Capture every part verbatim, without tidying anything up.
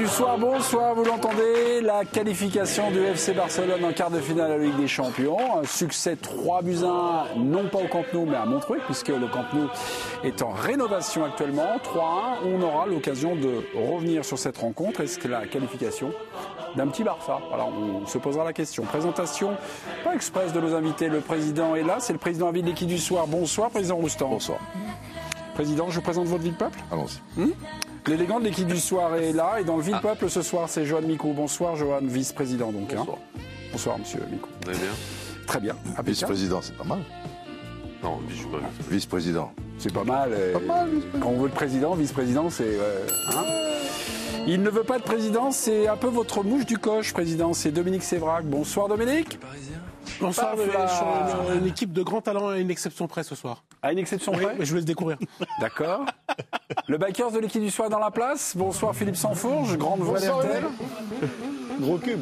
soir, bonsoir, vous l'entendez, la qualification du F C Barcelone en quart de finale à la Ligue des Champions. Un succès trois buts à un, non pas au Camp Nou, mais à Montreuil, puisque le Camp Nou est en rénovation actuellement. trois à un, on aura l'occasion de revenir sur cette rencontre. Est-ce que la qualification d'un petit Barça? Voilà, on se posera la question. Présentation, pas express de nos invités. Le président est là, c'est le président à vie de l'équipe du soir. Bonsoir, président Roustan. Bonsoir. Président, je vous présente votre vie de peuple. Allons-y. Hum L'élégant de l'équipe du soir est là. Et dans le Ville Peuple ce soir, c'est Johan Micou. Bonsoir, Johan, vice-président donc. Bonsoir. Hein. Bonsoir, monsieur Micou. Vous allez bien? Très bien. Vice-président, c'est pas mal. Non, je suis pas vice-président. C'est pas mal. Pas mal. Quand on veut le président, vice-président, c'est... Euh, hein Il ne veut pas être président, c'est un peu votre mouche du coche, président. C'est Dominique Sévrac. Bonsoir, Dominique. Bonsoir, Paf, là. sur une, une équipe de grand talent et une exception près ce soir. À une exception Oui, près. mais je vais le découvrir. D'accord. Le backer de l'équipe du soir est dans la place. Bonsoir Philippe Sansfourge, grande voix Bonsoir, d'R T L. Gros cube.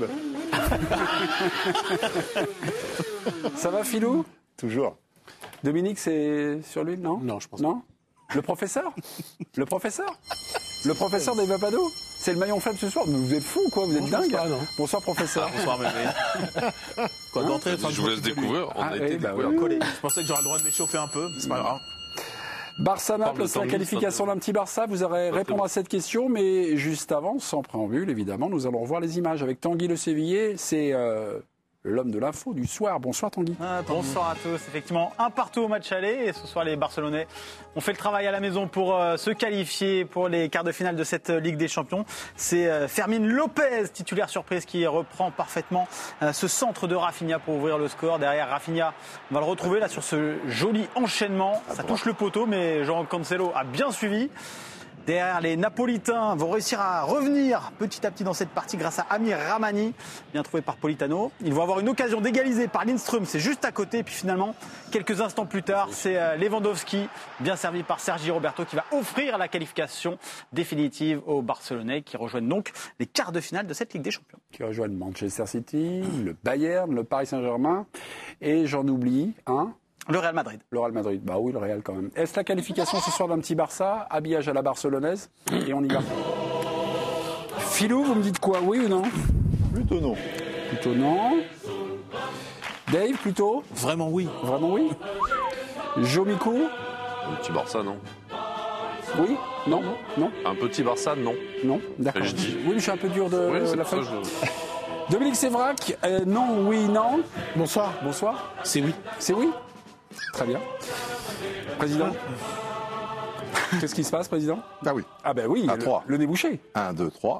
Ça va, Philou? Toujours. Dominique, c'est sur lui, non? Non, je pense Non. Le professeur? Le professeur? Le professeur d'Eva Pado? C'est le maillon faible ce soir? Mais vous êtes fou, quoi, vous êtes Non, je pense dingue. pas, non. Bonsoir, professeur. Bonsoir, mémé. Quoi d'entrée, enfin, Je vous laisse découvrir. On Ah, a oui, été bah découvert. oui. Collé. Je pensais que j'aurais le droit de m'échauffer un peu, c'est pas grave. Barça-Naples, Parle de c'est la temps, qualification ça, d'un petit Barça. Vous aurez très répondre bon. à cette question, mais juste avant, sans préambule, évidemment, nous allons revoir les images avec Tanguy Le Sévillier. C'est euh, l'homme de l'info du soir. Bonsoir, Tanguy. Ah, bonsoir à tous. Effectivement, un partout au match aller. Et ce soir, les Barcelonais ont fait le travail à la maison pour euh, se qualifier pour les quarts de finale de cette euh, Ligue des Champions. C'est euh, Fermín López, titulaire surprise, qui reprend parfaitement euh, ce centre de Rafinha pour ouvrir le score. Derrière Rafinha, on va le retrouver là sur ce joli enchaînement. Ça touche le poteau, mais João Cancelo a bien suivi. Derrière, les Napolitains vont réussir à revenir petit à petit dans cette partie grâce à Amir Rahmani, bien trouvé par Politano. Ils vont avoir une occasion d'égaliser par Lindström, c'est juste à côté. Et puis finalement, quelques instants plus tard, c'est Lewandowski, bien servi par Sergi Roberto, qui va offrir la qualification définitive aux Barcelonais, qui rejoignent donc les quarts de finale de cette Ligue des Champions. Qui rejoignent Manchester City, le Bayern, le Paris Saint-Germain. Et j'en oublie un. Le Real Madrid. Le Real Madrid, bah oui, le Real quand même. Est-ce la qualification ce soir d'un petit Barça? Habillage à la barcelonaise. Et on y va. Philou, vous me dites quoi, oui ou non? Plutôt non. Plutôt non. Dave, plutôt? Vraiment oui. Vraiment oui. Jomico? Un petit Barça, non. Oui? Non? Non? Un petit Barça, non. Non? D'accord. Je dis. Oui, mais je suis un peu dur de Oui, c'est la pour ça feuille. que je... Dominique Sévrac, euh, non, oui, non. Bonsoir. Bonsoir. C'est oui. C'est oui? Très bien. Président? Qu'est-ce qui se passe, président? Ah oui. Ah ben oui, À le, trois. le nez bouché. un, deux, trois.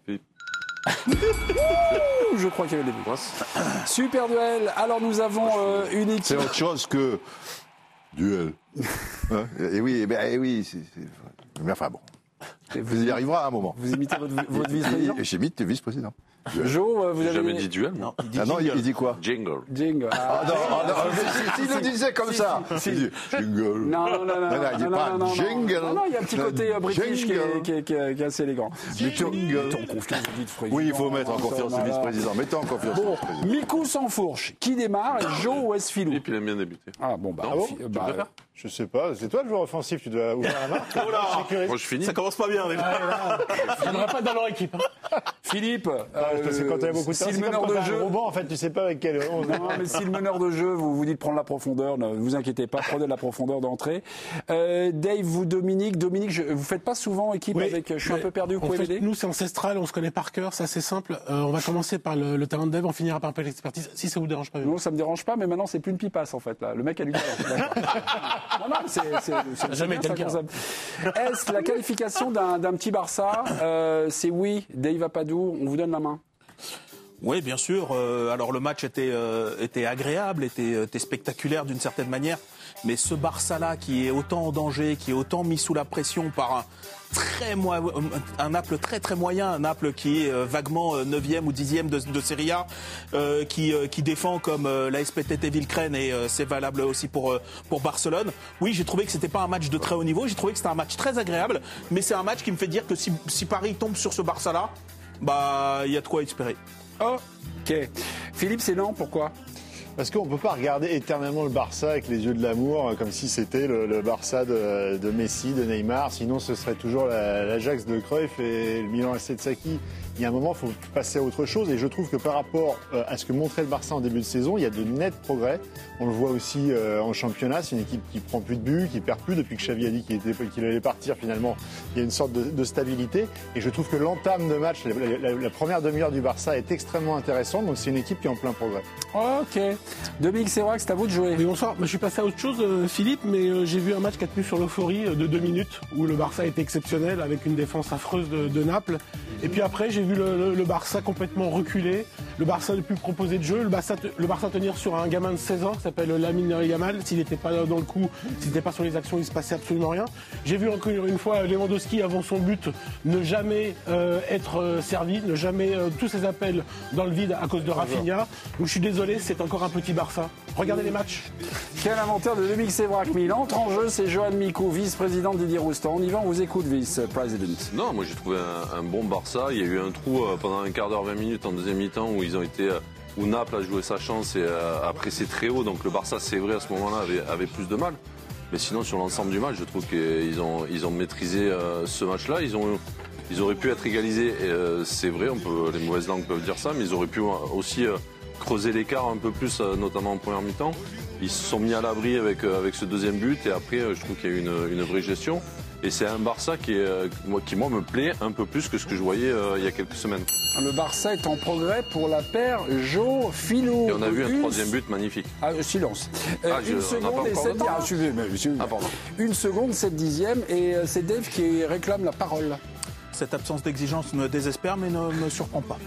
Je crois qu'il y avait des buts. Super duel. Alors nous avons euh, une C'est équipe. autre chose que duel. Hein et oui, eh ben, eh oui. c'est- c'est- Mais enfin bon. Vous y arriverez à un moment. Vous imitez votre, votre vice-président? Et j'imite le vice-président. Jo, euh, vous J'ai avez... jamais dit duel, Non, non. il dit Ah non, il, jingle. il dit quoi? Jingle. Jingle. Ah, Ah non, ah non, mais si- s'il le disait comme ça. si. Il dit jingle. Non, non, non, non, Non, non, il dit non, pas non, non, jingle. Non, non, il y a un petit côté euh, british qui est, Jingle. qui, est, qui, est, qui est assez élégant. Mettons Jingle. mettons en confiance au vice-président. Oui, il faut mettre en confiance le Voilà. vice-président. Mettez en confiance le Bon, vice-président. Mikou sans fourche. Qui démarre? Jo ou Esfilou? Et puis il aime bien débuter. Ah bon, bah... Ah bon fi- Tu bah, préfères Je sais pas, c'est toi le joueur offensif, tu dois ouvrir la marque. Oh là Sécurité. Moi, je finis. Ça commence pas bien déjà. Je n'aurais pas dans leur équipe. hein. Philippe, Parce que quand t'as beaucoup de temps, si le c'est comme meneur quand de t'as un jeu... gros banc, en fait, tu sais pas avec quel on Non, mais si le meneur de jeu vous vous dit de prendre la profondeur, ne vous inquiétez pas, prenez de la profondeur d'entrée. Euh, Dave, vous, Dominique, Dominique, je, vous faites pas souvent équipe Oui, avec. Je suis un mais peu perdu, vous en pouvez fait, m'aider? Nous, c'est ancestral, on se connaît par cœur, c'est assez simple. Euh, on va commencer par le, le talent de Dave, on finira par un peu l'expertise, si ça vous dérange pas. Non, ça me dérange pas, mais maintenant c'est plus une pipasse en fait. Là. Le mec a du talent. D'accord. Non, non, c'est c'est- c'est- Jamais c'est été bien le ça, cas. concept. Est-ce la qualification d'un d'un petit Barça? euh, C'est oui, Dave Apadou, on vous donne la main. Oui, bien sûr. Euh, alors le match était, euh, était agréable, était, était spectaculaire d'une certaine manière. Mais ce Barça-là, qui est autant en danger, qui est autant mis sous la pression par un très mo- un Naples très très moyen, un Naples qui est euh, vaguement euh, neuvième ou dixième de, de Serie A, euh, qui, euh, qui défend comme euh, la S P T T Villecrène, et euh, c'est valable aussi pour, euh, pour Barcelone. Oui, j'ai trouvé que c'était pas un match de très haut niveau, j'ai trouvé que c'était un match très agréable, mais c'est un match qui me fait dire que si, si Paris tombe sur ce Barça-là, bah il y a de quoi espérer. Ok. Philippe, c'est non, pourquoi? Parce qu'on ne peut pas regarder éternellement le Barça avec les yeux de l'amour, comme si c'était le, le Barça de, de Messi, de Neymar. Sinon, ce serait toujours la- l'Ajax de Cruyff et le Milan A C de Sacchi. Il y a un moment, il faut passer à autre chose. Et je trouve que par rapport euh, à ce que montrait le Barça en début de saison, il y a de nets progrès. On le voit aussi euh, en championnat. C'est une équipe qui prend plus de buts, qui perd plus depuis que Xavi a dit qu'il était- qu'il allait partir. Finalement, il y a une sorte de, de stabilité. Et je trouve que l'entame de match, la, la- la première demi-heure du Barça est extrêmement intéressante. Donc c'est une équipe qui est en plein progrès. Ok. Dominique Sévrac, c'est à vous de jouer. Oui, bonsoir. Moi, je suis passé à autre chose, euh, Philippe, mais euh, j'ai vu un match qui a tenu sur l'euphorie euh, de deux minutes, où le Barça était exceptionnel, avec une défense affreuse de, de Naples. Et puis après, j'ai vu le, le- le Barça complètement reculé, le Barça ne plus proposer de jeu, le Barça, te- le Barça tenir sur un gamin de seize ans qui s'appelle Lamine Yamal. S'il n'était pas dans le coup, s'il n'était pas sur les actions, il ne se passait absolument rien. J'ai vu encore une fois Lewandowski, avant son but, ne jamais euh, être euh, servi, ne jamais euh, tous ses appels dans le vide à cause de Rafinha. Donc je suis désolé, c'est encore un petit Barça. Regardez les matchs. Quel inventaire de Dominique Sévrac. Mais l'entre en jeu, c'est Johan Micou, vice-président de Didier Roustan. On y va, on vous écoute, vice-président. Non, moi j'ai trouvé un, un bon Barça. Il y a eu un trou euh, pendant un quart d'heure, vingt minutes en deuxième mi-temps où ils ont été, euh, où Naples a joué sa chance et euh, a pressé très haut. Donc le Barça, c'est vrai, à ce moment-là, avait, avait plus de mal. Mais sinon, sur l'ensemble du match, je trouve qu'ils ont, ils ont maîtrisé euh, ce match-là. Ils ont, ils auraient pu être égalisés. Et, euh, c'est vrai, on peut, les mauvaises langues peuvent dire ça, mais ils auraient pu aussi euh, creuser l'écart un peu plus, euh, notamment en première mi-temps. Ils se sont mis à l'abri avec, euh, avec ce deuxième but. Et après, euh, je trouve qu'il y a eu une, une vraie gestion. Et c'est un Barça qui, est, euh, moi, qui, moi, me plaît un peu plus que ce que je voyais euh, il y a quelques semaines. Le Barça est en progrès pour la paire Jo-Filou. Et on a vu un Une- troisième but magnifique. Ah, euh, silence. Euh, Ah, je- une on n'a seconde pas et encore sept le temps, ah, là suivez, mais, monsieur- Ah, pardon. Une seconde, sept dixièmes, et euh, c'est Dave qui réclame la parole. Cette absence d'exigence me désespère, mais ne me surprend pas.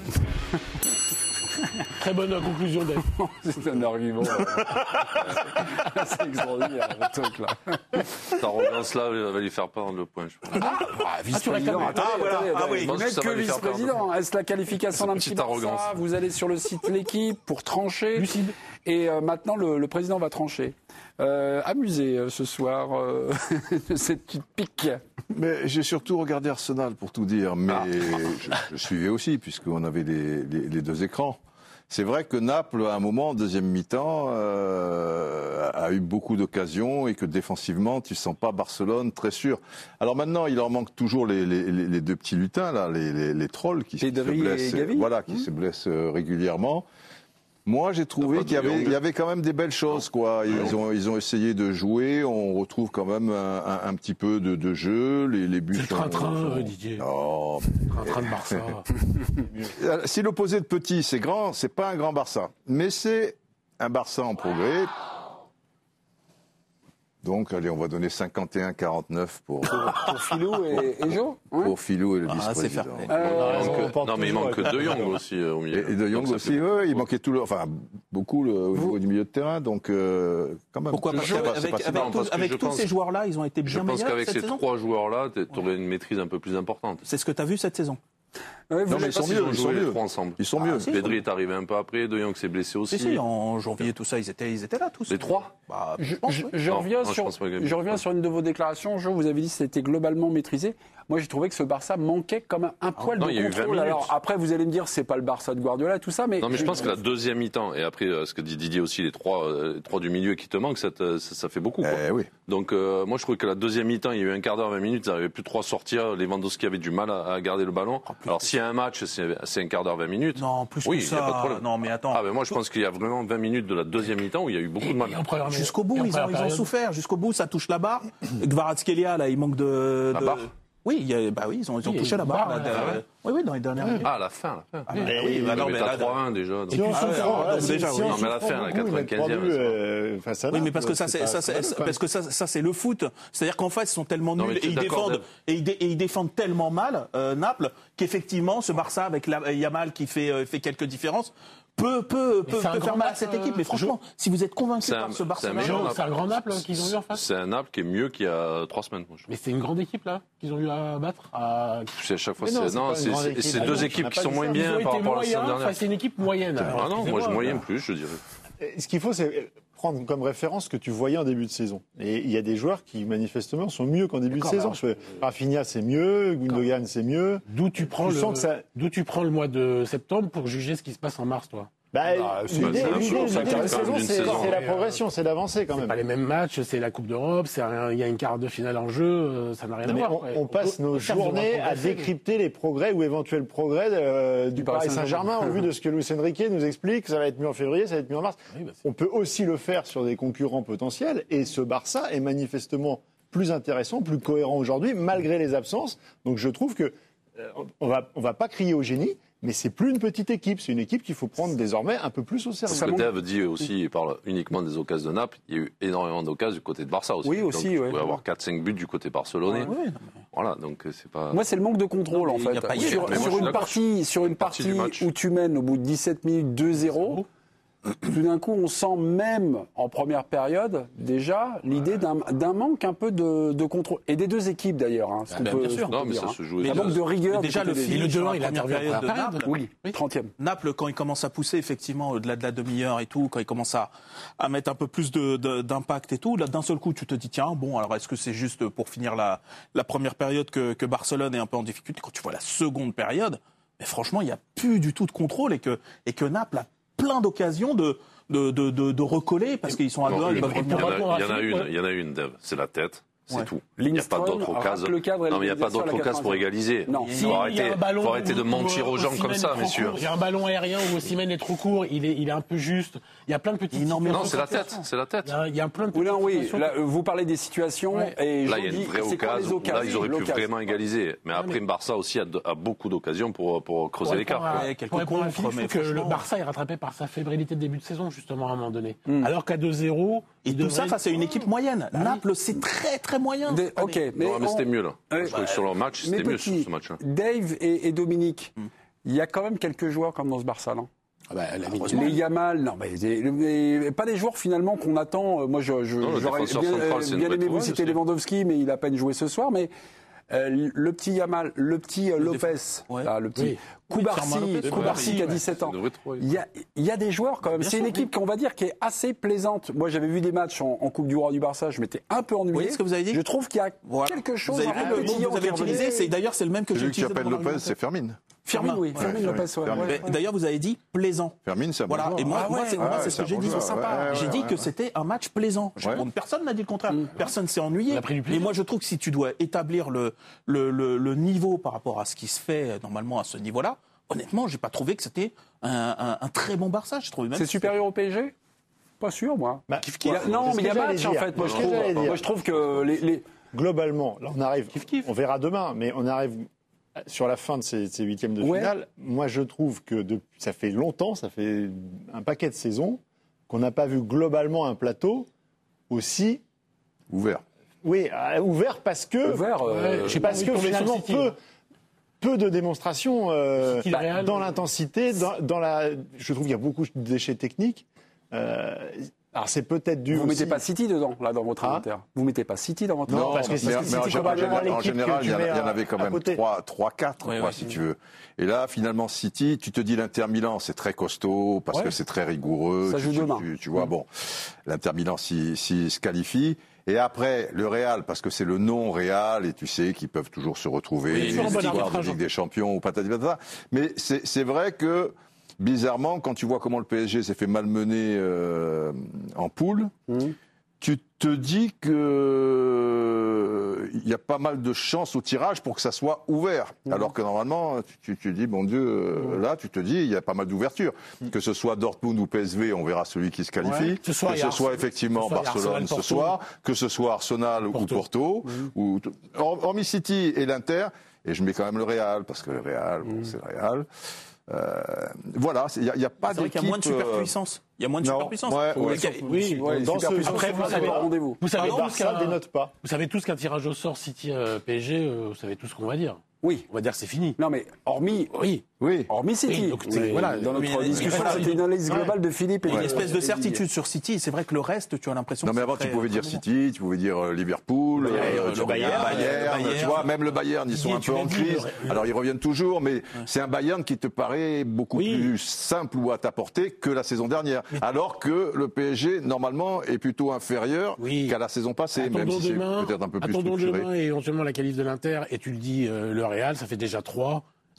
Très bonne euh, conclusion, Dave. C'est un argument. C'est extraordinaire, le truc, là. Cette arrogance-là va lui faire perdre le point, je pense. Ah, vice-président, réclames- attendez, Ah, voilà. attendez, Ah, attendez. oui. Je Vous pense que n'êtes ça que va lui faire perdre vice-président. Est-ce la qualification d'un Cette petit petite Barça? arrogance. Vous allez sur le site L'équipe pour trancher. Lucide. Et euh, maintenant, le, le président va trancher. Euh, amusé euh, ce soir euh, de cette petite pique. Mais j'ai surtout regardé Arsenal, pour tout dire. Mais je, je suivais aussi, puisqu'on avait les, les- les deux écrans. C'est vrai que Naples, à un moment, en deuxième mi-temps, euh, a eu beaucoup d'occasions et que défensivement, tu ne sens pas Barcelone très sûr. Alors maintenant, il leur manque toujours les, les- les- les deux petits lutins, là, les, les- les trolls qui, qui se Pedri et blessent, Gavi. voilà, qui se blessent euh, régulièrement. Moi, j'ai trouvé pas qu'il y de avait, Young. il y avait quand même des belles choses, quoi. Ils ont, ils ont essayé de jouer. On retrouve quand même un, un- un petit peu de, de jeu. Les, les buts. C'est le sont- train-train, sont- euh, Didier. Oh. Train-train de Barça. Euh, Si l'opposé de petit, c'est grand, c'est pas un grand Barça. Mais c'est un Barça en progrès. Donc, allez, on va donner cinquante et un quarante-neuf pour, Pour Filou et, et Jo. hein pour Philou et le Ah, c'est vice-président. fair play. Euh, Il raison, manque- on porte non, mais il toujours manque avec- De Jong aussi euh, au milieu. Et, et de Jong Donc, ça aussi, fait- ouais, il manquait tout le, enfin, beaucoup le, au niveau du milieu de terrain, donc euh, quand même. Pourquoi Je Parce sais pas, qu'avec c'est avec, pas si avec mal. non, tous, parce que avec je tous pense- ces joueurs-là, ils ont été Je bien pense meilleurs qu'avec cette ces saison. trois joueurs-là, tu aurais une maîtrise un peu plus importante. C'est ce que tu as vu cette saison. Ouais, vous Non, mais êtes- ils sont S'ils mieux, ont ils sont joué les mieux. trois ensemble. Ils sont mieux. si. Pedri est arrivé un peu après, De Jong s'est blessé aussi. Si, si, en janvier, tout ça, ils étaient, ils étaient là tous. Les trois Bah, Je, je pense, je- oui. je Non, reviens, non, je sur, pense pas que- je reviens sur une de vos déclarations. Jo, vous avez dit que c'était globalement maîtrisé. Moi, j'ai trouvé que ce Barça manquait comme un, un poil non, de il y a eu vingt contrôle. minutes. Alors après, vous allez me dire, c'est pas le Barça de Guardiola, tout ça, mais Non, mais je pense que la deuxième mi-temps, et après euh, ce que dit Didier aussi, les trois, euh, les trois du milieu qui te manquent, ça, te- ça, ça fait beaucoup. Quoi. Eh oui. Donc euh, moi je trouvais que la deuxième mi-temps, il y a eu un quart d'heure, vingt minutes, ils n'arrivaient plus trop à sortir. Lewandowski avait du mal à, à garder le ballon. Alors s'il y a un match, c'est c'est un quart d'heure, vingt minutes. Non, plus oui, que il ça. n'y a pas de problème. Non, mais attends. Ah ben moi je pense qu'il y a vraiment vingt minutes de la deuxième mi-temps où il y a eu beaucoup de mal. Et en première mi- Jusqu'au bout, et en ils ont, première ils ont période. souffert. Jusqu'au bout, ça touche la barre. Kvaratskhelia, là, il manque de. La de- barre Oui, il y a- bah oui, ils ont, ils ont Oui, touché il y a la une barre. barre, là, ouais. de- Ah ouais. Oui, oui, dans les dernières minutes. Ah, à la fin, à la fin. Ah oui, bah non, mais mais là, t'as trois un déjà. donc. Si on Ah, souffre, ouais, voilà, donc si- déjà, si oui. on Non, mais à la souffre fin, la beaucoup, ils mettent trois quatre-vingt-quinzième, buts, c'est euh, face à Oui, Naples, mais parce que ça, c'est, pas- ça, c'est c'est, pas mal, quand parce que ça, ça, c'est le foot. C'est-à-dire qu'en fait, ils sont tellement Non, nuls mais et tu es ils d'accord, défendent, Dave. et ils, dé- et ils défendent tellement mal euh, Naples qu'effectivement, ce Barça avec la, Yamal qui fait, euh, fait quelques différences peut, peut, peut, c'est un peut grand faire mal à match, cette euh, équipe. Mais franchement, si vous êtes convaincu C'est un- par ce c'est un Barça, meilleur Jo, Naples. c'est un grand Naples hein, qu'ils ont eu en face. C'est un Naples qui est mieux qu'il y a trois semaines. Moi, je trouve. Mais c'est une grande équipe là qu'ils ont eu à battre. À... C'est à chaque fois, Mais non, c'est c'est non, pas une c'est grande c'est- équipe. c'est Ah deux non, on équipes n'a qui pas sont dit moins ça. Ils bien ont été par rapport à la saison moyens. dernière. Enfin, c'est une équipe moyenne. Ah non, moi je Excusez-moi, moyenne là. plus, je dirais. Ce qu'il faut, c'est prendre comme référence ce que tu voyais en début de saison. Et il y a des joueurs qui, manifestement, sont mieux qu'en début de D'accord, saison. alors, Je fais, Rafinha, c'est mieux. Gundogan, c'est mieux. D'où tu prends Tu le sens que ça- d'où tu prends le mois de septembre pour juger ce qui se passe en mars, toi. Bah, Bah, c'est- l'idée, c'est l'idée, intéressant, l'idée c'est d'une intéressant saison, d'une c'est saison. c'est la progression, c'est d'avancer quand C'est même. pas les mêmes matchs, c'est la Coupe d'Europe, c'est un- il y a une quart de finale en jeu, euh, ça n'a rien Non, à mais voir. on, Ouais. on passe peut- nos on cherche de journées à progresser. décrypter les progrès ou éventuels progrès euh, du Paris Paris Saint-Germain au vu de ce que Luis Enrique nous explique. Ça va être mieux en février, ça va être mieux en mars. Oui, bah, c'est- On peut aussi le faire sur des concurrents potentiels. Et ce Barça est manifestement plus intéressant, plus cohérent aujourd'hui, malgré les absences. Donc je trouve que euh, on va, on va pas crier au génie. Mais c'est plus une petite équipe, c'est une équipe qu'il faut prendre désormais un peu plus au sérieux. Ce que Dave dit aussi, il parle uniquement des occasions de Naples. Il y a eu énormément d'occasions du côté de Barça aussi. Oui, aussi, donc, ouais. il pouvait avoir quatre cinq buts du côté barcelonais. Ouais, ouais. Voilà, donc c'est pas. Moi, c'est le manque de contrôle, Non, en mais il y a fait. pas hier, Sur, mais moi, sur je suis une d'accord. partie, sur une partie partie du match. où tu mènes au bout de dix-sept minutes deux zéro, tout d'un coup, on sent même en première période, déjà, l'idée d'un d'un manque un peu de, de contrôle. Et des deux équipes, d'ailleurs. Hein, ce qu'on ben, peut- bien sûr. ce qu'on Non, peut mais dire, ça hein. se jouait. Un manque de rigueur. Mais déjà, du le côté des- fil le sur deux un, la il première intervient période pour de la période. Naples. Oui, Oui. trentième. Naples, quand il commence à pousser, effectivement, au-delà de la demi-heure et tout, quand il commence à, à mettre un peu plus de- de- d'impact et tout, là, d'un seul coup, tu te dis, tiens, bon, alors est-ce que c'est juste pour finir la, la première période que, que Barcelone est un peu en difficulté? Quand tu vois la seconde période, mais franchement, il n'y a plus du tout de contrôle et que, et que Naples a plein d'occasions de, de, de, de, de recoller parce qu'ils sont à Non, deux, une- ils peuvent il y en revenir. a- répondre à il y en a Philippe, une, ouais. il y en a une, Dave, c'est la tête. C'est Ouais. tout. Il n'y a pas Lindström d'autre rate occasion. le cadre et Non, mais il n'y a pas l'égalisation à d'autre la occasion pour égaliser. Non. Il Si, faut il y a arrêter, un ballon faut arrêter de où- mentir où, aux gens euh, comme ça, Osimhen est trop messieurs. court. Il y a un ballon aérien où Osimhen est trop court, il est, il est un peu juste. Il y a plein de petites Énormément. Non, c'est la situations. tête, c'est la Il tête. y a, il y a plein de Oui, petites non, oui. situations. Là, euh, vous parlez des situations Ouais. et Là, je il y a dis, une vraie c'est quoi les occasion. Là, ils auraient pu l'occasion. vraiment égaliser. Mais après, Barça aussi a, de- a beaucoup d'occasions pour, pour creuser Pour l'écart. répondre à- Ouais, quelques pour répondre à contres, Philippe, je mais trouve que le franchement- Barça est rattrapé par sa fébrilité de début de saison, justement, à un moment donné. Hmm. Alors qu'à deux zéro, Et il tout devrait- ça face à une équipe moyenne. Bah oui. Naples, c'est très très moyen. Des- ok, mais, Non, mais on- c'était mieux, là. Ouais. Je crois que sur leur match, mais c'était mieux sur petit, ce match-là. Dave et, et Dominique, il y a quand même quelques joueurs comme dans ce Barça, là. Ah bah, la Les Yamal, non, mais, des- mais pas des joueurs finalement qu'on attend. Moi, je, je- Non, le j'aurais défenseur bien, central, euh, c'est une bien vraie aimé vous trouvaille citer aussi. Lewandowski, mais il a à peine joué ce soir. Mais euh, le petit Yamal, le petit euh, Lopez, Ouais. là, le petit Oui. Koubarsi, Firmin Lopez, Koubarsi ouais. qui a Ouais. dix-sept ans. C'est une vraie trouvaille. Il y a, il y a des joueurs quand même. Bien C'est sûr, une équipe qu'on va dire qui est assez plaisante. Moi, j'avais vu des matchs en, en Coupe du Roi du Barça. Je m'étais un peu ennuyé. Vous voyez ce que vous avez dit Je trouve qu'il y a Voilà. quelque chose Vous avez un vu peu le mot que pétillant vous avez qui est revenu. utilisé, c'est d'ailleurs c'est le même que j'ai Celui qui utilisé. s'appelle dans mon Lopez, argumentaire. c'est Fermin. Firmin, oui, Ouais, Firmin Firmin. Lopez, ouais, Firmin. ouais, Mais ouais. D'ailleurs, vous avez dit plaisant. Fermin, c'est un bon Voilà, joueur. et moi, Ah moi, ouais, c'est ouais, moi, c'est ouais, ce c'est que un j'ai bon dit. joueur. C'est sympa. Ouais, J'ai ouais, dit ouais. que c'était un match plaisant. Je- Ouais. bon, personne n'a dit le contraire. Personne s'est ennuyé. On a pris du Mais plaisir. moi, je trouve que si tu dois établir le, le, le, le niveau par rapport à ce qui se fait euh, normalement à ce niveau-là, honnêtement, j'ai pas trouvé que c'était un, un, un très bon Barça. Je trouvais même C'est que supérieur au P S G Pas sûr, moi. Bah, Il y a- non, c'est ce mais il y a que j'allais match en dire. fait. Moi, je C'est ce que trouve, j'allais dire. moi, je trouve que les, les- Globalement, là, on arrive, kiff. on verra demain, mais on arrive sur la fin de ces, ces huitièmes de Ouais. finale. Moi, je trouve que depuis, ça fait longtemps, ça fait un paquet de saisons, qu'on n'a pas vu globalement un plateau aussi, Ouvert. oui, euh, ouvert parce que, Ouvert, euh, Ouais, je sais parce j'ai que pas envie de tomber finalement sur City, peu, hein. peu de démonstrations euh, City, le Real, dans euh, l'intensité, dans, dans la. Je trouve qu'il y a beaucoup de déchets techniques. Euh, alors c'est peut-être dû vous aussi. mettez pas City dedans, là, dans votre Ah. inventaire. Vous mettez pas City dans votre Non, inventaire. parce que mais, c'est- mais c'est- en, c'est général, probablement en l'équipe général, que il y, en tu a- mets il y en à- avait quand à même côté. trois quatre, Ouais, quoi, ouais. si tu veux. Et là, finalement, City, tu te dis l'Inter Milan, c'est très costaud, parce Ouais. que c'est très rigoureux. Ça tu, joue tu- demain. Tu, tu vois, bon, l'Inter Milan s'y s'y- se qualifie. Et après, le Real, parce que c'est le non-Real, et tu sais qu'ils peuvent toujours se retrouver, Oui, toujours un bon l'histoire de arbitrage. Ligue des Champions ou patati patata. Mais c'est c'est vrai que, bizarrement, quand tu vois comment le P S G s'est fait malmener euh, en poule, Mhm. tu te dis que il y a pas mal de chances au tirage pour que ça soit ouvert. Alors que normalement, tu, tu, tu dis, bon Dieu, euh, là, tu te dis, il y a pas mal d'ouverture. Que ce soit Dortmund ou P S V, on verra celui qui se qualifie. Ouais. Ce soir, que il y a ce soit Arsenal- effectivement ce soir, il y a Barcelone Arsenal, ce Porto. soir, que ce soit Arsenal ou Porto. Porto, ou, hor- hormis City et l'Inter, et je mets quand même le Real, parce que le Real, bon, c'est le Real. Euh, voilà, il n'y a, y a pas C'est vrai qu'il y a moins de d'équipe, euh, superpuissance. Il y a moins de non, superpuissance. ouais, ouais. Il y a- Oui, Ouais, Dans super ce- puissant. après, Vous vous savez savez- pas rendez-vous. Vous savez, Le tous Barça qu'un- dénote pas. vous savez tous qu'un tirage au sort City euh, P S G, euh, vous savez tout ce qu'on va dire. Oui. On va dire que c'est fini. Non, mais hormis, Oui. Oui. hormis City. Oui, donc, c'est- Oui, voilà. dans Oui, notre mais- discussion, voilà, c'était une analyse ouais. globale de Philippe. Et Il y a une de- espèce de et certitude sur City. C'est vrai que le reste, tu as l'impression Non que mais c'est avant tu très- pouvez dire très bon. City, tu pouvais dire euh, Liverpool, Bayern, euh, le tu vois, Bayern, Bayern, le Bayern. tu vois, même le Bayern, ils sont Didier, un tu peu en l'as dit, crise. le- le- Alors ils reviennent toujours, mais c'est un Bayern qui te paraît beaucoup Oui. plus simple ou à ta portée que la saison dernière. Alors que le P S G normalement est plutôt inférieur Oui. qu'à la saison passée, même Attendons si c'est demain, peut-être un peu plus attendons structuré. demain et éventuellement la qualif de l'Inter, et tu le dis, euh, le Real, ça fait déjà trois.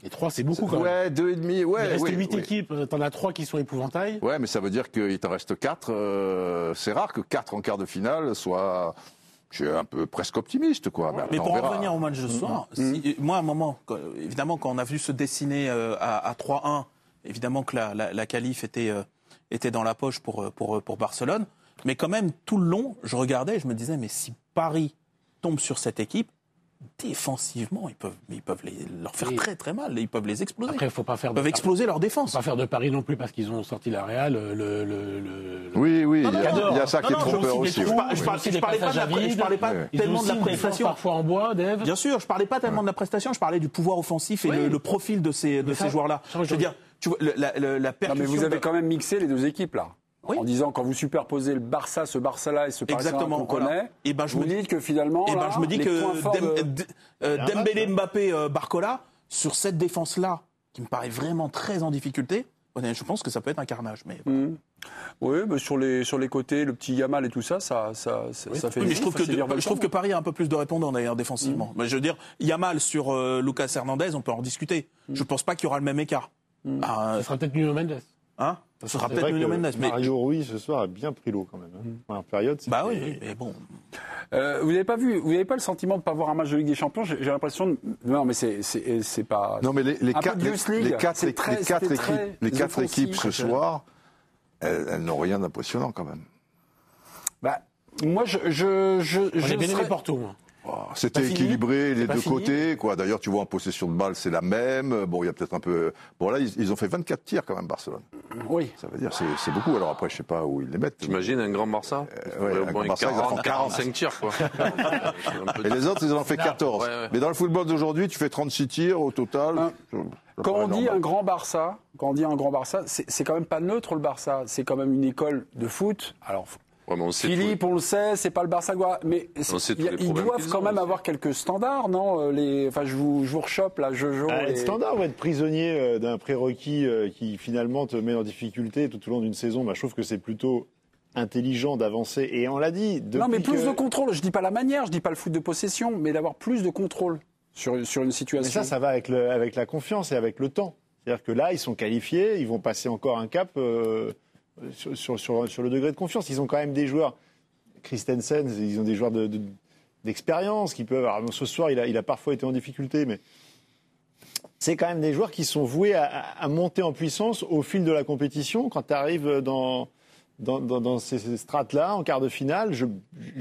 Et trois, c'est beaucoup quand même. Ouais, deux et demi. Ouais, Il reste oui, huit oui. équipes, t'en as trois qui sont épouvantails. Ouais, mais ça veut dire qu'il t'en reste quatre. Euh, c'est rare que quatre en quart de finale soient. Je suis un peu presque optimiste, quoi. Mais on pour en verra. revenir au match de ce soir, si- moi, à un moment, quand- évidemment, quand on a vu se dessiner euh, à, à trois un, évidemment que la, la, la qualif était, euh, était dans la poche pour, pour, pour Barcelone. Mais quand même, tout le long, je regardais et je me disais, mais si Paris tombe sur cette équipe, défensivement, ils peuvent, ils peuvent les, leur faire Oui. très très mal. Ils peuvent les exploser. Après, il faut pas faire Ils de peuvent exploser leur faut défense. pas faire de Paris non plus parce qu'ils ont sorti la Real. Le, le, le, le- Oui, oui, Non, il y, non, a- non, il y a ça non, qui est non, trompeur aussi des aussi. trous. ouais. Je, par- je, Oui. par- Aussi je des parlais pas de la, passages à pré- je vide. parlais pas Ouais. Ils ont tellement de aussi la une défense prestation. parfois en bois, Dave. Bien sûr, je parlais pas tellement de la prestation, je parlais du pouvoir offensif et Oui. le, le profil de ces, de ça, ces joueurs-là. ça, Je veux dire, tu vois, le- la, la, la Non, percussion. mais vous avez de- quand même mixé les deux équipes là. Oui. En disant quand vous superposez le Barça, ce Barça-là et ce Paris Saint-Germain Exactement, qu'on voilà. connaît, Et ben, je vous me dis- dites que finalement, Eh ben, là, je me dis les points que forts Dem- de- D- euh, Il y a un Dembélé, match, hein. Mbappé, euh, Barcola, sur cette défense-là, qui me paraît vraiment très en difficulté, honnêtement, je pense que ça peut être un carnage. Mais voilà. Mmh. Oui, mais sur les sur les côtés, le petit Yamal et tout ça, ça ça ça, ça fait. Oui, mais vivre, je trouve, ça que, fait vivre je trouve que le Paris a un peu plus de répondants d'ailleurs défensivement. Mais je veux dire, Yamal sur euh, Lucas Hernandez, on peut en discuter. Je ne pense pas qu'il y aura le même écart. Ah, Ce sera peut-être Nuno Mendes. hein Ce sera C'est peut-être vrai Nuno que Mendes. Mais Mario Rui, ce soir, a bien pris l'eau quand même. Hein. Première période, c'était- bah oui, oui, mais bon. Euh, vous n'avez pas vu, vous n'avez pas le sentiment de ne pas voir un match de Ligue des Champions. J'ai j'ai l'impression, de... non, mais c'est c'est c'est pas. Non, mais les, les Un peu quatre, de les, Youth League, les quatre, c'est équ- très- les quatre c'était équipes, très les quatre offensif, équipes ce quoi. soir, elles, elles n'ont rien d'impressionnant quand même. Bah, moi, je je je, J'ai je bien aimé serais- Porto, moi. Oh, c'était pas fini équilibré les pas deux fini côtés, quoi. D'ailleurs, tu vois en possession de balle, c'est la même. Bon, il y a peut-être un peu. Bon, là, ils, ils ont fait vingt-quatre tirs quand même, Barcelone. Oui. Ça veut dire c'est c'est beaucoup. Alors après, je sais pas où ils les mettent. T'imagines un grand Barça Euh, ouais, Au un moins grand Barça, ils en font quarante, quarante-cinq tirs, quoi. Un peu Et les autres, ils en ont fait quatorze. Ouais, ouais. Mais dans le football d'aujourd'hui, tu fais trente-six tirs au total. Hein. Ça- ça Quand paraît on dit normal. un grand Barça, quand on dit un grand Barça, c'est c'est quand même pas neutre le Barça. C'est quand même une école de foot. Alors, Ouais, mais on sait Philippe, on le sait, c'est pas le Barça, quoi. Mais c'est- On sait tous il y a- les ils problèmes doivent qu'ils quand ont même aussi. avoir quelques standards, non euh, les... Enfin, je vous, je vous rechoppe là, Jojo. Ah, et- être standard ou être prisonnier euh, d'un prérequis euh, qui finalement te met en difficulté tout au long d'une saison, bah, je trouve que c'est plutôt intelligent d'avancer. Et on l'a dit. Non, mais depuis plus que- de contrôle. Je dis pas la manière, je dis pas le foot de possession, mais d'avoir plus de contrôle sur, sur une Mais situation. ça, ça va avec, le, avec la confiance et avec le temps. C'est-à-dire que là, ils sont qualifiés, ils vont passer encore un cap euh, sur, sur, sur, sur le degré de confiance. Ils ont quand même des joueurs, Christensen, ils ont des joueurs de, de- d'expérience qui peuvent. Alors, bon, ce soir, il a, il a parfois été en difficulté, mais c'est quand même des joueurs qui sont voués à, à monter en puissance au fil de la compétition. Quand tu arrives dans, dans, dans, dans ces, ces strates-là, en quart de finale, je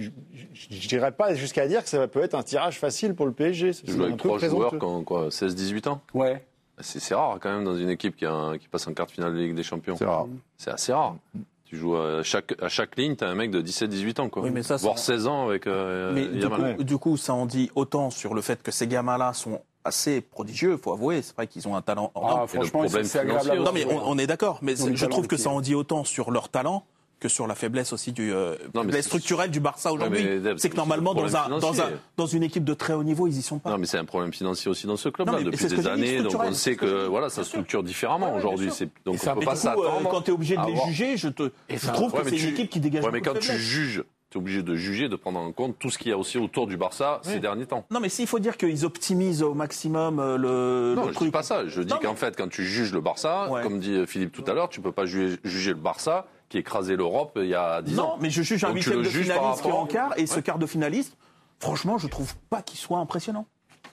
n'irai pas jusqu'à dire que ça peut être un tirage facile pour le P S G. Tu joues avec trois joueurs qui ont quoi, seize dix-huit ans. Ouais. C'est c'est rare quand même dans une équipe qui, a- qui passe en quart de finale de Ligue des Champions. C'est rare. C'est assez rare. Tu joues à chaque, à chaque ligne, tu as un mec de dix-sept dix-huit ans. Quoi. Oui, mais ça, Voire ça- seize ans avec euh, Mais du Yamal. coup, du coup, ça en dit autant sur le fait que ces gamins-là sont assez prodigieux, faut avouer. C'est vrai qu'ils ont un talent hors norme. Ah, franchement, problème c'est agréable. financier à Non, voir. mais on, on est d'accord. Mais Ils ont c'est- du je talent trouve que aussi. ça en dit autant sur leur talent que sur la faiblesse aussi du euh, Non, mais faiblesse c'est- structurelle du Barça aujourd'hui. mais Dave, C'est que c'est normalement le dans, problème un, dans, un, financier. dans une équipe de très haut niveau, ils y sont pas. Non, mais c'est un problème financier aussi dans ce club-là Non, mais depuis c'est ce que des j'ai dit, années. Donc structurel, on c'est sait ce que j'ai que dit, voilà, bien ça sûr. structure différemment Ouais, ouais, aujourd'hui. bien sûr. C'est- Donc Et ça- on peut Et pas du coup, euh, s'attendre. quand tu es obligé de à les avoir- juger, je, te, je ça- trouve Ouais, que mais c'est tu- une équipe qui dégage Ouais, mais beaucoup quand de tu faiblesse. juges, tu es obligé de juger, de prendre en compte tout ce qu'il y a aussi autour du Barça ces derniers temps. Non, mais s'il faut dire qu'ils optimisent au maximum euh, le, Non, le je truc. dis pas ça. Je dis Non, qu'en mais- fait, quand tu juges le Barça, Ouais. comme dit Philippe tout à l'heure, tu peux pas juger, juger le Barça qui écrasait l'Europe il y a dix Non, ans. mais je juge un Donc tu huitième le de juges par finaliste qui est rapport- en quart, et ce quart de finaliste, franchement, je trouve pas qu'il soit impressionnant.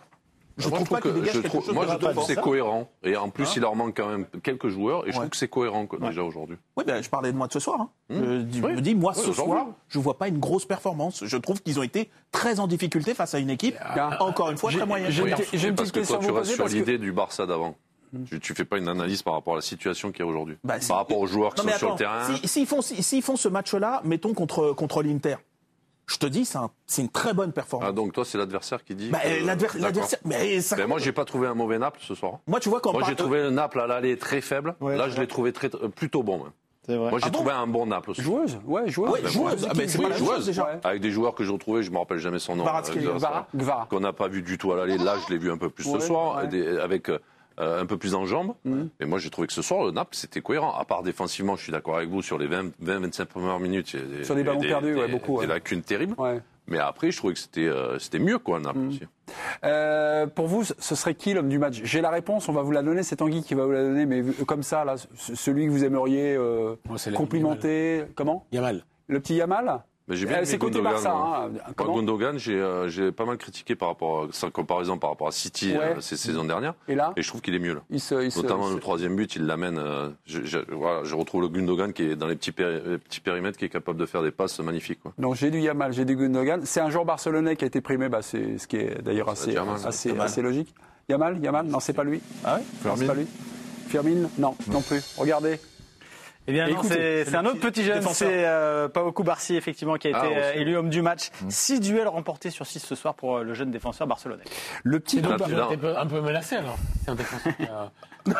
Je Moi, trouve pas qu'il que- dégage je quelque trouve- chose moi, de je trouve que fort. c'est cohérent. Et en plus, Hein il leur manque quand même quelques joueurs. Et je Ouais. trouve que c'est cohérent quoi, Ouais. déjà aujourd'hui. Oui, ben, je parlais de moi de ce soir. Hein. Mmh. Je, dis- Oui. me dis, moi, Oui, ce aujourd'hui. soir, je vois pas une grosse performance. Je trouve qu'ils ont été très en difficulté face à une équipe, Ah. encore une fois, J'ai- très moyenne. j'ai une Oui, petite- j'ai une parce petite que question toi, à tu vous restes poser, sur parce que- l'idée du Barça d'avant. Tu, tu fais pas une analyse par rapport à la situation qu'il y a aujourd'hui. Bah, si- Par rapport aux joueurs qui Non, mais sont sur le attends, terrain. si- s'ils font, si- s'ils font ce match-là, mettons contre, contre l'Inter, je te dis, c'est un- c'est une très bonne performance. Ah, donc toi, c'est l'adversaire qui dit. Bah, que- l'adver- D'accord. l'adversaire, mais ça Ben, moi, j'ai pas trouvé un mauvais Naples ce soir. Moi, tu vois, quand on Moi, j'ai parle- trouvé le Naples à l'aller très faible. Ouais, Là, c'est je vrai. l'ai trouvé très, euh, plutôt bon. même. C'est vrai. Moi, j'ai Ah bon trouvé un bon Naples. ce soir. Joueuse, ouais, joueuse. Ouais, joueuse. Ah, ben, c'est pas la joueuse, déjà. Ouais. Avec des joueurs que j'ai retrouvés, je me rappelle jamais son nom. Kvaratskhelia, euh, Gvara, Gvara. Qu'on n'a pas vu du tout à l'aller. Là, je l'ai vu un peu plus Ouais, ce soir, ouais. des- avec euh, un peu plus en jambes. Mhm. Et moi, j'ai trouvé que ce soir, le Naples, c'était cohérent. À part défensivement, je suis d'accord avec vous, sur les vingt vingt-cinq premières minutes. il y a des- Sur des ballons des- perdus, des- ouais, beaucoup, Des ouais. lacunes terribles. Ouais. Mais après, je trouvais que c'était euh, c'était mieux, quoi, Naples Mmh. aussi. Euh, pour vous, ce serait qui l'homme du match? J'ai la réponse, on va vous la donner, c'est Tanguy qui va vous la donner, mais comme ça, là, celui que vous aimeriez euh, Moi, c'est la- complimenter. Comment? Yamal. Le petit Yamal? Mais j'ai bien Euh, aimé c'est côté Gundogan, Barça. moi. Hein. Moi, Comment? Gundogan, j'ai euh, j'ai pas mal critiqué par rapport, à, sans comparaison par rapport à City Ouais. euh, ces saisons dernières. Et là, Et je trouve qu'il est mieux là. il se, il se- Notamment il se- le troisième but, il l'amène. euh, je, je- voilà, je retrouve le Gundogan qui est dans les petits, péri- les petits périmètres, qui est capable de faire des passes magnifiques, quoi. Donc j'ai du Yamal, j'ai du Gundogan. C'est un joueur barcelonais qui a été primé, bah, c'est ce qui est d'ailleurs assez, Yamal, assez, Yamal. assez logique. Yamal, Yamal, non c'est pas lui. Ah ouais Non, c'est pas lui. Firmine, non, non plus. Regardez. Eh bien, non, Écoutez, c'est c'est c'est un le autre petit petit jeune, défenseur. c'est euh, Pau Cubarsí, effectivement, qui a été Ah, euh, aussi. élu homme du match. Six duels remportés sur six ce soir pour euh, le jeune défenseur barcelonais. Le petit C'est donc Là, ils là. ont été un peu menacés alors. C'est un défenseur qui a-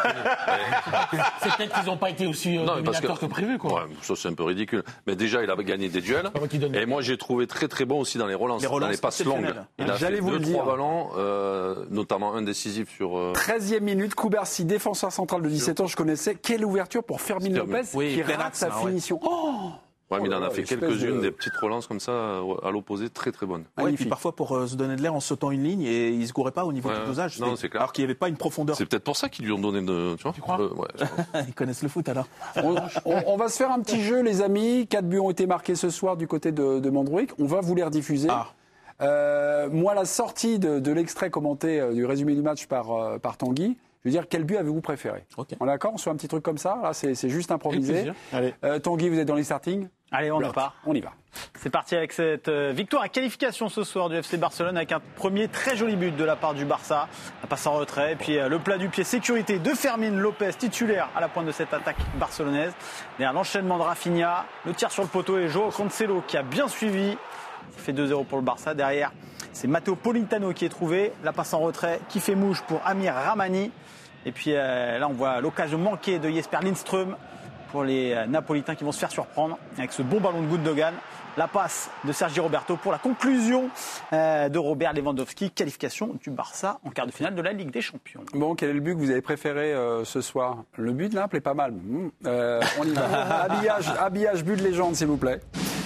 C'est peut-être qu'ils n'ont pas été aussi euh, Non, mais parce dominateurs que, prévu, quoi. Ouais, ça c'est un peu ridicule. Mais déjà, il avait gagné des duels. Pas moi qui donne. Et moi, j'ai trouvé très très bon aussi dans les relances, Les relances dans les passes longues. exceptionnelles. Il a J'allais fait vous deux, le trois dire. ballons, euh, notamment un décisif sur. euh, treizième minute, Cubarsí, défenseur central de dix-sept ans, je connaissais. Quelle ouverture pour Fermin Fermin. Lopez Oui, qui plein rate axe, sa là, ouais. finition. Oh, Ouais, mais il en Oh là a là, fait espèce quelques-unes, de- des petites relances comme ça, euh, à l'opposé, très très bonnes. Ouais, et puis magnifique. parfois pour euh, se donner de l'air en sautant une ligne et il se gourait pas au niveau Ouais, du dosage. non, C'était- c'est clair. Alors qu'il n'y avait pas une profondeur. C'est peut-être pour ça qu'ils lui ont donné de. Tu, vois Tu crois Euh, ouais, je pense. Ils connaissent le foot alors. On, on- on va se faire un petit jeu, les amis. Quatre buts ont été marqués ce soir du côté de, de Mandrouik. On va vous les rediffuser. Ah. Euh, moi, la sortie de, de l'extrait commenté euh, du résumé du match par, euh, par Tanguy, je veux dire, quel but avez-vous préféré? Ok. On est d'accord? On se fait un petit truc comme ça? Là, c'est c'est juste improvisé. plaisir. Allez. Euh, Tanguy, vous êtes dans les starting? Allez, on y Bloc. part. On y va. C'est parti avec cette euh, victoire et qualification ce soir du F C Barcelone avec un premier très joli but de la part du Barça. La passe en retrait et puis euh, le plat du pied sécurité de Fermin Lopez, titulaire à la pointe de cette attaque barcelonaise. Derrière l'enchaînement de Rafinha, le tir sur le poteau et Joao Cancelo qui a bien suivi. Ça fait deux zéro pour le Barça. Derrière, c'est Matteo Politano qui est trouvé. La passe en retrait qui fait mouche pour Amir Rahmani. Et puis euh, là, on voit l'occasion manquée de Jesper Lindström pour les euh, Napolitains qui vont se faire surprendre avec ce bon ballon de Gundogan. La passe de Sergi Roberto pour la conclusion euh, de Robert Lewandowski. Qualification du Barça en quart de finale de la Ligue des Champions. Bon, quel est le but que vous avez préféré euh, ce soir? Le but de Naples est pas mal. Mmh. Euh, on y va. habillage, habillage, but de légende, s'il vous plaît.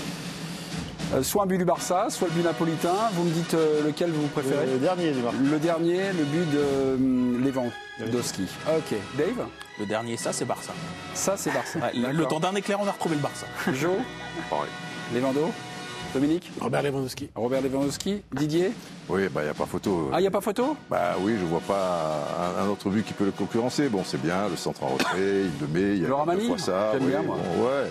Euh, soit un but du Barça, soit le but napolitain. Vous me dites euh, lequel vous préférez? Le dernier du Barça. Le dernier, le but de euh, Lewandowski. Ok. Dave? Le dernier, ça c'est Barça. Ça, c'est Barça. Ouais, le D'accord. temps d'un éclair, on a retrouvé le Barça. Joe? Pareil. Lewando? Dominique? Robert Lewandowski. Robert Lewandowski? Didier? Oui, bah il n'y a pas photo. Ah, il n'y a pas photo? Bah oui, je vois pas un, un autre but qui peut le concurrencer. Bon, c'est bien, le centre en retrait, il le met, il y a Le Ramani, deux fois ça. j'aime oui, bien, moi. bon, ouais.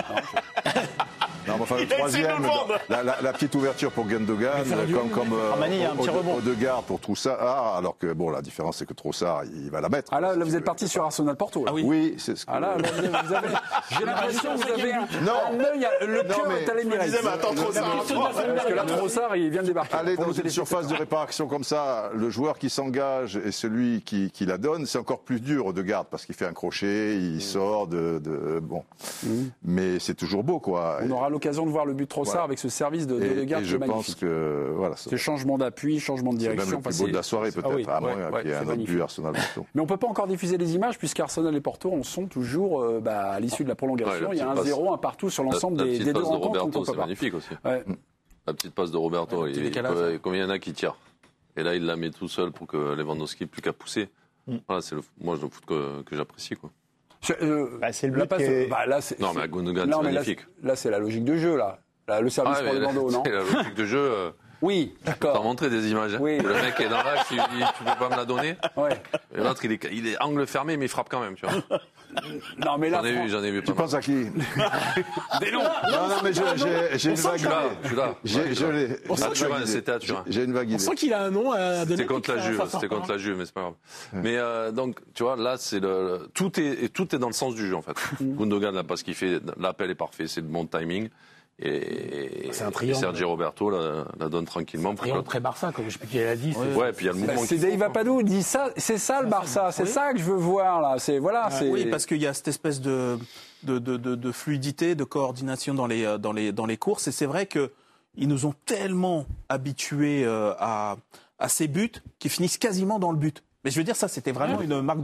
Non, mais enfin, le troisième, la, la- la petite ouverture pour Gundogan, comme, comme euh, Ramani, il y a un petit rebond. Odegaard pour Troussard. Ah, alors que bon, la différence, c'est que Troussard, il va la mettre. Ah là, là vous êtes parti sur Arsenal Porto. là. Ah oui. Oui, c'est ce que... Ah là, là, vous avez, j'ai l'impression que vous avez un, Non. un œil, à- le Non, cœur mais- est à l'Emirates. Parce que là, Trossard, il vient de débarquer. Aller Pour dans nos une surface de téléspectateurs. réparation comme ça, le joueur qui s'engage et celui qui, qui la donne, c'est encore plus dur Odegaard parce qu'il fait un crochet, il sort de, de bon. Mais c'est toujours beau, quoi. On aura l'occasion de voir le but de Trossard Voilà. avec ce service de, de Et, Odegaard et qui je est pense magnifique. que voilà, c'est Ce changement d'appui, changement de c'est direction. même le plus enfin, beau de la c'est- soirée Ah peut-être, oui, à moins ouais, ouais, qu'il y ait c'est un autre magnifique. but Arsenal Porto. Mais on peut pas encore diffuser les images puisqu'Arsenal et Porto en sont toujours euh, bah, à l'issue de la prolongation. Ouais, la il y a un petite zéro, un partout sur La, l'ensemble la des, petite des deux passe de rencontres. Roberto, donc on peut c'est pas. magnifique aussi. Ouais. La petite passe de Roberto, Ouais, le petit il- décalage, peut- ouais. combien il y en a qui tirent? Et là, il la met tout seul pour que Lewandowski plus qu'à pousser. Voilà, c'est le, moi, le foot que, que j'apprécie, quoi. Je- euh, Bah, c'est le la but passe- qui est- bah, là, c'est- Non, mais à c'est- Gundogan, non, c'est mais là, magnifique. c'est- Là, c'est la logique de jeu, là. Là, le service Ah, pour mais le Lewando, non? c'est la logique de jeu. euh, Oui, T'as d'accord. montré des images. Hein. Oui. Le mec est dans l'axe, il dit tu peux pas me la donner. Ouais. Et l'autre, il est, il est angle fermé, mais il frappe quand même. Tu vois. Non, mais là, J'en ai fran- vu, j'en ai vu pas Tu mal. penses à qui Des noms. Non, non, mais j'ai j'ai- j'ai une sent vague que Je suis là, idée. je suis là. J'ai Ouais, je je suis là. l'ai. On sent À que J'ai une Turin, vague idée. c'était à Turin. J'ai une vague On idée. sent qu'il a un nom à donner. C'était contre la qui- Juve, ça sort c'était pas. contre la Juve, mais c'est pas grave. Mais euh, donc, tu vois, là, c'est le tout est et tout est dans le sens du jeu en fait. Gundogan là, parce qu'il fait l'appel est parfait, c'est le bon timing. Et, C'est un et triangle. Sergi Roberto la, la donne tranquillement. pour Triangle que- très Barça, comme je sais plus qui l'a dit. c'est- Ouais, et puis il y a le Bah, mouvement. c'est qu'il Dave faut, quoi. Apadou, il dit ça, c'est ça le Barça, c'est Oui. ça que je veux voir là. C'est voilà, c'est. Oui, parce qu'il y a cette espèce de, de, de, de, de fluidité, de coordination dans les, euh, dans les, dans les courses. Et c'est vrai qu'ils nous ont tellement habitués euh, à, à ces buts qui finissent quasiment dans le but. Mais je veux dire, ça, c'était vraiment une marque de fabrique.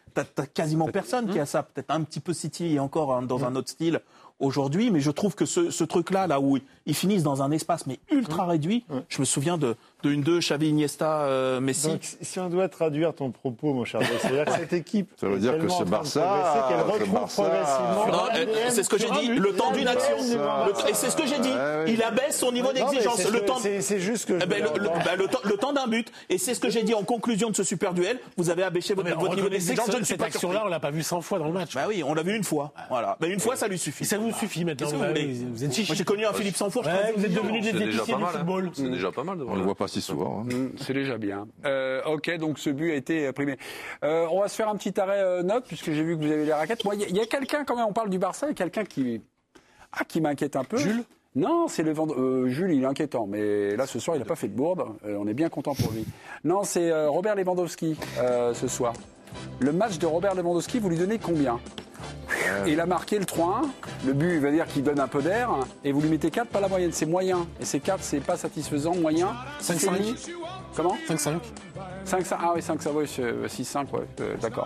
t'as, t'as quasiment personne qui a ça. Peut-être un petit peu City et encore hein, dans un autre style aujourd'hui, mais je trouve que ce, ce truc-là, là où ils finissent dans un espace mais ultra réduit, je me souviens de, de une deux, Xavi, Iniesta, euh, Messi. Donc, si on doit traduire ton propos, mon cher, c'est-à-dire que cette équipe, ça veut dire que ce Barça, qu'elle ce retrouve Barça, progressivement. Non, euh, c'est ce que j'ai dit, le temps d'une action. Le- et c'est ce que j'ai dit. Il abaisse son niveau d'exigence. Le temps, C'est c'est juste que. eh ben, le, le- bah, le temps, le temps d'un but. Et c'est ce que j'ai dit en conclusion de ce super duel. Vous avez abaissé votre, Mais votre niveau reconnaissez d'exigence. que Je ne suis cette pas surpris. action-là, on l'a pas vue cent fois dans le match. Bah oui, on l'a vu une fois. Voilà. Bah, une fois, ça lui suffit. Et ça vous suffit maintenant. Qu'est-ce que vous Bah, voulez Vous êtes chichi. Moi, j'ai connu un Philippe Sanfour. je Ouais, crois. vous êtes devenus des C'est déjà épiciers pas du mal. hein. football. C'est déjà pas mal de On voir ne le là. voit pas si souvent. hein. Mm, C'est déjà bien. Euh, ok, donc ce but a été primé. Euh, on va se faire un petit arrêt euh, note, puisque j'ai vu que vous avez les raquettes. Moi, il y, a- il y a quelqu'un, quand même, on parle du Barça, il y a quelqu'un qui, ah, qui m'inquiète un peu. Jules Non, c'est le vend- euh, Jules, il est inquiétant, mais là, ce soir, il n'a pas fait de bourde. Euh, on est bien content pour lui. Non, c'est euh, Robert Lewandowski, euh, ce soir. Le match de Robert Lewandowski, vous lui donnez combien ? Il a marqué le trois un, le but il va dire qu'il donne un peu d'air, et vous lui mettez quatre, pas la moyenne, c'est moyen. Et c'est quatre, c'est pas satisfaisant, moyen. cinq six cinq. et demi. Comment cinq cinq. cinq cinq, ah oui, cinq cinq, oui, six cinq, ouais, euh, d'accord.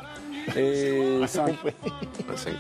Et cinq. Bah, cinq.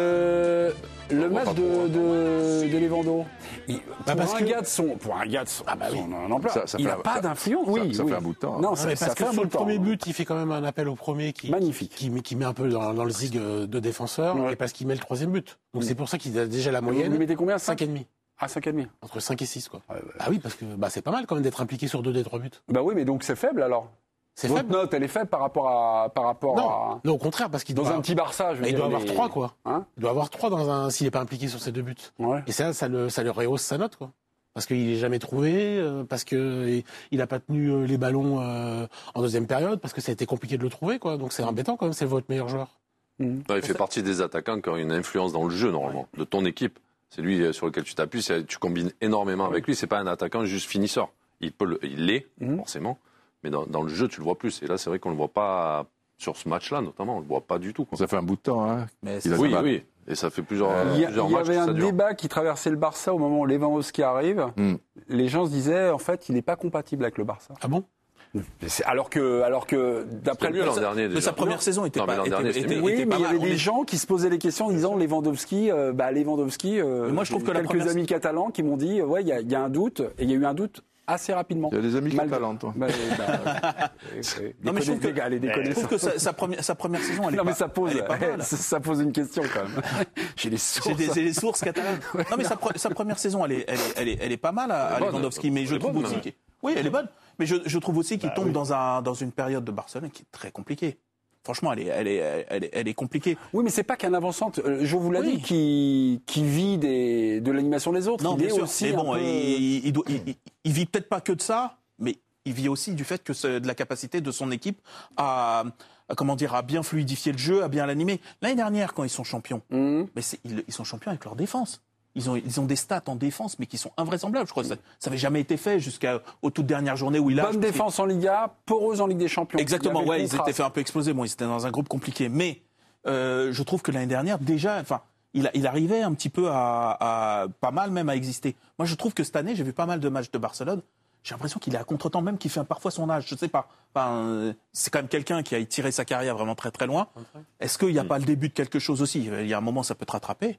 Le, le voit match pas de, trop, de, de Lewando, il- Bah, pour, parce un que- gars de son, pour un gars de son, Ah bah oui. son ampleur, Ça- ça il fait n'a un- pas ça- d'influence. ça- Oui, ça oui. fait un bout de temps, hein. Non, Non, ça, mais ça parce fait que un sur bout le de temps. premier but, il fait quand même un appel au premier qui, Magnifique. qui, qui, qui met un peu dans, dans le zig euh, de défenseur, Ouais. et parce qu'il met le troisième but. Donc Mm. c'est pour ça qu'il a déjà la Vous lui moyenne. mettez combien cinq et demi. Ah, cinq et demi. Entre cinq et six, quoi. Ouais, ouais. Ah oui, parce que bah, c'est pas mal quand même d'être impliqué sur deux des trois buts. Bah oui, mais donc c'est faible alors. C'est Votre faible. note, elle est faible par rapport à, par rapport Non, à, non, au contraire, parce qu'il dans doit, un petit Barça, je veux il dire. doit avoir les- trois, quoi. Hein Il doit avoir trois dans un s'il n'est pas impliqué sur ces deux buts. Ouais. Et ça, ça le, ça le rehausse sa note, quoi. Parce qu'il est jamais trouvé, euh, parce que il a pas tenu euh, les ballons euh, en deuxième période, parce que ça a été compliqué de le trouver, quoi. Donc c'est embêtant quand même. C'est votre meilleur joueur. Non, il fait partie des attaquants qui ont une influence dans le jeu, normalement, de ton équipe. C'est lui sur lequel tu t'appuies, c'est- tu combines énormément avec lui. C'est pas un attaquant juste finisseur. Il peut le- il l'est, Mhm. forcément, mais dans, dans le jeu, tu le vois plus. Et là, c'est vrai qu'on le voit pas sur ce match-là, notamment. On le voit pas du tout. quoi. Ça fait un bout de temps. Hein. Mais Il a Oui, du mal. oui. Et ça fait plusieurs, Il y, a- plusieurs il y matchs avait que un ça dure. débat qui traversait le Barça au moment où Lewandowski arrive. Mm. Les gens se disaient, en fait, il n'est pas compatible avec le Barça. Ah bon? C'est- Alors que, alors que d'après C'était le mieux l'an dernier, Mais déjà. sa première saison était Non, mais pas. l'an était- dernier, était- c'était mieux. Oui, était mais pas il y mal. avait On des est- gens qui se posaient les questions en disant Lewandowski, euh, bah Lewandowski. euh, Mais moi, je trouve j'ai que la quelques première- amis catalans qui m'ont dit, euh, ouais, il y, a- il y a un doute, et il y a eu un doute assez rapidement. Il y a des amis Malgré- catalans, toi. Bah, bah, euh, euh, Non, mais je trouve que- les gars, les Je trouve déconnaissants. que sa, sa première, sa première saison, elle est Non, mais pas- ça pose, elle est pas mal. ça, ça pose une question quand même. J'ai les J'ai sources. des, j'ai des sources catalanes. Non, mais sa, pre- sa première saison, elle est, elle est, elle est, elle est pas mal à, à Elle est bonne. Lewandowski, mais je Elle est trouve bonne, aussi même. qu'il- oui, elle est bonne. Mais je, je trouve aussi qu'il tombe dans un, dans une période de Barcelone qui est très compliquée. Franchement, elle est, elle est, elle est, elle est compliquée. Oui, mais c'est pas qu'un avançant. euh, Je vous l'ai Oui. dit, qui, qui vit des, de l'animation des autres. Non, il bien est sûr. aussi Mais un bon, peu- il, il, doit- il, il- il vit peut-être pas que de ça, mais il vit aussi du fait que c'est de la capacité de son équipe à, à, comment dire, à bien fluidifier le jeu, à bien l'animer. L'année dernière, quand ils sont champions, Mhm. mais c'est- ils, ils sont champions avec leur défense. Ils ont, ils ont des stats en défense, mais qui sont invraisemblables. Je crois que ça n'avait jamais été fait jusqu'aux toutes dernières journées où il a. Bonne défense en Liga, poreuse en Ligue des Champions. Exactement, Il y avait ouais, le ils contraste. étaient fait un peu exploser. Bon, ils étaient dans un groupe compliqué. Mais euh, je trouve que l'année dernière, déjà, enfin, il, a- il arrivait un petit peu à, à- pas mal même à exister. Moi, je trouve que cette année, j'ai vu pas mal de matchs de Barcelone. J'ai l'impression qu'il est à contre-temps, même qu'il fait parfois son âge. Je sais pas. Enfin, euh, c'est quand même quelqu'un qui a tiré sa carrière vraiment très très loin. Est-ce qu'il n'y a pas le début de quelque chose aussi? Il y a un moment, ça peut te rattraper.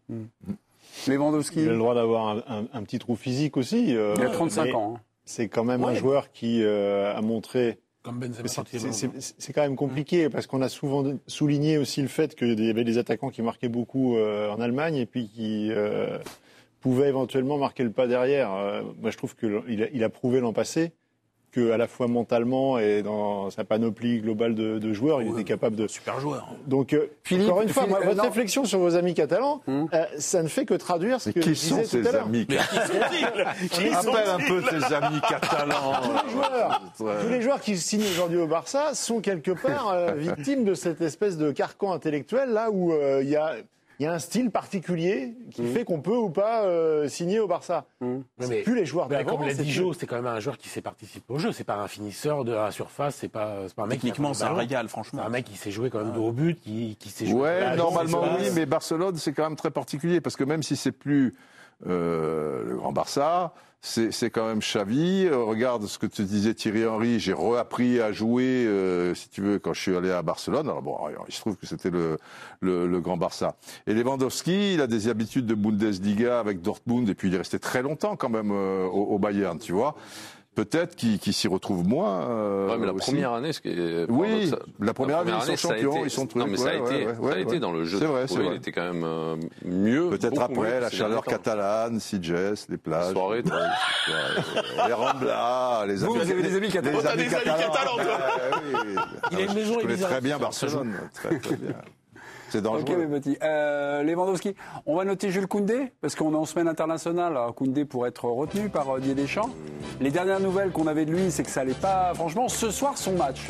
Lewandowski, Il a le droit d'avoir un, un- un petit trou physique aussi. euh, il a trente-cinq mais ans. hein. C'est quand même un Ouais. joueur qui euh, a montré. Comme Benzema. C'est- quand il est C'est bon. c'est- c'est quand même compliqué parce qu'on a souvent souligné aussi le fait qu'il y avait des attaquants qui marquaient beaucoup euh, en Allemagne et puis qui euh, pouvaient éventuellement marquer le pas derrière. Euh, moi, je trouve qu'il a, il a prouvé l'an passé qu'à la fois mentalement et dans sa panoplie globale de, de joueurs, il Ouais. était capable de. Super joueur. Donc, euh, Philippe, encore une fois, Philippe, moi, euh, votre non. réflexion sur vos amis catalans, Hum. euh, ça ne fait que traduire ce Mais que qui je sont disais tout ces à l'heure. amis Mais qui sont-ils Qui Rappelle un sont-ils peu tes amis catalans. Tous les joueurs, tous les joueurs qui signent aujourd'hui au Barça sont quelque part euh, victimes de cette espèce de carcan intellectuel là où euh, il y a il y a un style particulier qui Mmh. fait qu'on peut ou pas euh, signer au Barça. Ouais, C'est mais- plus les joueurs mais d'avant. comme l'a c'est dit plus- Jo, c'est quand même un joueur qui sait participer au jeu. C'est pas un finisseur de la surface. C'est pas, c'est pas un mec. qui Techniquement, apporte c'est le un ballon. régal, C'est franchement. un mec qui sait jouer quand même de haut but, qui, qui sait jouer. Ouais, la normalement défense, oui, espace. mais Barcelone, c'est quand même très particulier parce que même si c'est plus euh, le grand Barça. C'est, c'est quand même Xavi. Euh, regarde ce que te disait Thierry Henry. J'ai reappris à jouer, euh, si tu veux, quand je suis allé à Barcelone. Alors bon, il se trouve que c'était le, le, le grand Barça. Et Lewandowski, il a des habitudes de Bundesliga avec Dortmund, et puis il est resté très longtemps quand même euh, au, au Bayern, tu vois. Peut-être qu'il, qu'il s'y retrouve moins. Euh, ouais, mais la aussi. première année, ce qui est oui, ça, la première année, ils sont champions, été, ils sont trucs. Non, mais ça a ouais, été, ouais, ouais, ça a ouais, été ouais. dans le jeu. C'est vrai, c'est oui, vrai. il était quand même euh, mieux. Peut-être après mieux la ces chaleur derniers temps. catalane, Sitges, les plages, Les soirées, toi, les Ramblas, les Vous, amis, vous avez des amis catalans. les T'as des amis catalans, toi. Ouais, oui. Il a une maison Je et connais des très amis. bien Barcelone, très très bien. C'est dangereux. Ok, mes petits. Euh, Lewandowski, on va noter Jules Koundé, parce qu'on est en semaine internationale. Alors, Koundé pourrait être retenu par euh, Didier Deschamps. Les dernières nouvelles qu'on avait de lui, c'est que ça allait pas. Franchement, ce soir, son match.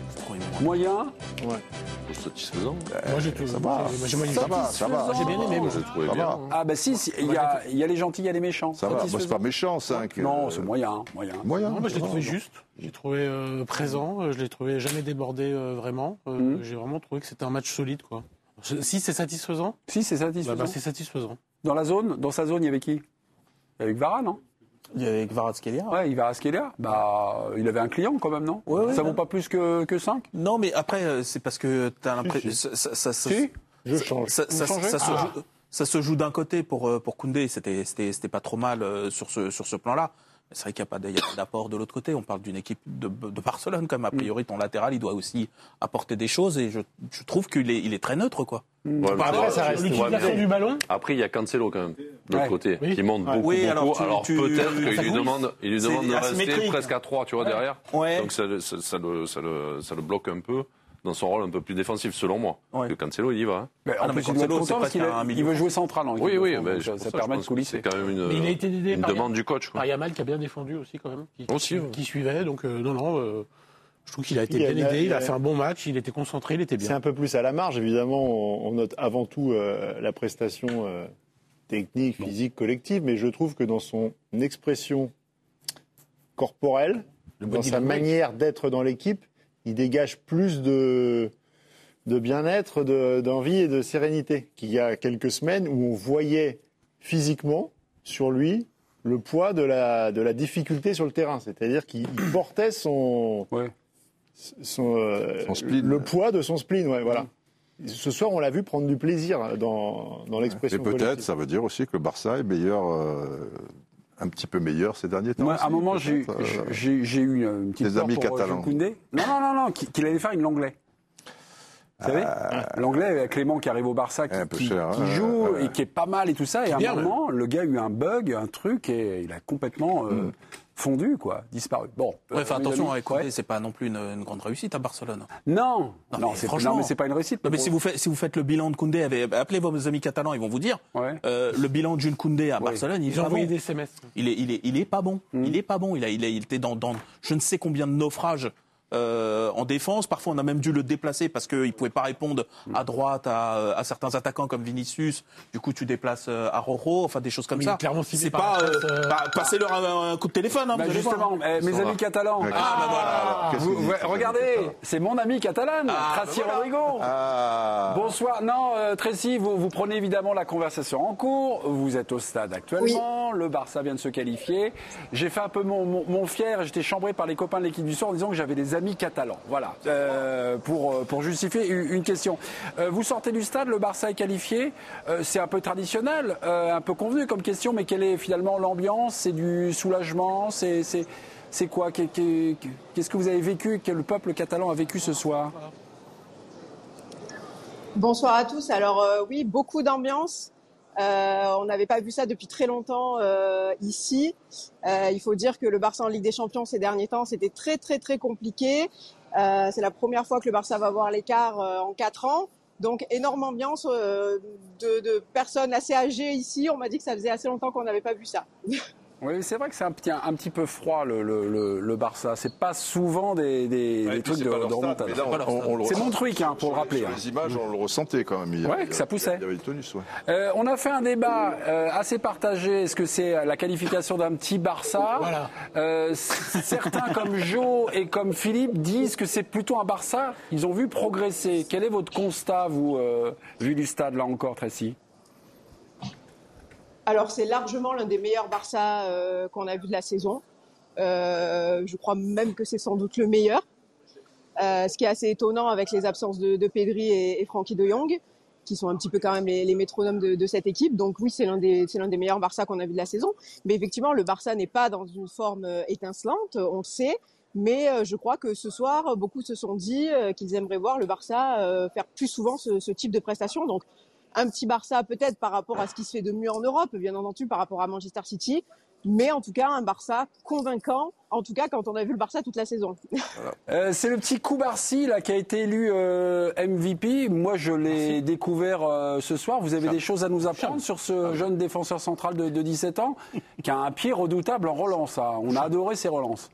Moyen. Satisfaisant. Moi, j'ai tout. Ça va, J'ai- moi, j'ai- ça va, ça va. J'ai bien aimé, moi. Je trouvais Ça bien. va. Ah, bah si, si, il y a, il y a les gentils, il y a les méchants. Ça va, moi c'est Satisfaisant. pas méchant, cinq. Non, c'est moyen, moyen. Moyen. Non, bah, je l'ai ça trouvé va. juste. J'ai trouvé euh, présent. euh, Je l'ai trouvé jamais débordé euh, vraiment. Euh, Mhm. J'ai vraiment trouvé que c'était un match solide, quoi. Si c'est satisfaisant, Si, c'est bah, satisfaisant. bah, c'est satisfaisant. Dans la zone, dans sa zone, il y avait qui Il y avait Varane, non Il y avait Kvaratskhelia. Ouais, il va à Skelia. Bah, il avait un client quand même, non Ouais, ouais, Ça ouais. vaut pas plus que, que cinq Non, mais après, euh, c'est parce que t'as l'impression. Si, Ça, ça, ça, Si Je change. ça, ça, Vous changez ça se Ah. joue, ça se joue d'un côté pour, euh, pour Koundé, c'était, c'était, c'était pas trop mal euh, sur ce, sur ce plan-là. Mais c'est vrai qu'il n'y a pas de- il y a pas d'apport de l'autre côté. On parle d'une équipe de, de Barcelone, comme a priori ton latéral, il doit aussi apporter des choses et je, je trouve qu'il est, il est très neutre, quoi. Ouais, mais Après, c'est- ça reste- ouais, L'utilisation mais du ballon, Après, il y a Cancelo quand même, de l'autre Ouais. côté, Oui. qui monte Ouais. beaucoup, Oui, beaucoup. alors Alors, tu- tu- peut-être ça qu'il lui bouge. demande, il lui C'est demande de rester asymétrique. presque à trois, tu vois, derrière. Ouais. Donc ça, le- ça, ça le, ça, le, ça le bloque un peu dans son rôle un peu plus défensif, selon moi. Ouais. Parce que Cancelo, il y va. Hein. Mais Ah en non, mais plus, il doit être Cancelo, content c'est parce presque qu'il a- un milieu. il veut jouer central en équipe Oui, de oui, France, ben, donc je ça, pense ça ça, permet je de pense que coulisser. c'est quand même une, mais il a été aidé une par demande du coach. Quoi. par Yamal qui a bien défendu aussi quand même, qui, qui- Aussi, ouais. qui suivait. Donc euh, non, non, euh, je trouve qu'il a été Il y a- bien aidé. Il a il y a- fait un bon match, il était concentré, il était C'est bien. un peu plus à la marge, évidemment. On, on note avant tout euh, la prestation euh, technique, physique, collective, mais je trouve que dans son expression corporelle, Le dans body sa language. manière d'être dans l'équipe, il dégage plus de, de bien-être, de- d'envie et de sérénité qu'il y a quelques semaines où on voyait physiquement sur lui le poids de la, de la difficulté sur le terrain. C'est-à-dire qu'il il portait son, Ouais. son, euh, Son spleen. le poids de son spleen. Ouais, voilà. Ce soir, on l'a vu prendre du plaisir dans, dans Et l'expression peut-être, collective. ça veut dire aussi que le Barça est meilleur, euh, un petit peu meilleur ces derniers temps. Moi, à un aussi, moment, j'ai peut-être, euh, j'ai- j'ai eu une petite Des peur amis pour euh, catalans. Jules Koundé. Non, non, non, non, qu'il qu'il allait faire une l'anglais. Vous savez L'anglais, avec Clément qui arrive au Barça, qui, Un peu qui- cher, qui hein, joue ouais, ouais. et qui est pas mal et tout ça. Et à un bien, moment, le gars a eu un bug, un truc, et il a complètement euh, fondu, quoi, disparu. Bon. Ouais, fais euh, mes attention, amis, avec Koundé, ouais. c'est pas non plus une, une grande réussite à Barcelone. Non, Non, non, mais c'est franchement- non, mais c'est pas une réussite. Non, mais si vous faites, si vous faites le bilan de Koundé, avec- appelez vos amis catalans, ils vont vous dire. Ouais. Euh, le bilan de Jules Koundé à Ouais. Barcelone, il est Ils ont pas envoyé bon. des S M S. Il est, il est, il est pas bon. Mm. Il est pas bon. Il a, il a, il était dans, dans je ne sais combien de naufrages euh, en défense. Parfois, on a même dû le déplacer parce qu'il pouvait pas répondre Mm. à droite à, à certains attaquants comme Vinicius. Du coup, tu déplaces euh, à Rojo, enfin des choses comme Mais ça. il est clairement ciblé C'est par pas la euh, presse, euh, bah, passez-leur un, un coup de téléphone. Hein, Bah, vous allez voir. justement, eh, mes Ça va. amis catalans. Ah, bah voilà, alors, qu'est-ce Vous- qu'il dit, ouais, ces amis regardez, catalans c'est mon ami catalane, Ah, Tracy bah voilà. Rodrigo. Ah, Bonsoir. Non, euh, Tracy, vous, vous prenez évidemment la conversation en cours. Vous êtes au stade actuellement. Le Barça vient de se qualifier. J'ai fait un peu mon, mon, mon fier. J'étais chambré par les copains de l'équipe du soir en disant que j'avais des amis catalans. Voilà. Euh, pour, euh, pour justifier une, une question. Euh, vous sortez du stade, le Barça est qualifié. Euh, c'est un peu traditionnel, euh, un peu convenu comme question, mais quelle est finalement l'ambiance? C'est du soulagement? C'est, c'est, c'est quoi? Qu'est- qu'est- Qu'est-ce que vous avez vécu, que le peuple catalan a vécu ce soir? Bonsoir à tous. Alors euh, oui, beaucoup d'ambiance. Euh, on n'avait pas vu ça depuis très longtemps euh, ici. Euh, il faut dire que le Barça en Ligue des Champions ces derniers temps, c'était très très très compliqué. Euh, c'est la première fois que le Barça va voir l'écart euh, en quatre ans. Donc énorme ambiance euh, de, de personnes assez âgées ici. On m'a dit que ça faisait assez longtemps qu'on n'avait pas vu ça. Oui, c'est vrai que c'est un petit, un petit peu froid le, le, le, le Barça. C'est pas souvent des, des, Ouais, des et puis trucs c'est de, pas leur de stade, remontada. mais là, on- on- on le C'est ressent. mon truc, hein, pour le Sur- rappeler. Sur hein. les images, on le ressentait quand même. Il y Ouais, avait- que ça poussait. Il y avait le tonus, ouais. Euh, on a fait un débat euh, assez partagé. Est-ce que c'est la qualification d'un petit Barça? Voilà. Euh, c- certains comme Joe et comme Philippe disent que c'est plutôt un Barça. Ils ont vu progresser. Quel est votre constat, vous, euh, vu du stade là encore, Tracy? Alors c'est largement l'un des meilleurs Barça euh, qu'on a vu de la saison. Euh, je crois même que c'est sans doute le meilleur. Euh, ce qui est assez étonnant avec les absences de, de Pedri et, et Frenkie de Jong, qui sont un petit peu quand même les, les métronomes de, de cette équipe. Donc oui, c'est l'un des, c'est l'un des meilleurs Barça qu'on a vu de la saison. Mais effectivement, le Barça n'est pas dans une forme euh, étincelante, on le sait. Mais euh, je crois que ce soir, beaucoup se sont dit euh, qu'ils aimeraient voir le Barça euh, faire plus souvent ce, ce type de prestation. Donc un petit Barça peut-être par rapport à ce qui se fait de mieux en Europe, bien entendu par rapport à Manchester City. Mais en tout cas, un Barça convaincant, en tout cas quand on a vu le Barça toute la saison. Euh, c'est le petit Koubarsi là, qui a été élu euh, M V P. Moi, je l'ai Merci. découvert euh, ce soir. Vous avez Charles. des choses à nous apprendre Charles. sur ce jeune défenseur central de, de dix-sept ans qui a un pied redoutable en relance. Hein. On a adoré ses relances.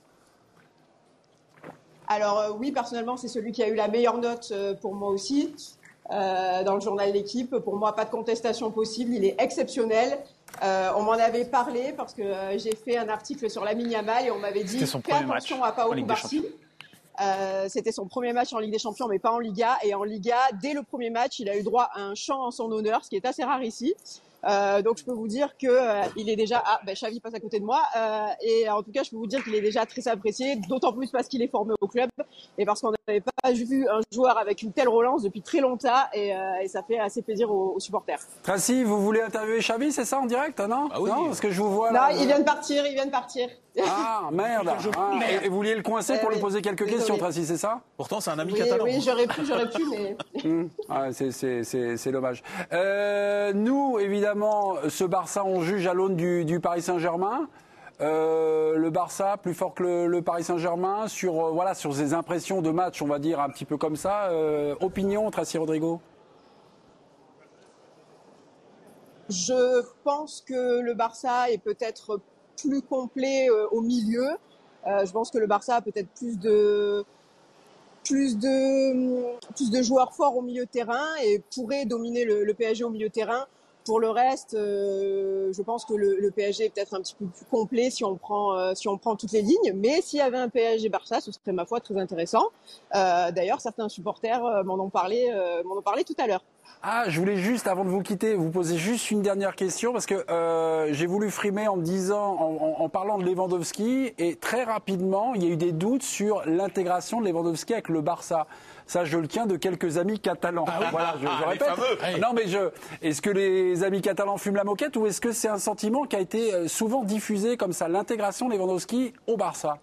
Alors euh, oui, personnellement, c'est celui qui a eu la meilleure note euh, pour moi aussi. Euh, dans le journal L'Équipe. Pour moi, pas de contestation possible. Il est exceptionnel. Euh, on m'en avait parlé parce que euh, j'ai fait un article sur Lamine Yamal et on m'avait dit fais attention à Pau Koubarsi. Euh, c'était son premier match en Ligue des Champions, mais pas en Liga. Et en Liga, dès le premier match, il a eu droit à un chant en son honneur, ce qui est assez rare ici. Euh, donc je peux vous dire que euh, il est déjà ah ben Xavi passe à côté de moi euh, et en tout cas je peux vous dire qu'il est déjà très apprécié, d'autant plus parce qu'il est formé au club et parce qu'on n'avait pas vu un joueur avec une telle relance depuis très longtemps et, euh, et ça fait assez plaisir aux, aux supporters. Tracy, vous voulez interviewer Xavi, c'est ça en direct, non? Ah oui. Non, parce que je vous vois là. Non, il vient de partir, il vient de partir. Ah merde, ah, et, et vous vouliez le coincer pour euh, lui poser quelques désolé. questions, Tracy, c'est ça? Pourtant c'est un ami oui, catalan. Oui, j'aurais pu, j'aurais pu, mais. Mmh. Ah, c'est, c'est, c'est, c'est dommage. Euh, nous, évidemment, ce Barça, on juge à l'aune du, du Paris Saint-Germain. Euh, le Barça plus fort que le, le Paris Saint-Germain sur euh, voilà sur ses impressions de match, on va dire un petit peu comme ça. Euh, opinion, Tracy Rodrigo? Je pense que le Barça est peut-être plus complet euh, au milieu. Euh, je pense que le Barça a peut-être plus de plus de plus de joueurs forts au milieu de terrain et pourrait dominer le, le P S G au milieu de terrain. Pour le reste, euh, je pense que le, le P S G est peut-être un petit peu plus complet si on prend euh, si on prend toutes les lignes. Mais s'il y avait un P S G Barça, ce serait ma foi très intéressant. Euh, d'ailleurs, certains supporters euh, m'en ont parlé euh, m'en ont parlé tout à l'heure. Ah, je voulais juste, avant de vous quitter, vous poser juste une dernière question parce que euh, j'ai voulu frimer en me disant, en, en, en parlant de Lewandowski, et très rapidement, il y a eu des doutes sur l'intégration de Lewandowski avec le Barça. Ça, je le tiens de quelques amis catalans. Ah oui. Voilà, je, je répète. Ah, non, mais je, est-ce que les amis catalans fument la moquette ou est-ce que c'est un sentiment qui a été souvent diffusé comme ça, l'intégration de Lewandowski au Barça?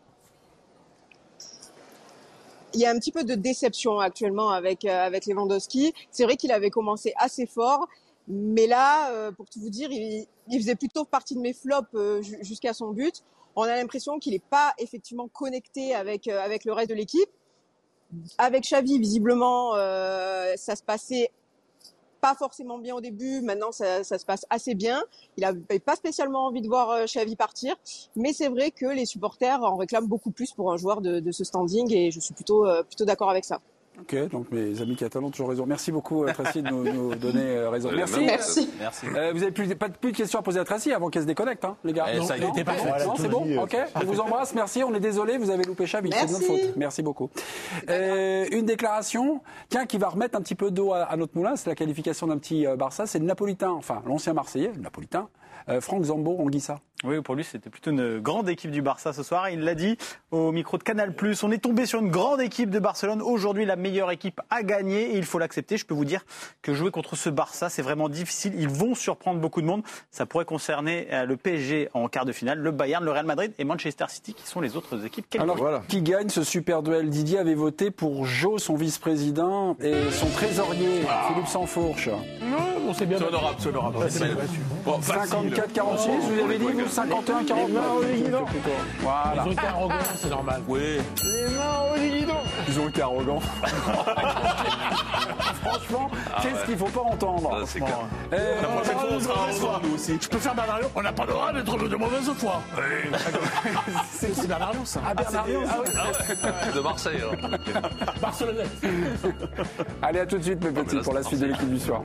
Il y a un petit peu de déception actuellement avec euh, avec Lewandowski. C'est vrai qu'il avait commencé assez fort, mais là, euh, pour tout vous dire, il, il faisait plutôt partie de mes flops euh, jusqu'à son but. On a l'impression qu'il n'est pas effectivement connecté avec euh, avec le reste de l'équipe. Avec Xavi, visiblement, euh, ça se passait pas forcément bien au début. Maintenant, ça, ça se passe assez bien. Il n'avait pas spécialement envie de voir Xavi partir, mais c'est vrai que les supporters en réclament beaucoup plus pour un joueur de, de ce standing, et je suis plutôt euh, plutôt d'accord avec ça. Ok, donc mes amis catalans ont toujours raison. Merci beaucoup Tracy de nous, nous donner raison. Merci. Merci. Merci. Euh, vous n'avez plus, pas plus de questions à poser à Tracy avant qu'elle se déconnecte, hein, les gars. Eh, non, ça, il non, était parfait. non, non, c'est bon. Ok. Je vous embrasse. Merci. On est désolé. Vous avez loupé Xavi. C'est de notre faute. Merci beaucoup. Euh, une déclaration, tiens, qui va remettre un petit peu d'eau à, à notre moulin. C'est la qualification d'un petit euh, Barça. C'est le Napolitain, enfin l'ancien Marseillais, le Napolitain, euh, Franck Zambo Anguissa. Oui, pour lui, c'était plutôt une grande équipe du Barça ce soir. Il l'a dit au micro de Canal+. On est tombé sur une grande équipe de Barcelone. Aujourd'hui, la meilleure équipe a gagné et il faut l'accepter. Je peux vous dire que jouer contre ce Barça, c'est vraiment difficile. Ils vont surprendre beaucoup de monde. Ça pourrait concerner le P S G en quart de finale, le Bayern, le Real Madrid et Manchester City qui sont les autres équipes. Alors, voilà. Qui gagne ce super duel? Didier avait voté pour Jo, son vice-président, et son trésorier, ah. Philippe Sansfourche. On s'est bien c'est honorable, c'est honorable. Bon, cinquante-quatre quarante-six, vous avez dit, vous cinquante et un quarante-neuf. Voilà. Ils ont été arrogants, c'est normal. Oui. Les mains au guidon. Ils ont été arrogants. Franchement, ah qu'est-ce ouais. qu'il ne faut pas entendre? Ah, c'est clair. Euh, la prochaine fois, on sera arrogants, nous aussi. Je peux faire Bernard Lyon. On n'a pas le droit d'être de mauvaise foi. Oui. c'est, c'est Bernard Lyon, ça. Ah, Bernard Lyon, ah, ah, ouais. De Marseille. Hein. Barcelonais. Allez, à tout de suite, mes petits, ah, pour la suite de l'équipe du soir.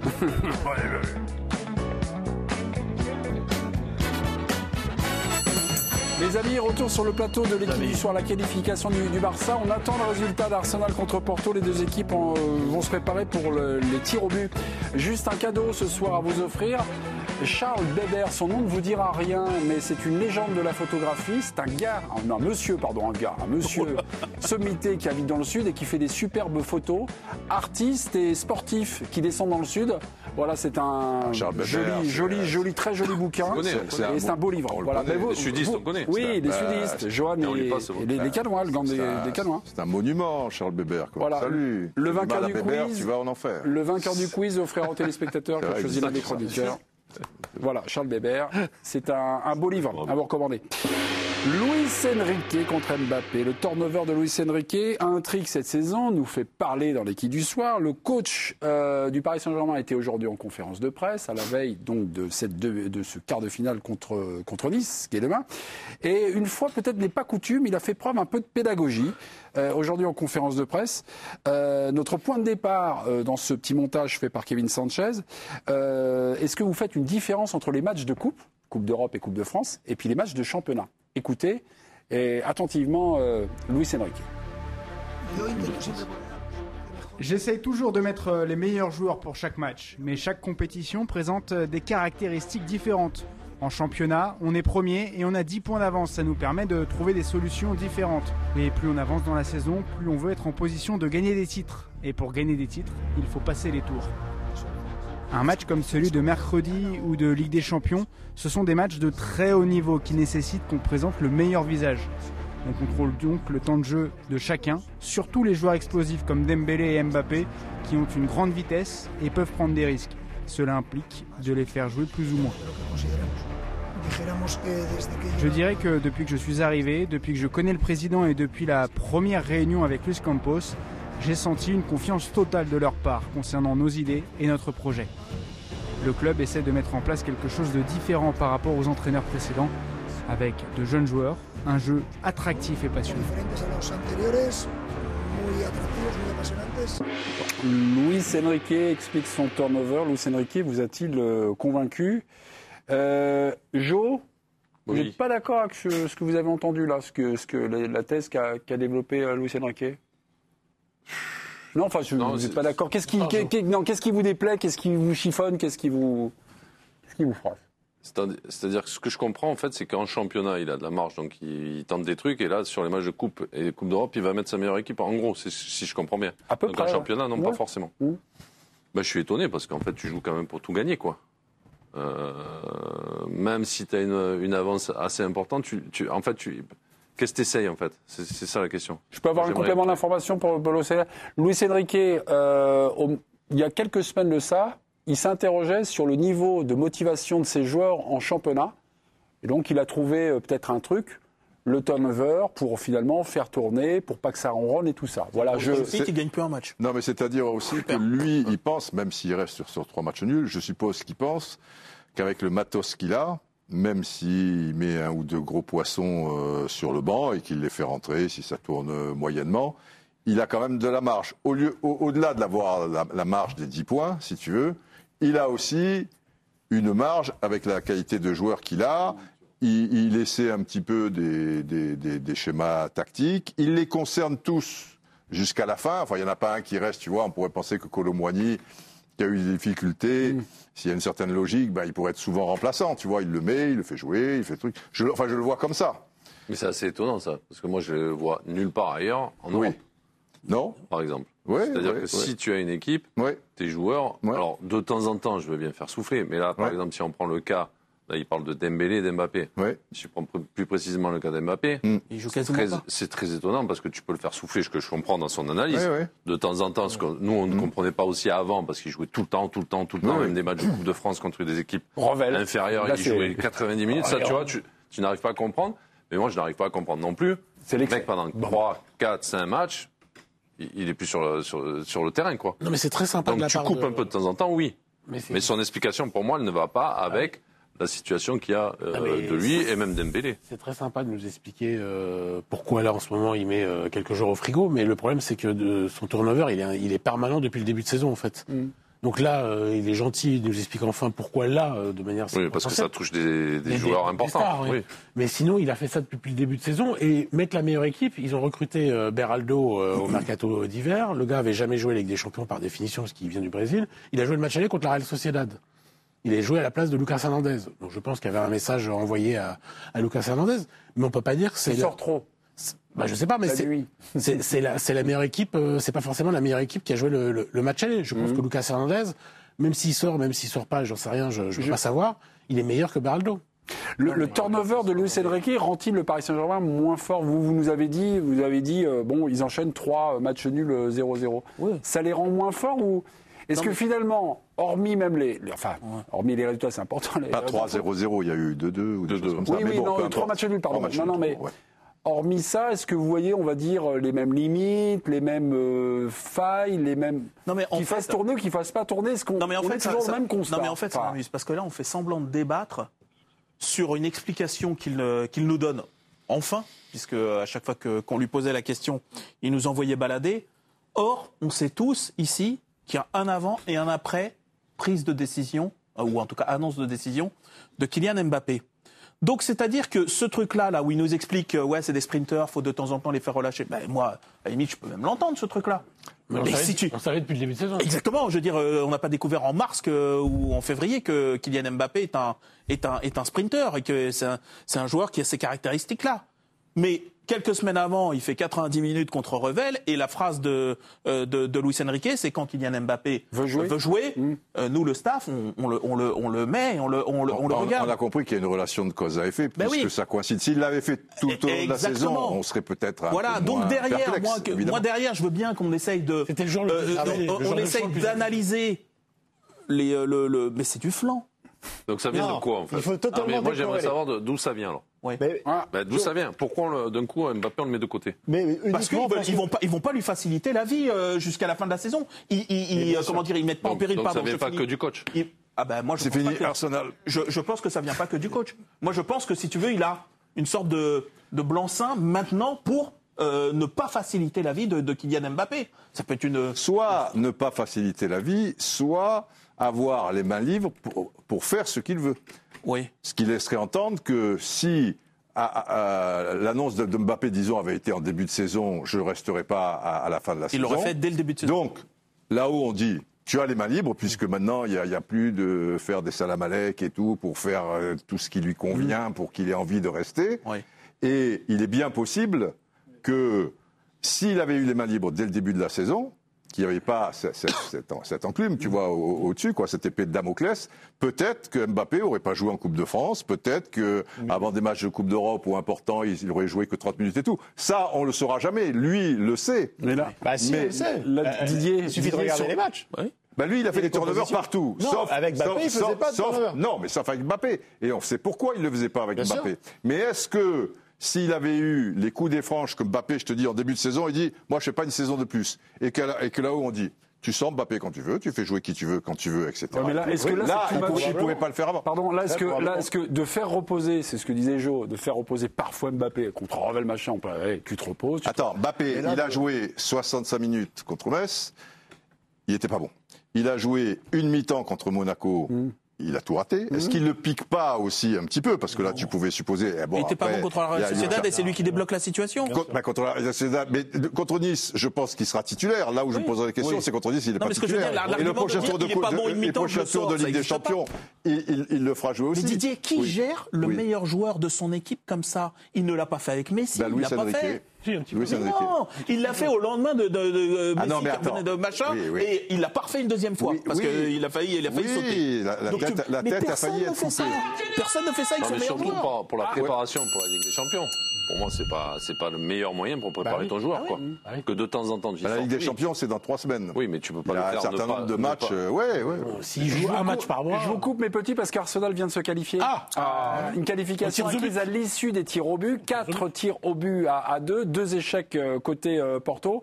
Les amis, retour sur le plateau de l'équipe du soir, la qualification du, du Barça. On attend le résultat d'Arsenal contre Porto. Les deux équipes en, euh, vont se préparer pour le, les tirs au but. Juste un cadeau ce soir à vous offrir. Charles Bébert, son nom ne vous dira rien, mais c'est une légende de la photographie. C'est un gars, non, un monsieur, pardon, un gars, un monsieur sommité qui habite dans le sud et qui fait des superbes photos, artiste et sportif qui descend dans le sud. Voilà, c'est un Charles Bébert, joli, c'est- joli, joli, très joli bouquin. connaît, on connaît. Et c'est un beau livre. On le Voilà. connaît. Mais vous- Les sudistes, vous- on connaît. Oui, les Bah, sudistes. Johan et on et, lit pas, c'est et les, les Canois, le gang des, C'est un- des Canois. C'est un monument, Charles Bébert. Quoi. Voilà. Salut. Le Tu fais vainqueur mal à du Bébert, quiz. tu vas en enfer. Le vainqueur du quiz offrira aux téléspectateurs, C'est j'ai vrai, choisi l'un des exactement. chroniqueurs. Voilà, Charles Bébert. C'est un, un beau livre à vous recommander. Luis Enrique contre Mbappé. Le turnover de Luis Enrique intrigue cette saison, nous fait parler dans l'équipe du soir. Le coach euh, du Paris Saint-Germain était aujourd'hui en conférence de presse, à la veille donc de, cette de, de ce quart de finale contre, contre Nice, qui est demain. Et une fois peut-être n'est pas coutume, il a fait preuve un peu de pédagogie. Euh, aujourd'hui en conférence de presse. Euh, notre point de départ euh, dans ce petit montage fait par Kevin Sanchez, euh, est-ce que vous faites une différence entre les matchs de coupe, Coupe d'Europe et Coupe de France, et puis les matchs de championnat? Écoutez et attentivement euh, Luis Enrique. J'essaye toujours de mettre les meilleurs joueurs pour chaque match, mais chaque compétition présente des caractéristiques différentes. En championnat, on est premier et on a dix points d'avance. Ça nous permet de trouver des solutions différentes. Et plus on avance dans la saison, plus on veut être en position de gagner des titres. Et pour gagner des titres, il faut passer les tours. Un match comme celui de mercredi ou de Ligue des Champions, ce sont des matchs de très haut niveau qui nécessitent qu'on présente le meilleur visage. On contrôle donc le temps de jeu de chacun, surtout les joueurs explosifs comme Dembélé et Mbappé qui ont une grande vitesse et peuvent prendre des risques. Cela implique de les faire jouer plus ou moins. Je dirais que depuis que je suis arrivé, depuis que je connais le président et depuis la première réunion avec Luis Campos, j'ai senti une confiance totale de leur part concernant nos idées et notre projet. Le club essaie de mettre en place quelque chose de différent par rapport aux entraîneurs précédents, avec de jeunes joueurs, un jeu attractif et passionnant. Luis Enrique explique son turnover. Luis Enrique vous a-t-il euh, convaincu? euh, Jo, vous Oui. n'êtes pas d'accord avec ce, ce que vous avez entendu là, ce que, ce que la, la thèse qu'a qu'a développée euh, Luis Enrique? Non, enfin, je- Non, vous c'est- n'êtes pas d'accord. Qu'est-ce qui, Non, qu'est- je- qu'est- non, qu'est-ce qui vous déplaît? Qu'est-ce qui vous chiffonne? Qu'est-ce qui vous, qu'est-ce qui vous froisse? C'est-à- C'est-à-dire que ce que je comprends, en fait, c'est qu'en championnat, il a de la marge, donc il, il tente des trucs, et là, sur les matchs de Coupe et Coupe d'Europe, il va mettre sa meilleure équipe. En gros, c'est- si je comprends bien. À peu donc près, en ouais. championnat, non, Ouais. pas forcément. Mmh. Bah, je suis étonné, parce qu'en fait, tu joues quand même pour tout gagner, quoi. Euh, même si tu as une, une avance assez importante, tu, tu, en fait, tu, qu'est-ce que tu essayes, en fait? C'est c'est ça la question. Je peux avoir un J'aimerais- complément d'information pour, pour l'O C L. Luis Enrique, euh, au- il y a quelques semaines de ça, il s'interrogeait sur le niveau de motivation de ses joueurs en championnat. Et donc, il a trouvé euh, peut-être un truc, le turnover, pour finalement faire tourner, pour pas que ça ronronne et tout ça. Voilà, je... Je sais qu'il gagne plus un match. Non, mais c'est-à-dire aussi que lui, il pense, même s'il reste sur, sur trois matchs nuls, je suppose qu'il pense qu'avec le matos qu'il a, même s'il met un ou deux gros poissons euh, sur le banc et qu'il les fait rentrer, si ça tourne euh, moyennement, il a quand même de la marge. Au lieu, au- au-delà de l'avoir la, la marge des dix points, si tu veux, il a aussi une marge avec la qualité de joueur qu'il a. Il, il essaie un petit peu des, des, des, des schémas tactiques. Il les concerne tous jusqu'à la fin. Enfin, il n'y en a pas un qui reste, tu vois. On pourrait penser que Colomboigny, qui a eu des difficultés, Mm. s'il y a une certaine logique, ben, il pourrait être souvent remplaçant. Tu vois, il le met, il le fait jouer, il fait le truc. Je, le- enfin, je le vois comme ça. Mais c'est assez étonnant, ça. Parce que moi, je le vois nulle part ailleurs, en Oui. Europe, Non? par exemple. Oui. C'est-à-dire oui, que oui. si tu as une équipe, Oui. tes joueurs, Ouais. alors de temps en temps, je veux bien faire souffler, mais là, par Ouais. exemple, si on prend le cas, là, il parle de Dembélé et d'Mbappé. Oui. Si je prends pr- plus précisément le cas d'Mbappé, Il joue c'est quasiment très, pas. c'est très étonnant parce que tu peux le faire souffler, ce que je comprends dans son analyse. Oui, oui. De temps en temps, ce que nous, on ne comprenait pas aussi avant, parce qu'il jouait tout le temps, tout le temps, tout le temps, Oui, même oui. des matchs de Coupe de France contre des équipes Revel. inférieures, Là, il c'est- jouait quatre-vingt-dix minutes. Ça, tu vois, tu, tu n'arrives pas à comprendre. Mais moi, je n'arrive pas à comprendre non plus. C'est Le l'excès. mec, pendant trois, quatre, cinq matchs, il, il est plus sur le, sur, sur le terrain, quoi. Non, mais c'est très sympa de Donc la tu part coupes de... un peu de temps en temps, oui. Mais c'est- Mais son explication, pour moi, elle ne va pas avec la situation qu'il y a euh, Ah, mais de lui c'est- et même Dembélé. C'est très sympa de nous expliquer euh, pourquoi là en ce moment il met euh, quelques jours au frigo, mais le problème c'est que de, son turnover il est, il est permanent depuis le début de saison en fait. Mm. Donc là euh, il est gentil, il nous explique enfin pourquoi là euh, de manière Oui, parce que ça touche des, des Des- joueurs des importants. stars, oui. Oui. Mais sinon, il a fait ça depuis le début de saison. Et mettre la meilleure équipe, ils ont recruté euh, Beraldo euh, au mercato d'hiver. Le gars avait jamais joué avec des champions par définition, parce qu'il vient du Brésil. Il a joué le match aller contre la Real Sociedad. il est joué à la place de Lucas Hernandez. Donc je pense qu'il y avait un message envoyé à, à Lucas Hernandez. Mais on peut pas dire que c'est... Il sort trop. Bah, je sais pas, mais Ça c'est, nuit. c'est, c'est, la, c'est la meilleure équipe, euh, c'est pas forcément la meilleure équipe qui a joué le, le, le match aller. Je pense Mhm. que Lucas Hernandez, même s'il sort, même s'il sort pas, j'en sais rien, je, je peux pas savoir, il est meilleur que Beraldo. Le, le turnover de Luis Enrique rend-il le Paris Saint-Germain moins fort? Vous, vous nous avez dit, vous avez dit, euh, bon, ils enchaînent trois matchs nuls euh, zéro zéro. Oui. Ça les rend moins forts ou est-ce Non, que mais- finalement, hormis même les, les- enfin, hormis les résultats, c'est important. Les Pas résultats. trois zéro zéro, il y a eu deux deux ou deux choses comme ça. Oui, mais oui, bon, non, peu trois importe. matchs nuls, pardon. Trois matchs Non, non, nuls, mais ouais. hormis ça, est-ce que vous voyez, on va dire, les mêmes limites, les mêmes euh, failles, les mêmes. Non, mais en Qu'ils fait- fassent tourner ou qu'ils fassent pas tourner, est-ce qu'on Non mais en on fait, est toujours ça- le même ça- constat? Non mais en fait, ça Enfin, m'amuse parce que là, on fait semblant de débattre sur une explication qu'il euh, qu'il nous donne enfin, puisque à chaque fois que qu'on lui posait la question, il nous envoyait balader. Or, on sait tous ici qu'il y a un avant et un après prise de décision, euh, ou en tout cas annonce de décision, de Kylian Mbappé. Donc, c'est-à-dire que ce truc-là, là, où il nous explique, euh, ouais, c'est des sprinteurs, faut de temps en temps les faire relâcher. Ben, moi, à la limite, je peux même l'entendre, ce truc-là. Mais on, Et savait, si tu- on savait depuis le début de saison. Exactement, je veux dire, euh, on n'a pas découvert en mars que, ou en février que Kylian Mbappé est un, est un, est un sprinter et que c'est un, c'est un joueur qui a ces caractéristiques-là. Mais quelques semaines avant, il fait quatre-vingt-dix minutes contre Revel et la phrase de, euh, de, de Luis Enrique, c'est quand Kylian Mbappé Veut jouer. mmh. euh, nous, le staff, on, on, le, on, le, on le met, on le, on le, on le On, regarde. on a compris qu'il y a une relation de cause à effet, Ben puisque oui. ça coïncide. S'il l'avait fait tout au long de la saison, Exactement. on serait peut-être un Voilà, peu donc moins derrière, perplexe, moi, que- évidemment. moi derrière, je veux bien qu'on essaye de, C'était le jour le plus euh, travaillé, on, le on jour le essaye plus travaillé. d'analyser les, euh, le, le, mais c'est du flanc. Donc ça vient Non, de quoi en fait il faut totalement Ah, mais moi j'aimerais décorréler. savoir de- d'où ça vient alors. Mais, Ben, d'où ça vient? Pourquoi on le- d'un coup Mbappé on le met de côté? mais uniquement Parce qu'ils veulent- parce ils que- vont pas, ils vont pas lui faciliter la vie euh, jusqu'à la fin de la saison. Ils, ils, ils, euh, comment dire, ils mettent pas en Donc, péril. donc pardon, ça vient je pas finis. que du coach. Ils- ah ben moi je C'est pense fini, pas que- Arsenal. Je, je pense que ça vient pas que du coach. Moi je pense que si tu veux, il a une sorte de, de blanc-seing maintenant pour euh, ne pas faciliter la vie de, de Kylian Mbappé. Ça peut être une. Soit ne pas faciliter la vie, soit avoir les mains libres pour, pour faire ce qu'il veut. Oui. Ce qui laisserait entendre que si à- à- à l'annonce de, de Mbappé, disons, avait été en début de saison, je ne resterai pas à, à la fin de la Il saison. l'aurait fait dès le début de saison. Donc, là-haut, on dit, tu as les mains libres, puisque maintenant, il n'y a, il y a plus de faire des salamalek et tout, pour faire euh, tout ce qui lui convient, pour qu'il ait envie de rester. Oui. Et il est bien possible que s'il avait eu les mains libres dès le début de la saison, qu'il n'y avait pas cette, cette, cette, cette enclume, tu vois, au- au-dessus, quoi, cette épée de Damoclès, peut-être que Mbappé aurait pas joué en Coupe de France, peut-être que avant des matchs de Coupe d'Europe ou importants, il, il aurait joué que trente minutes et tout. Ça, on le saura jamais. Lui le sait. Mais là, Bah si, Mais on le sait. là, Euh, Didier- il suffit de Didier regarder sur- les matchs. Bah lui, il a fait Et des les turnovers compositions. partout. Non, sauf, avec Mbappé, sauf- il faisait sauf- pas de sauf- turnover. Non, mais sauf avec Mbappé. Et on sait pourquoi il ne le faisait pas avec Bien Mbappé. sûr. Mais est-ce que s'il avait eu les coups des franches que Mbappé, je te dis, en début de saison, il dit, moi, je fais pas une saison de plus. Et que, là- et que là-haut, on dit, tu sens Mbappé quand tu veux, tu fais jouer qui tu veux quand tu veux, et cetera. Ouais, mais là, est-ce que là, c'est il too much? ne pouvait pas le faire avant. Pardon, là, est-ce que, probablement. là, est-ce que de faire reposer, c'est ce que disait Jo, de faire reposer parfois Mbappé contre Revel machin, on peut, hey, tu te reposes. tu te- Attends, Mbappé, là, il a de- joué soixante-cinq minutes contre Metz, il était pas bon. Il a joué une mi-temps contre Monaco. Mm. Il a tout raté. Est-ce qu'il ne pique pas aussi un petit peu? Parce que là, tu pouvais supposer. eh bon, il était pas après, bon contre la il y Real a- il y a- Sociedad et c'est lui qui débloque la situation. Contre, bah, contre la Real Sociedad. Mais de- contre Nice, je pense qu'il sera titulaire. Là où je me poserai la question, Oui. c'est contre Nice, il n'est Non, pas mais ce que je veux titulaire. dire, Et le l'argument de prochain dire tour de, qu'il est pas de- bon une le mi-temps, prochain je le tour de sors, ça Ligue des existe pas. Champions, il, il- il le fera jouer aussi. Mais Didier, qui Oui. gère le Oui. meilleur joueur de son équipe comme ça? Il ne l'a pas fait avec Messi, Bah, il Luis l'a pas Enrique. fait. Si, un petit Luis peu. Mais Enrique. non, il l'a fait au lendemain de, de, de Ah Messi non, mais qui attends. revenait de machin, Oui, oui. et il l'a pas refait une deuxième fois Oui, parce oui. qu'il a failli, il a failli Oui, sauter. la- la Donc tête- tu- la mais tête a personne failli ne être fait ça. coupée. Personne ne fait ça avec Non, son mais meilleur surtout joueur. pour, pour la préparation pour la Ligue des Champions. Pour moi, c'est pas c'est pas le meilleur moyen pour préparer oui. ton joueur, quoi. Ah oui. Que de temps en temps, tu Bah, la sors. Ligue des Oui. Champions, c'est dans trois semaines. Oui, mais tu peux Il pas y le a un faire. certain ne pas- nombre de ne matchs. pas- euh, Ouais, ouais. S'il joue un match par mois. Je vous coupe mes petits parce qu'Arsenal vient de se qualifier. Ah. Une qualification Un tir au acquise à l'issue des tirs au but. Quatre tirs au but à, à deux. Deux échecs euh, côté euh, Porto.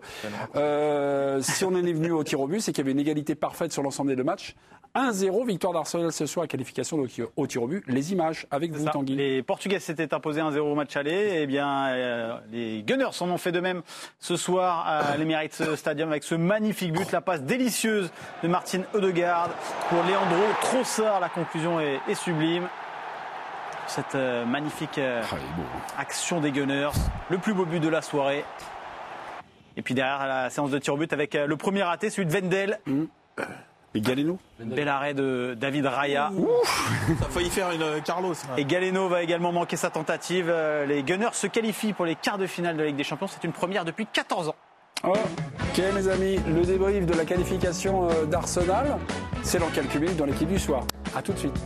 Euh, si on en est venu au tir au but, c'est qu'il y avait une égalité parfaite sur l'ensemble des deux matchs. un zéro, victoire d'Arsenal ce soir à qualification au tir- au tir au but. Les images avec vous, Ça. Tanguy. Les Portugais s'étaient imposés un zéro au match aller. Eh bien, euh, les Gunners en ont fait de même ce soir à l'Emirates Stadium avec ce magnifique but, la passe délicieuse de Martin Ødegaard pour Leandro Trossard. La conclusion est, est sublime. Cette euh, magnifique euh, Ah, il est beau. action des Gunners, le plus beau but de la soirée. Et puis derrière la séance de tir au but avec euh, le premier raté, celui de Wendel. Et Et Galeno. Bel arrêt de David Raya. Ça a failli faire une Carlos. Et Galeno va également manquer sa tentative. Les Gunners se qualifient pour les quarts de finale de la Ligue des Champions. C'est une première depuis quatorze ans. Ok mes amis, le débrief de la qualification d'Arsenal, c'est dans quelques minutes dans l'équipe du soir. A tout de suite.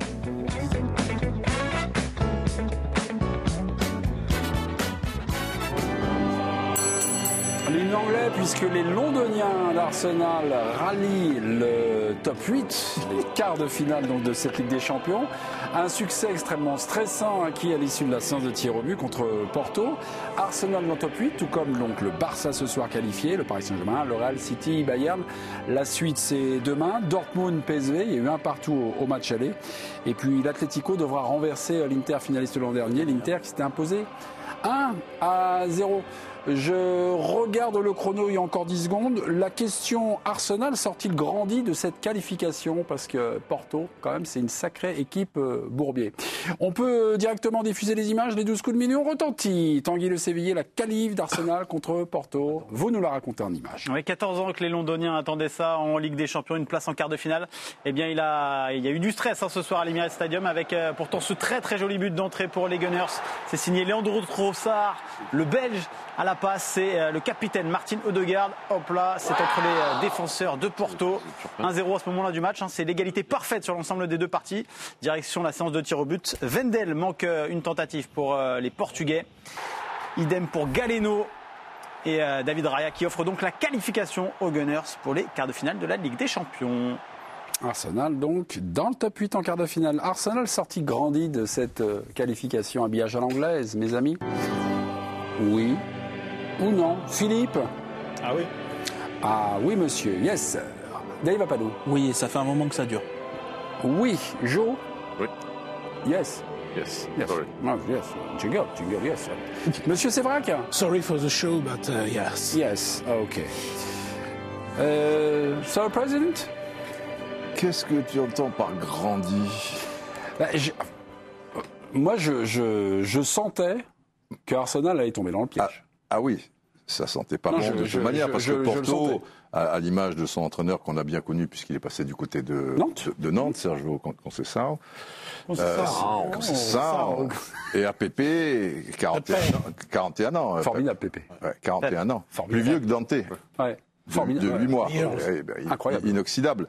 L'hymne anglais, puisque les Londoniens d'Arsenal rallient le top huit, les quarts de finale donc, de cette Ligue des Champions. Un succès extrêmement stressant acquis à l'issue de la séance de tir au but contre Porto. Arsenal dans le top huit, tout comme donc, le Barça ce soir qualifié, le Paris Saint-Germain, le Real City, Bayern. La suite, c'est demain. Dortmund, P S V, il y a eu un partout au, au match aller. Et puis l'Atlético devra renverser l'Inter finaliste l'an dernier. L'Inter qui s'était imposé un à zéro. Je regarde le chrono, il y a encore dix secondes. La question Arsenal sort-il grandi de cette qualification? Parce que Porto, quand même, c'est une sacrée équipe euh, Bourbier. On peut directement diffuser les images, les douze coups de minuit ont retenti. Tanguy Le Sévillier, la qualif d'Arsenal contre Porto. Vous nous la racontez en images. Oui, quatorze ans que les Londoniens attendaient ça en Ligue des Champions, une place en quart de finale. Eh bien, il, a, il y a eu du stress hein, ce soir à l'Emirates Stadium avec euh, pourtant ce très très joli but d'entrée pour les Gunners. C'est signé Leandro Trossard, le Belge. À la passe, c'est euh, le capitaine Martin Odegaard. Hop là, c'est entre les euh, défenseurs de Porto. un zéro à ce moment-là du match. Hein, c'est l'égalité parfaite sur l'ensemble des deux parties. Direction la séance de tir au but. Wendel manque euh, une tentative pour euh, les Portugais. Idem pour Galeno et euh, David Raya qui offre donc la qualification aux Gunners pour les quarts de finale de la Ligue des Champions. Arsenal donc dans le top huit en quart de finale. Arsenal sorti grandi de cette euh, qualification habillage à l'anglaise, mes amis. Oui. Ou non? Philippe? Ah oui. Ah oui, monsieur. Yes, sir. Dave Apadou? Oui, ça fait un moment que ça dure. Oui. Joe? Oui. Yes. Yes. Yes. Sorry. No, yes. Jingle, jingle, yes. Monsieur Sévrac? Sorry for the show, but uh, yes. Yes. OK. Euh, Sir President? Qu'est-ce que tu entends par grandi? Bah, je... Moi, je, je, je sentais que Arsenal allait tomber dans le piège. Ah, ah oui, ça sentait pas Non, bon je- de toute je- manière, je- parce je- que je le Porto, sentais. à, à l'image de son entraîneur qu'on a bien connu, puisqu'il est passé du côté de Nantes. de, de Nantes, Sergio Conceição, Conceição. Conceição, et A P P, quarante et un ans. quarante et un ans. Formidable, Pépé. Ouais, quarante et un ans. Formidable. Plus vieux que Dante. Ouais. De, Formidable. de huit mois. Years. Ouais, ben, il- Incroyable. Inoxydable.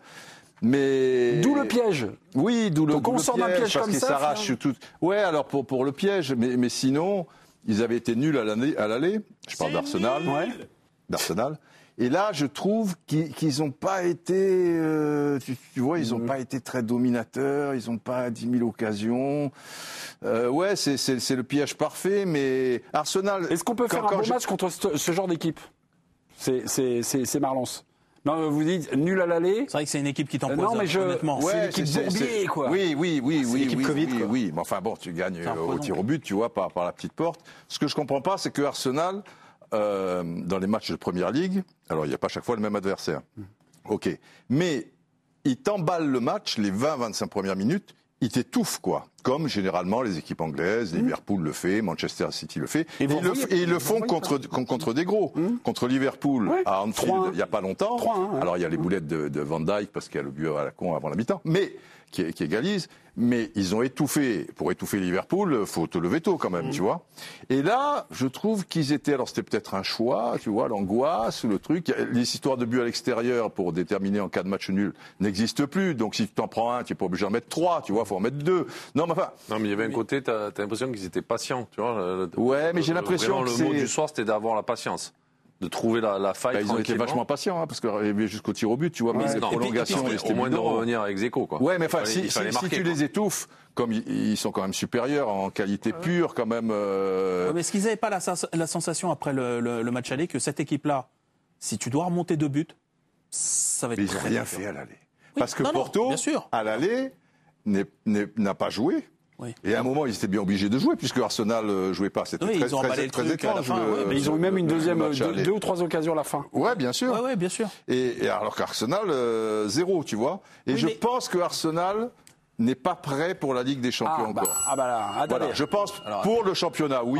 Mais... D'où le piège. Oui, d'où le, Donc d'où on le sort d'un piège parce comme qu'ils ça, s'arrachent finalement. tout. Ouais, alors pour, pour le piège, mais, mais sinon, ils avaient été nuls à l'année- à l'aller. Je parle d'Arsenal. Ouais. D'Arsenal. Et là, je trouve qu'ils qu'ils n'ont pas été, euh, tu, tu vois, ils n'ont Mhm. pas été très dominateurs, ils n'ont pas dix mille occasions. Euh, ouais, c'est c'est- c'est le piège parfait, mais Arsenal. Est-ce qu'on peut quand- faire un quand bon je- match contre ce, ce genre d'équipe? C'est c'est- c'est- c'est Marlens. Non, vous dites nul à l'aller. C'est vrai que c'est une équipe qui Euh, t'empoisonne, non, mais je- honnêtement. c'est Ouais, l'équipe c'est- Bourbier, c'est- quoi. Oui, oui, oui, C'est oui, l'équipe oui, Covid, oui, quoi. oui. Mais enfin bon, tu gagnes C'est un euh, au poison. tir au but, tu vois, par, par la petite porte. Ce que je comprends pas, c'est que Arsenal, euh, dans les matchs de Première Ligue, alors il n'y a pas chaque fois le même adversaire. Ok. Mais il t'emballe le match, les vingt à vingt-cinq premières minutes, il t'étouffe, quoi. Comme généralement les équipes anglaises, Liverpool le fait, Manchester City le fait. Et Et, vous ils le, voyez- et ils le vous font voyez contre, con- contre des gros. Contre Liverpool, Ouais. à Anfield, trois un. il n'y a pas longtemps. trois un, ouais. Alors il y a les boulettes de, de Van Dijk, parce qu'il y a le but à la con avant la mi-temps, mais qui, qui égalise. Mais ils ont étouffé, pour étouffer Liverpool, faut te lever tôt quand même, tu vois. Et là, je trouve qu'ils étaient, alors c'était peut-être un choix, tu vois, l'angoisse, le truc. Les histoires de but à l'extérieur pour déterminer en cas de match nul n'existent plus. Donc si tu t'en prends un, tu n'es pas obligé d'en mettre trois, tu vois, faut en mettre deux. Non, mais enfin. Non, mais il y avait un côté, t'as as, l'impression qu'ils étaient patients, tu vois. le- le- Ouais, mais j'ai le- l'impression vraiment, que le mot c'est- du soir, c'était d'avoir la patience. De trouver la, la faille. Bah, ils ont été tranquillement. vachement patients, hein, parce qu'arriver jusqu'au tir au but, tu vois, mais les Non, prolongations, et puis, ils étaient au moins de dedans. revenir avec Zeko, quoi. Ouais, mais enfin, Il fallait- si, il fallait si- si marquer, tu quoi. les étouffes, comme ils, ils sont quand même supérieurs en qualité pure, quand même. euh, Ouais, mais est-ce qu'ils n'avaient pas la, sens- la sensation après le, le- le match aller que cette équipe-là, si tu dois remonter deux buts, ça va être Mais ils très n'ont rien dur. fait à l'aller. Oui, Parce que non, non, Porto, bien sûr. à l'aller, n'est- n'est- n'a pas joué. Oui. Et à un moment, ils étaient bien obligés de jouer, puisque Arsenal ne jouait pas. C'était Oui, très, ils ont très, emballé le très truc à la étrange. fin, le- ouais, Mais ils ont eu même une le- le deuxième, match deux, aller. deux ou trois occasions à la fin. Ouais, bien sûr. Oui, ouais, bien sûr. Et, et alors qu'Arsenal, euh, zéro, tu vois. Et Oui, je mais- pense que Arsenal n'est pas pas prêt pour la Ligue des Champions Ah bah, encore. ah bah là, attendez. Voilà, je pense Alors, pour le championnat, oui. Ouais.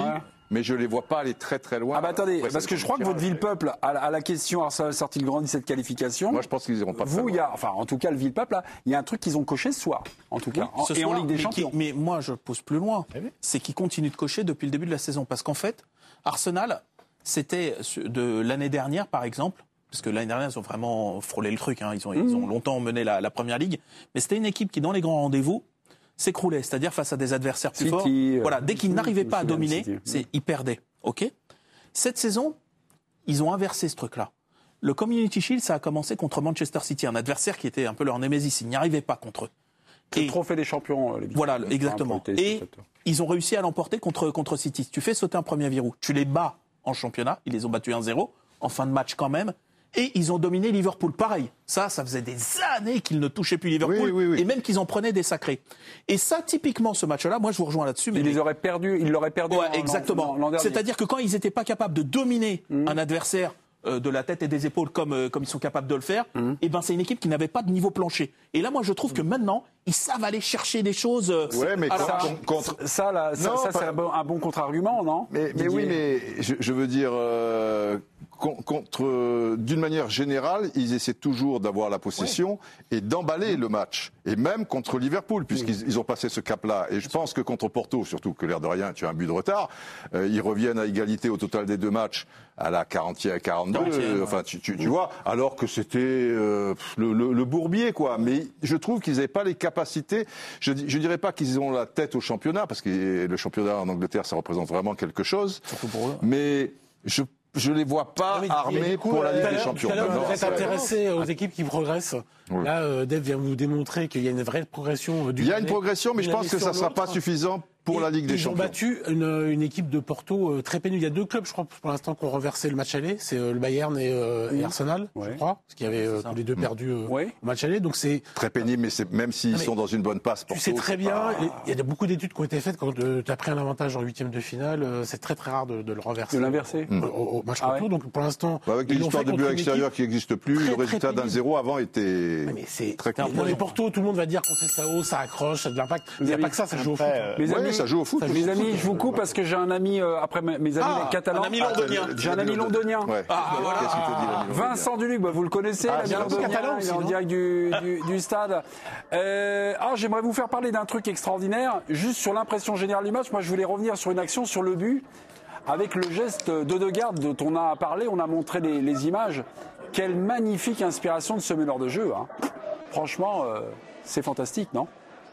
mais je les vois pas aller très très loin. Ah bah attendez, Après, parce que je crois que votre Ville-Peuple, à la, à la question Arsenal sort-il grandi cette qualification, moi je pense qu'ils iront pas très vous, loin. il y a, enfin en tout cas le Ville-Peuple, là, il y a un truc qu'ils ont coché ce soir, en tout cas, en- Ce et soir, en Ligue des mais Champions. qui- mais moi, je pose plus loin. C'est qu'ils continuent de cocher depuis le début de la saison. Parce qu'en fait, Arsenal, c'était de l'année dernière, par exemple, parce que l'année dernière, ils ont vraiment frôlé le truc. Hein, ils, ont, Mmh. ils ont longtemps mené la, la première ligue. Mais c'était une équipe qui, dans les grands rendez-vous, s'écroulait. C'est-à-dire face à des adversaires plus City, forts. euh, Voilà, dès qu'ils n'arrivaient pas à City, dominer, City. c'est, ils perdaient. OK ? Cette saison, ils ont inversé ce truc-là. Le Community Shield, ça a commencé contre Manchester City, un adversaire qui était un peu leur némésis. Ils n'y arrivaient pas contre eux. Le Et- trophée des champions, euh, les voilà, Enfin, exactement. pour le Et téléspectateur. ils ont réussi à l'emporter contre, contre City. Tu fais sauter un premier verrou, tu les bats en championnat, ils les ont battus un zéro, en fin de match quand même, et ils ont dominé Liverpool. Pareil, ça, ça faisait des années qu'ils ne touchaient plus Liverpool, Oui, oui, oui. et même qu'ils en prenaient des sacrés. Et ça, typiquement, ce match-là, moi je vous rejoins là-dessus. Mais Ils les auraient perdus, ils l'auraient perdu. Ouais, l'an- exactement. l'an- l'an dernier. C'est-à-dire que quand ils n'étaient pas capables de dominer Mmh. un adversaire euh, de la tête et des épaules comme, euh, comme ils sont capables de le faire, Mmh. et ben c'est une équipe qui n'avait pas de niveau plancher. Et là, moi, je trouve que maintenant, ils savent aller chercher des choses. euh, Ouais, mais à la- quand- Ça, contre- ça, là, ça, Non, ça, pas- c'est un bon, un bon contre-argument, non Mais, mais Didier oui, mais je, je veux dire, euh, con- contre, euh, d'une manière générale, ils essaient toujours d'avoir la possession et d'emballer le match. Et même contre Liverpool, puisqu'ils ils ont passé ce cap-là. Et je pense que contre Porto, surtout que l'air de rien, tu as un but de retard, euh, ils reviennent à égalité au total des deux matchs à la quarantième, quarante-deux. quarantième, euh, enfin, tu, tu, tu vois, alors que c'était euh, le, le, le bourbier, quoi. Mais je trouve qu'ils n'avaient pas les capacités. Je ne dirais pas qu'ils ont la tête au championnat, parce que le championnat en Angleterre, ça représente vraiment quelque chose. Surtout pour eux. Mais je je les vois pas Mais- armés mais du coup, pour la tout Ligue à des l'heure- Champions. Tout à l'heure, Maintenant, vous êtes c'est- intéressé aux équipes qui progressent. Oui. Là, euh, Dave vient vous démontrer qu'il y a une vraie progression. euh, d'une Il y a une année- progression, mais je d'une pense année que ça ne sur sera pas l'autre. suffisant pour Et la Ligue des ils Champions. ont battu une, une équipe de Porto euh, très pénible. Il y a deux clubs, je crois, pour l'instant, qui ont renversé le match aller. C'est euh, le Bayern et, euh, et Arsenal, je Ouais. crois, parce qu'ils avaient euh, ça. tous les deux perdu euh, Ouais. au match aller. Donc c'est, Très pénible, mais c'est- même s'ils Non, mais sont dans une bonne passe, tu Porto, sais très c'est bien. pas- Il y a beaucoup d'études qui ont été faites quand tu as pris un avantage en huitième de finale. euh, c'est très très rare de, de le renverser. De l'inverser. Au, au- au match Ah retour. ouais. Donc pour l'instant, Bah, avec ils l'ont l'histoire fait de contre but une extérieur équipe qui n'existe plus, très, le très résultat d'un pénible. zéro avant était Ouais, mais c'est très Pour court. les Porto, tout le monde va dire qu'on fait ça haut, ça accroche, ça a de l'impact. Il n'y a avez- pas que ça, ça joue au foot. Après, euh, Mes Ouais, amis, ça joue au foot. mes amis, je vous coupe parce que j'ai un ami, euh, après mes mes amis Ah, catalans. un ami londonien. J'ai un ami londonien. Ouais. Ah, bah voilà. Qu'est-ce qu'il te dit, l'ami londonien Vincent Duluc, bah, vous le connaissez, Ah, l'ami c'est un londonien, catalan il est aussi, en non direct du, du, du stade. Euh, ah, j'aimerais vous faire parler d'un truc extraordinaire, juste sur l'impression générale du match. Moi, je voulais revenir sur une action sur le but, avec le geste d'Odegaard dont on a parlé, on a montré les, les images. Quelle magnifique inspiration de ce meneur de jeu. Hein. Franchement, euh, c'est fantastique, non?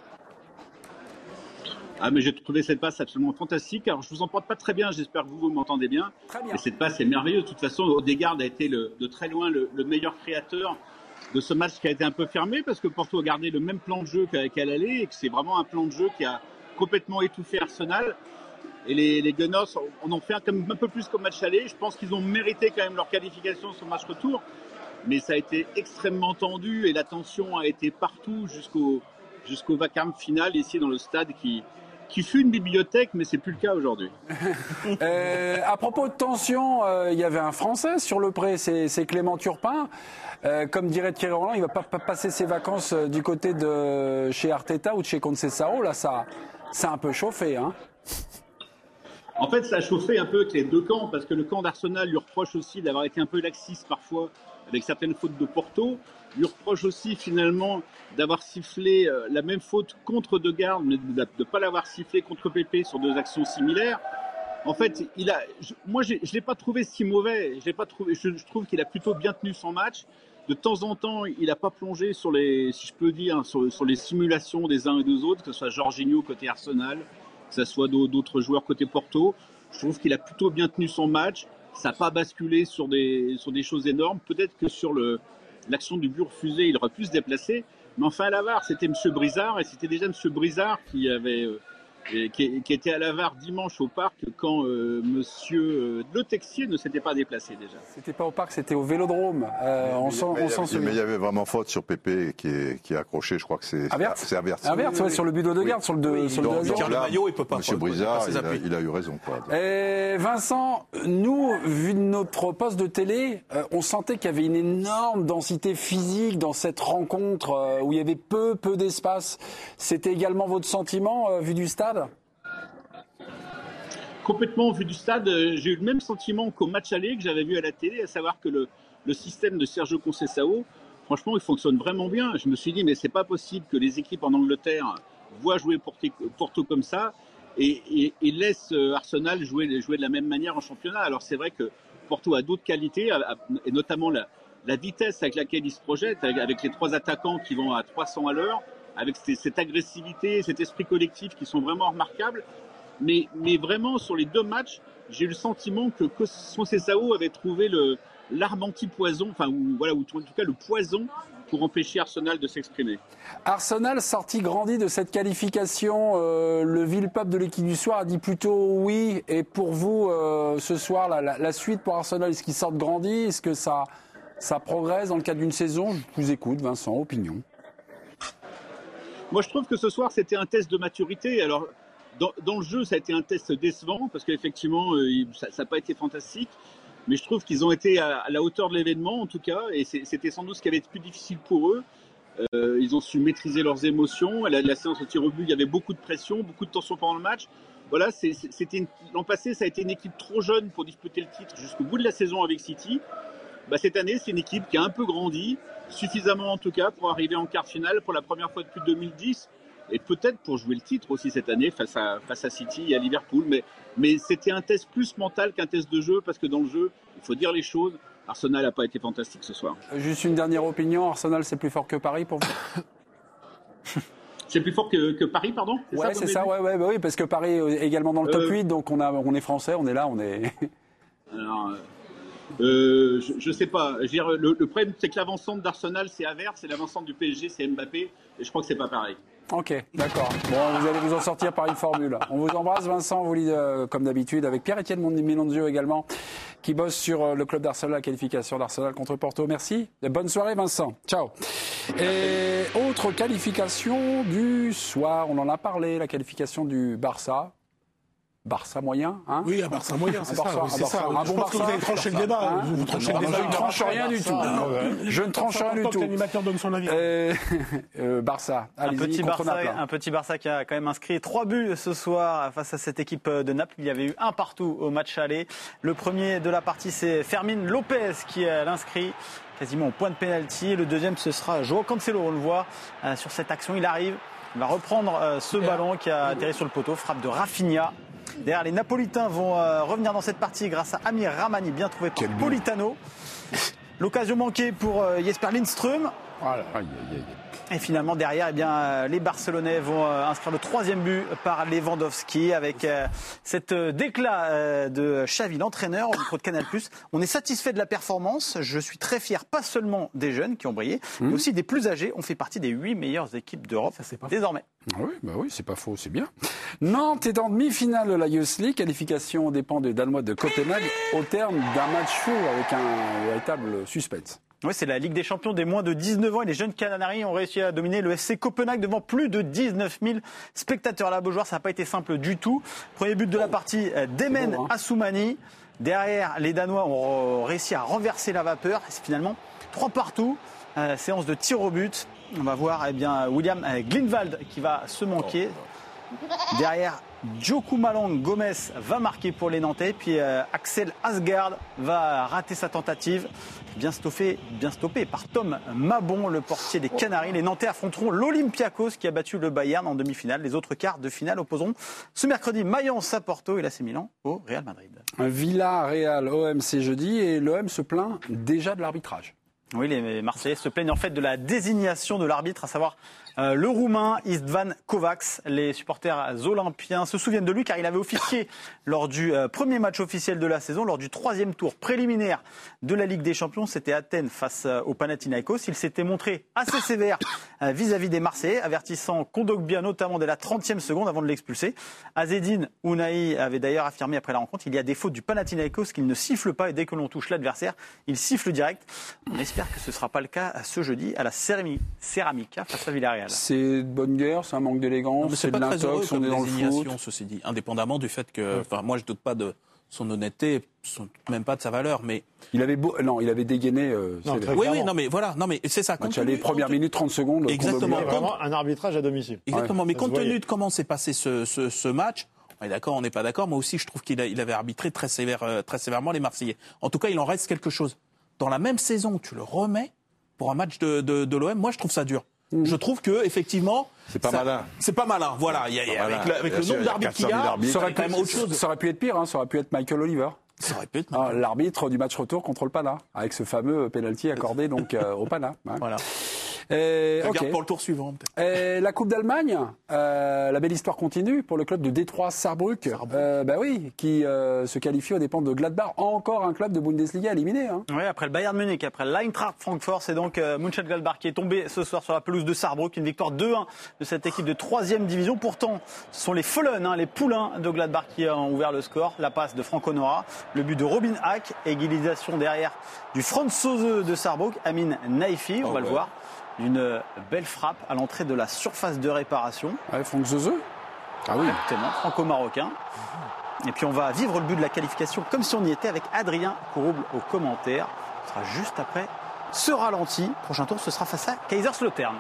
Ah, mais j'ai trouvé cette passe absolument fantastique. Alors, je vous en porte pas très bien, j'espère que vous, vous m'entendez bien. Très bien. Mais cette passe est merveilleuse. De toute façon, Odegaard a été le- de très loin le, le meilleur créateur de ce match qui a été un peu fermé parce que Porto a gardé le même plan de jeu qu'à qu'à l'aller et que c'est vraiment un plan de jeu qui a complètement étouffé Arsenal. Et les, les Gunners en ont fait un, comme, un peu plus qu'au match aller. Je pense qu'ils ont mérité quand même leur qualification sur le match retour. Mais ça a été extrêmement tendu et la tension a été partout jusqu'au jusqu'au vacarme final ici dans le stade qui, qui fut une bibliothèque, mais c'est plus le cas aujourd'hui. Euh, à propos de tension, euh, il y avait un Français sur le pré, c'est c'est Clément Turpin. Euh, comme dirait Thierry Roland, il va pas, pas passer ses vacances euh, du côté de chez Arteta ou de chez Conceição. Là, ça, ça a un peu chauffé, hein. En fait, ça a chauffé un peu avec les deux camps, parce que le camp d'Arsenal lui reproche aussi d'avoir été un peu laxiste parfois avec certaines fautes de Porto. Lui reproche aussi finalement d'avoir sifflé euh, la même faute contre Odegaard, mais de ne pas l'avoir sifflé contre Pépé sur deux actions similaires. En fait, il a, je, moi, j'ai- je ne l'ai pas trouvé si mauvais. Je, l'ai pas trouvé, je, je trouve qu'il a plutôt bien tenu son match. De temps en temps, il n'a pas plongé sur les, si je peux dire, sur, sur les simulations des uns et des autres, que ce soit Jorginho côté Arsenal, que ce soit d'au- d'autres joueurs côté Porto. Je trouve qu'il a plutôt bien tenu son match. Ça n'a pas basculé sur des, sur des choses énormes. Peut-être que sur le, l'action du but refusé, il aurait pu se déplacer. Mais enfin, à la V A R, c'était M. Brizard, et c'était déjà M. Brizard qui avait, euh, et qui, qui était à la V A R dimanche au parc quand euh, M. Euh, Le Texier ne s'était pas déplacé déjà. C'était pas au parc, c'était au Vélodrome. Euh, on s'en Mais on il y s'en avait- mais il y souvient. avait vraiment faute sur Pépé qui est, qui est accroché, je crois que c'est Averts c'est Averts. Averts, ouais, sur le but d'Odegaard, sur le deux- sur le Donc, deux à zéro. tire le là, maillot, il peut pas- Monsieur il peut pas Brizard, ses il a, appuis. il a eu raison. Quoi. Donc, Et Vincent, nous, vu de notre poste de télé, euh, on sentait qu'il y avait une énorme densité physique dans cette rencontre euh, où il y avait peu, peu d'espace. C'était également votre sentiment euh, vu du stade? complètement vu du stade, j'ai eu le même sentiment qu'au match aller que j'avais vu à la télé, à savoir que le, le système de Sergio Conceição, franchement, il fonctionne vraiment bien. Je me suis dit, mais c'est pas possible que les équipes en Angleterre voient jouer Porto, Porto comme ça et, et, et laissent Arsenal jouer, jouer de la même manière en championnat. Alors c'est vrai que Porto a d'autres qualités, et notamment la, la vitesse avec laquelle il se projette, avec les trois attaquants qui vont à trois cents à l'heure, avec cette agressivité, cet esprit collectif qui sont vraiment remarquables. Mais, mais vraiment, sur les deux matchs, j'ai eu le sentiment que Conceição avait trouvé le, l'arme anti-poison, enfin, ou, voilà, ou en tout cas le poison pour empêcher Arsenal de s'exprimer. Arsenal sorti grandi de cette qualification. Euh, le vil peuple de l'équipe du soir a dit plutôt oui. Et pour vous, euh, ce soir, la, la, la suite pour Arsenal, est-ce qu'ils sortent grandi? Est-ce que ça, ça progresse dans le cadre d'une saison? Je vous écoute, Vincent, opinion. Moi, je trouve que ce soir, c'était un test de maturité. Alors, Dans, dans le jeu, ça a été un test décevant parce qu'effectivement, euh, ça n'a pas été fantastique. Mais je trouve qu'ils ont été à, à la hauteur de l'événement, en tout cas. Et c'est, c'était sans doute ce qui avait été plus difficile pour eux. Euh, ils ont su maîtriser leurs émotions. La, la séance au tir au but, il y avait beaucoup de pression, beaucoup de tension pendant le match. Voilà, c'est, c'était une, l'an passé, ça a été une équipe trop jeune pour disputer le titre jusqu'au bout de la saison avec City. Bah, cette année, c'est une équipe qui a un peu grandi, suffisamment en tout cas, pour arriver en quart finale pour la première fois depuis deux mille dix. Et peut-être pour jouer le titre aussi cette année face à, face à City et à Liverpool. Mais, mais c'était un test plus mental qu'un test de jeu, parce que dans le jeu, il faut dire les choses. Arsenal n'a pas été fantastique ce soir. Juste une dernière opinion, Arsenal c'est plus fort que Paris pour vous? C'est plus fort que, que Paris, pardon? C'est ouais, ça, c'est ça, ouais, ouais, bah oui, parce que Paris est également dans le top euh... huit, donc on, a, on est français, on est là, on est... Alors, euh, je, je sais pas. Je veux dire, le, le problème, c'est que l'avancante d'Arsenal, c'est Havertz, et l'avancante du P S G, c'est Mbappé, et je crois que c'est pas pareil. Ok, d'accord. Bon, vous allez vous en sortir par une formule. On vous embrasse, Vincent, on vous lit euh, comme d'habitude, avec Pierre-Étienne Milonzio également, qui bosse sur euh, le club d'Arsenal, la qualification d'Arsenal contre Porto. Merci. Et bonne soirée, Vincent. Ciao. Et autre qualification du soir, on en a parlé, la qualification du Barça. Barça moyen, hein? Oui, un Barça moyen, c'est, un Barça, ça, c'est ça. Un bon Barça. Vous avez tranché le débat. Hein vous, vous tranchez non, le débat. Je ne tranche rien du tout. Non, ouais. Je ne tranche rien du tout. L'animateur donne son avis. Euh, euh, Barça. Un petit Barça, un petit Barça qui a quand même inscrit trois buts ce soir face à cette équipe de Naples. Il y avait eu un partout au match aller. Le premier de la partie, c'est Fermín Lopez qui l'inscrit quasiment au point de pénalty. Le deuxième, ce sera João Cancelo. On le voit euh, sur cette action. Il arrive. Il va reprendre euh, ce ballon qui a atterri sur le poteau. Frappe de Rafinha. Derrière, les Napolitains vont euh, revenir dans cette partie grâce à Amir Rahmani, bien trouvé par Politano. L'occasion manquée pour euh, Jesper Lindström. Voilà. Aïe, aïe, aïe. Et finalement, derrière, eh bien, euh, les Barcelonais vont euh, inscrire le troisième but par Lewandowski avec euh, cette euh, déclat euh, de Xavi, l'entraîneur, au micro de Canal plus. On est satisfait de la performance. Je suis très fier, pas seulement des jeunes qui ont brillé, mmh. mais aussi des plus âgés. On fait partie des huit meilleures équipes d'Europe. Ça, c'est pas désormais. Ah oui, bah oui, c'est pas faux, c'est bien. Nantes est en demi-finale de la Youth League. Qualification dépend des Danois de Copenhague au terme d'un match fou avec un véritable suspense. Oui, c'est la Ligue des Champions des moins de dix-neuf ans et les jeunes Canaries ont réussi à dominer le F C Copenhague devant plus de dix-neuf mille spectateurs. Là, Beaujoire, ça n'a pas été simple du tout. Premier but de la partie d'Emen bon, hein. Assoumani. Derrière, les Danois ont réussi à renverser la vapeur. C'est finalement trois partout. Euh, séance de tir au but. On va voir eh bien, William Glinwald qui va se manquer. Derrière, Djokou Malang Gomez va marquer pour les Nantais. Puis euh, Axel Asgard va rater sa tentative. Bien stoppé, bien stoppé par Tom Mabon, le portier des Canaries. Les Nantais affronteront l'Olympiakos qui a battu le Bayern en demi-finale. Les autres quarts de finale opposeront ce mercredi Mayence à Porto et l'A C Milan au Real Madrid. Villarreal O M c'est jeudi et l'O M se plaint déjà de l'arbitrage. Oui, les Marseillais se plaignent en fait de la désignation de l'arbitre, à savoir euh, le Roumain Istvan Kovacs. Les supporters olympiens se souviennent de lui car il avait officié lors du euh, premier match officiel de la saison, lors du troisième tour préliminaire de la Ligue des Champions. C'était Athènes face euh, au Panathinaikos. Il s'était montré assez sévère euh, vis-à-vis des Marseillais, avertissant Kondogbia notamment dès la trentième seconde avant de l'expulser. Azzedine Ounahi avait d'ailleurs affirmé après la rencontre il y a des fautes du Panathinaikos qu'il ne siffle pas et dès que l'on touche l'adversaire, il siffle direct. On espère que ce ne sera pas le cas ce jeudi à la Ceramica face à Villarreal. C'est de bonne guerre, c'est un manque d'élégance, c'est, c'est de l'intox, on est dans le foot. Ceci dit, indépendamment du fait que, enfin, ouais. moi je doute pas de son honnêteté, même pas de sa valeur, mais il avait beau, non, il avait dégainé. Euh, non, oui, oui, non, mais voilà, non, mais c'est ça. Match aller, première minute, trente secondes. Exactement. Vraiment un arbitrage à domicile. Exactement. Ouais, mais compte tenu de comment s'est passé ce, ce, ce match. On est d'accord, on n'est pas d'accord. Moi aussi, je trouve qu'il a, il avait arbitré très, sévère, euh, très sévèrement les Marseillais. En tout cas, il en reste quelque chose. Dans la même saison, tu le remets pour un match de, de, de l'O M. Moi, je trouve ça dur. Mmh. Je trouve que effectivement, c'est pas ça, malin. C'est pas malin. Voilà, il y a, y a, avec, la, avec le nombre d'arbitres qu'il y a, ça aurait quand même autre chose. Ça aurait pu être pire. Hein, ça aurait pu être Michael Oliver. Ça aurait pu être ah, l'arbitre du match retour contre le Pana, avec ce fameux penalty accordé donc euh, au Pana. Hein. Voilà. Et, Regarde okay. pour le tour suivant. Et la Coupe d'Allemagne, euh, la belle histoire continue pour le club de Détroit Saarbrück. Euh, bah oui, qui euh, se qualifie aux dépens de Gladbach, encore un club de Bundesliga éliminé. Hein. Oui, après le Bayern Munich, après l'Eintracht Francfort, c'est donc euh, Mönchengladbach qui est tombé ce soir sur la pelouse de Saarbrück, une victoire deux un de cette équipe de troisième division. Pourtant, ce sont les Fohlen, hein, les poulains de Gladbach qui ont ouvert le score. La passe de Franco Nora, le but de Robin Hack, égalisation derrière du Franzose de Saarbrück, Amin Naifi, on oh va ouais. le voir. Une belle frappe à l'entrée de la surface de réparation. Ah, Franck Zeuze. Ah oui. Exactement, franco-marocain. Et puis on va vivre le but de la qualification comme si on y était avec Adrien Courouble au commentaire. Ce sera juste après ce ralenti. Prochain tour, ce sera face à Kaiserslautern.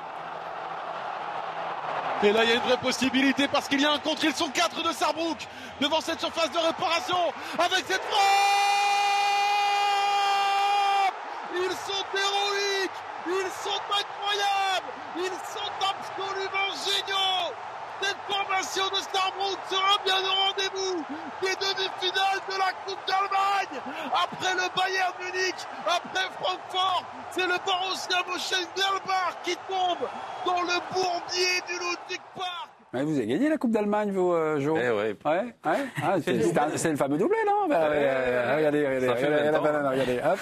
Et là, il y a une vraie possibilité parce qu'il y a un contre. Ils sont quatre de Saarbrück devant cette surface de réparation avec cette frappe. Ils sont héroïques. Ils sont incroyables. Ils sont absolument géniaux. Cette formation de Saarbrück sera bien au rendez-vous des demi-finales de la Coupe d'Allemagne. Après le Bayern Munich, après Francfort, c'est le Borussia Mönchengladbach qui tombe dans le bourbier du Ludwig Park. Ouais, vous avez gagné la Coupe d'Allemagne, vous, euh, Jo. Eh ouais. Ouais, ouais. Ah, c'est, c'est, un, c'est le fameux doublé, non bah, ouais, euh, Regardez, regardez, regardez la banane, regardez. Hop,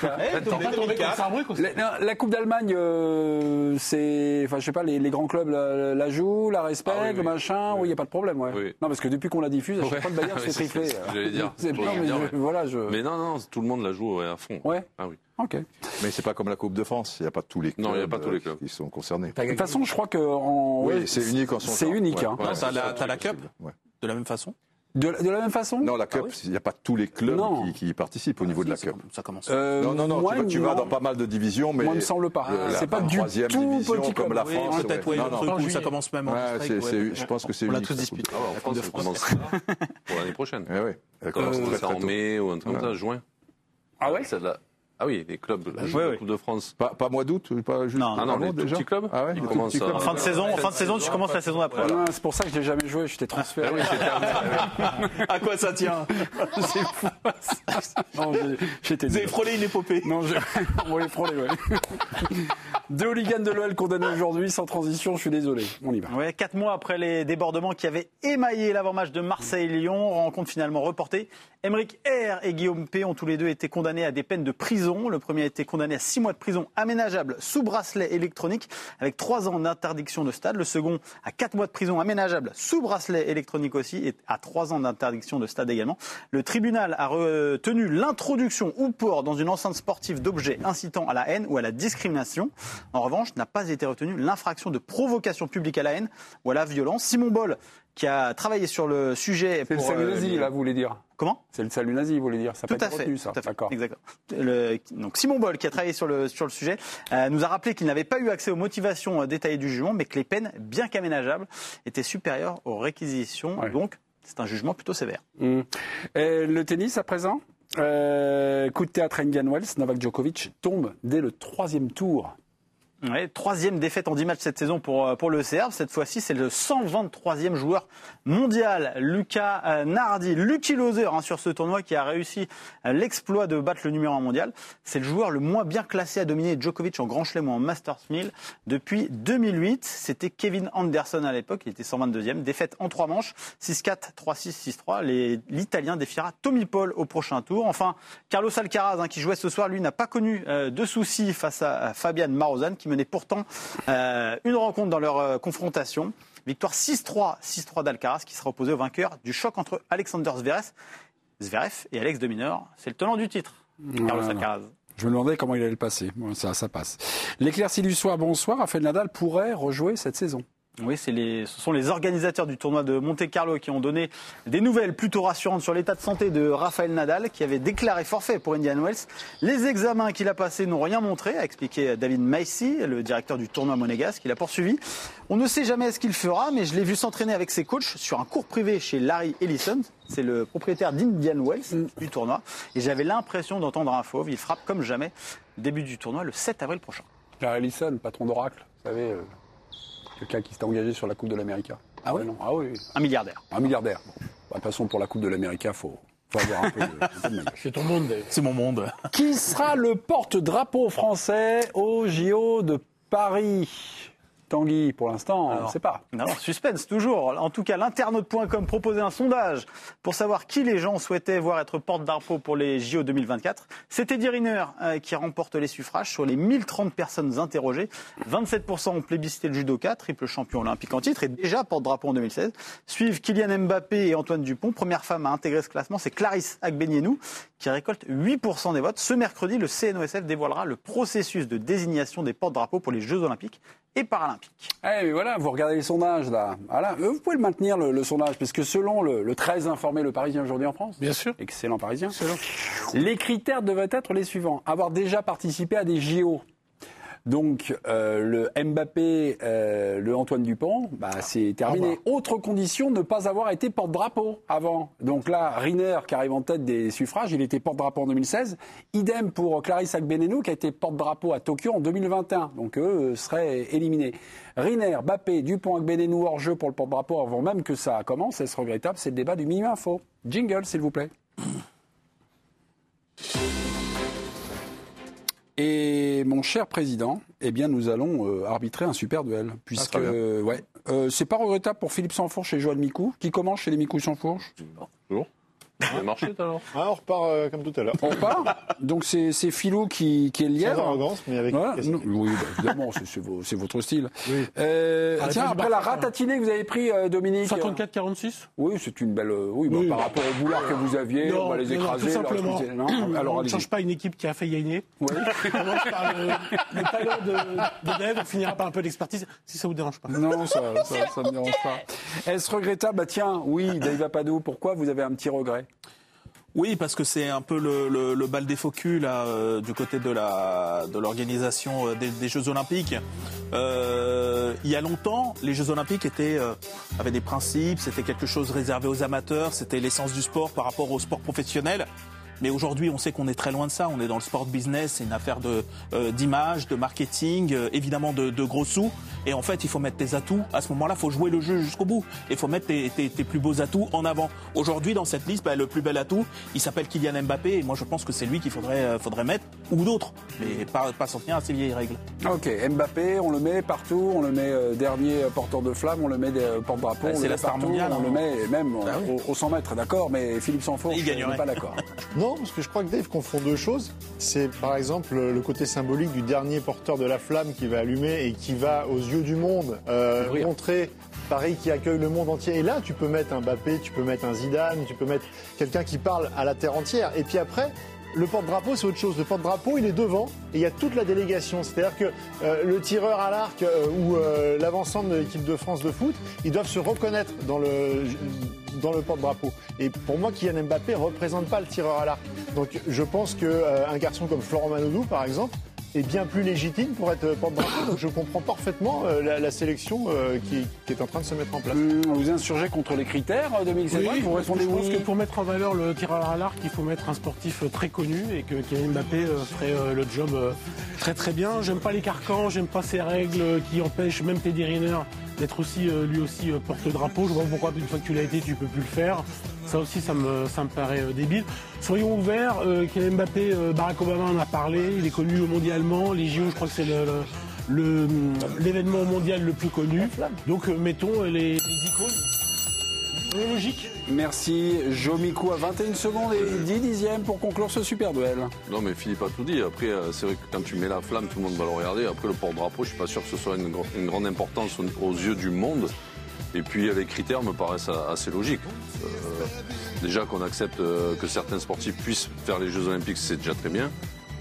eh, la, non, la Coupe d'Allemagne, euh, c'est, enfin, je sais pas, les, les grands clubs la, la jouent, la respectent, ah, oui, le machin. Oui, il oui, y a pas de problème, ouais. Oui. Non, parce que depuis qu'on la diffuse, à chaque ouais. fois le Bayern se fait trifler. C'est ce que j'allais dire. C'est non, mais, dire je, ouais. voilà, je. Mais non, non, tout le monde la joue ouais, à fond. Ouais. Ah oui. Ok. Mais c'est pas comme la Coupe de France. Il n'y a pas tous les clubs. Non, il n'y a pas tous les clubs qui sont concernés. De toute façon, je crois que en... oui, c'est unique en son C'est genre. unique. Ouais. Hein. Ouais, t'as la, t'as la Cup ouais. de la même façon. De, de la même façon. Non, la Cup, il ah, n'y oui. a pas tous les clubs qui, qui y participent au niveau ah, de la si, Cup. Ça commence. Euh, non, non, non. Moi, tu, vas, tu non. vas dans pas mal de divisions, mais moi, il me semble pas. Le, c'est pas du tout division, petit comme club. la France. Oui, peut-être, ouais. oui, non, le non. truc où ça commence même en ouais, strike, c'est, ouais. Je pense que c'est on unique. l'a tous disputé. Ah, ouais, en France, ça commence pour l'année prochaine. Eh oui. Elle commence euh, en mai ou un truc comme ça, juin. Ah ouais. Ah oui, les clubs, la oui, oui. Coupe de France. Pas, pas mois d'août, pas juste. Non, ah non, les tout petits clubs. Ah ouais, ils les commencent clubs. En fin de saison, en fin de saison, tu commences la saison d'après. Voilà. C'est pour ça que je n'ai jamais joué. J'étais transféré. Ah oui, c'est terminé. À quoi ça tient? C'est fou. Non, j'étais. Vous avez frôlé une épopée. Non, je... on va les frôler, ouais. Deux hooligans de l'O L condamnés aujourd'hui, sans transition, je suis désolé. On y va. Ouais, quatre mois après les débordements qui avaient émaillé l'avant-match de Marseille-Lyon, rencontre finalement reportée. Aymeric R et Guillaume P ont tous les deux été condamnés à des peines de prison. Le premier a été condamné à six mois de prison aménageable sous bracelet électronique avec trois ans d'interdiction de stade. Le second à quatre mois de prison aménageable sous bracelet électronique aussi et à trois ans d'interdiction de stade également. Le tribunal a retenu l'introduction ou port dans une enceinte sportive d'objets incitant à la haine ou à la discrimination. En revanche, n'a pas été retenu l'infraction de provocation publique à la haine ou à la violence. Simon Boll, qui a travaillé sur le sujet... C'est pour, le salut euh, nazi, les... là, vous voulez dire? Comment? C'est le salut nazi, vous voulez dire? Ça Tout pas à été fait, retenu, ça. tout à fait. D'accord. Exactement. Le, donc Simon Boll, qui a travaillé sur le, sur le sujet, euh, nous a rappelé qu'il n'avait pas eu accès aux motivations euh, détaillées du jugement, mais que les peines, bien qu'aménageables, étaient supérieures aux réquisitions. Ouais. Donc, c'est un jugement plutôt sévère. Mmh. Et le tennis, à présent euh, coup de théâtre à Indian Wells, Novak Djokovic tombe dès le troisième tour. Ouais, troisième défaite en dix matchs cette saison pour, pour le Serbe. Cette fois-ci, c'est le cent vingt-troisième joueur mondial, Lucas Nardi, Lucky Loser, hein, sur ce tournoi, qui a réussi l'exploit de battre le numéro un mondial. C'est le joueur le moins bien classé à dominer Djokovic en Grand Chelem ou en Masters mille depuis deux mille huit. C'était Kevin Anderson à l'époque, il était cent vingt-deuxième. Défaite en trois manches, six quatre, trois six, six trois. Les, L'Italien défiera Tommy Paul au prochain tour. Enfin, Carlos Alcaraz, hein, qui jouait ce soir, lui n'a pas connu euh, de soucis face à, à Fabian Marozsan, qui menait pourtant euh, une rencontre dans leur euh, confrontation. Victoire six trois, six trois d'Alcaraz, qui sera opposé au vainqueur du choc entre Alexander Zverev, Zverev et Alex de Minaur. C'est le tenant du titre, Carlos voilà. Alcaraz. Je me demandais comment il allait le passer. Bon, ça, ça passe. L'éclaircie du soir, bonsoir. Rafael Nadal pourrait rejouer cette saison. Oui, c'est les, ce sont les organisateurs du tournoi de Monte-Carlo qui ont donné des nouvelles plutôt rassurantes sur l'état de santé de Rafael Nadal, qui avait déclaré forfait pour Indian Wells. Les examens qu'il a passés n'ont rien montré, a expliqué David Macy, le directeur du tournoi monégasque, qui l'a poursuivi. On ne sait jamais ce qu'il fera, mais je l'ai vu s'entraîner avec ses coachs sur un cours privé chez Larry Ellison. C'est le propriétaire d'Indian Wells du tournoi. Et j'avais l'impression d'entendre un fauve. Il frappe comme jamais. Début du tournoi le sept avril prochain. Larry Ellison, patron d'Oracle, vous savez... Euh... Quelqu'un qui s'était engagé sur la Coupe de l'Amérique. Ah oui, non. Ah oui. Un milliardaire. Un milliardaire. Bon. Bah, de toute façon, pour la Coupe de l'Amérique, il faut, faut avoir un peu de, un peu de maillot. C'est ton monde. C'est mon monde. Qui sera le porte-drapeau français au J O de Paris ? Tanguy, pour l'instant, on ne sait pas. Non, suspense toujours. En tout cas, l'internaute point com proposait un sondage pour savoir qui les gens souhaitaient voir être porte-drapeau pour les J O deux mille vingt-quatre. C'est Eddie Riner euh, qui remporte les suffrages sur les mille trente personnes interrogées. vingt-sept pour cent ont plébiscité le judoka, triple champion olympique en titre et déjà porte-drapeau en deux mille seize. Suivent Kylian Mbappé et Antoine Dupont. Première femme à intégrer ce classement, c'est Clarisse Agbenienou qui récolte huit pour cent des votes. Ce mercredi, le C N O S F dévoilera le processus de désignation des porte-drapeaux pour les Jeux olympiques et paralympiques. Eh mais voilà, vous regardez les sondages là. Voilà. Vous pouvez le maintenir le, le sondage, parce que selon le, le très informé Le Parisien aujourd'hui en France, bien sûr, excellent Parisien, les critères devraient être les suivants. Avoir déjà participé à des J O. Donc euh, le Mbappé, euh, le Antoine Dupont, bah, c'est terminé. Autre condition, ne pas avoir été porte-drapeau avant. Donc là, Riner, qui arrive en tête des suffrages, il était porte-drapeau en deux mille seize. Idem pour Clarisse Agbenienou, qui a été porte-drapeau à Tokyo en deux mille vingt et un. Donc eux seraient éliminés. Riner, Mbappé, Dupont, Agbenienou hors jeu pour le porte-drapeau avant même que ça commence. Est-ce regrettable? C'est le débat du Minimum Info. Jingle, s'il vous plaît. Et mon cher président, eh bien, nous allons euh, arbitrer un super duel. Puisque, ah, euh, ouais, euh, c'est pas regrettable pour Philippe Sansfourche et Joël Micou, qui commence chez les Micou Sansfourche. Bonjour. Ça a marché, alors. Ah, on repart euh, comme tout à l'heure. On repart. Donc c'est, c'est Philou qui, qui est le lièvre. Sans arrogance, mais avec voilà. Non, oui, bah, évidemment, c'est, c'est, vos, c'est votre style. Oui. Euh, ah, tiens, après la ratatinée que vous avez pris, euh, Dominique. cinquante-quatre quarante-six Oui, c'est une belle. Euh, oui, bah, oui, par bah, rapport aux boulards que vous aviez, non, on va les non, écraser. tout simplement. Leur non alors, on ne change pas une équipe qui a fait gagner. Oui. On commence par le, le talent de, de Dave, on finira par un peu d'expertise, si ça vous dérange pas. Non, ça ne ça, ça me dérange pas. Est-ce regrettable? Bah tiens, oui, Dave Apadou, pourquoi vous avez un petit regret? Oui, parce que c'est un peu le, le, le bal des faux culs là, euh, du côté de la de l'organisation euh, des, des Jeux Olympiques. Euh, il y a longtemps, les Jeux Olympiques étaient euh, avaient des principes, c'était quelque chose réservé aux amateurs, c'était l'essence du sport par rapport au sport professionnel. Mais aujourd'hui, on sait qu'on est très loin de ça. On est dans le sport business, c'est une affaire de euh, d'image, de marketing, euh, évidemment de, de gros sous. Et en fait, il faut mettre tes atouts. À ce moment-là, il faut jouer le jeu jusqu'au bout. Il faut mettre tes, tes, tes plus beaux atouts en avant. Aujourd'hui, dans cette liste, bah, le plus bel atout, il s'appelle Kylian Mbappé. Et moi, je pense que c'est lui qu'il faudrait euh, faudrait mettre, ou d'autres, mais pas pas s'en tenir à ces vieilles règles. Ok, Mbappé, on le met partout, on le met euh, dernier porteur de flamme, on le met euh, porte-drapeau, bah, on c'est le la met star partout, mondiale, on hein. le met même bah, au, oui. au cent mètres, d'accord, mais Philippe Sansfourche, il gagnerait. n'est pas d'accord. Non, parce que je crois que Dave confond deux choses. C'est par exemple le côté symbolique du dernier porteur de la flamme qui va allumer et qui va aux yeux du monde euh, montrer Paris qui accueille le monde entier. Et là, tu peux mettre un Mbappé, tu peux mettre un Zidane, tu peux mettre quelqu'un qui parle à la terre entière. Et puis après, le porte-drapeau, c'est autre chose. Le porte-drapeau, il est devant et il y a toute la délégation. C'est-à-dire que euh, le tireur à l'arc euh, ou euh, l'avancement de l'équipe de France de foot, ils doivent se reconnaître dans le, dans le porte-drapeau. Et pour moi, Kylian Mbappé ne représente pas le tireur à l'arc. Donc je pense qu'un euh, garçon comme Florent Manodou, par exemple, est bien plus légitime pour être porte-drapeau. Donc je comprends parfaitement euh, la, la sélection euh, qui, qui est en train de se mettre en place. Mmh, vous insurgez contre les critères, Dominique Sévrin, Oui, vous répondez je pense oui. que pour mettre en valeur le tireur à l'arc, il faut mettre un sportif très connu et que Kylian Mbappé euh, ferait euh, le job euh, très très bien. J'aime pas les carcans, j'aime pas ces règles qui empêchent même Teddy Riner d'être aussi euh, lui aussi euh, porte-drapeau. Je vois pas pourquoi une fois que tu l'as été, tu peux plus le faire. Ça aussi, ça me, ça me paraît euh, débile. Soyons ouverts, euh, Kylian Mbappé, euh, Barack Obama en a parlé, il est connu mondialement. Les J O, je crois que c'est le, le, le, l'événement mondial le plus connu. Donc euh, mettons les, les icônes. C'est logique. Merci. Jo Micou à vingt et une secondes et dix dixièmes pour conclure ce super duel. Non, mais Philippe a tout dit. Après, c'est vrai que quand tu mets la flamme, tout le monde va le regarder. Après, le porte-drapeau, je suis pas sûr que ce soit une, une grande importance aux, aux yeux du monde. Et puis, les critères me paraissent assez logiques. Euh, déjà qu'on accepte que certains sportifs puissent faire les Jeux Olympiques, c'est déjà très bien.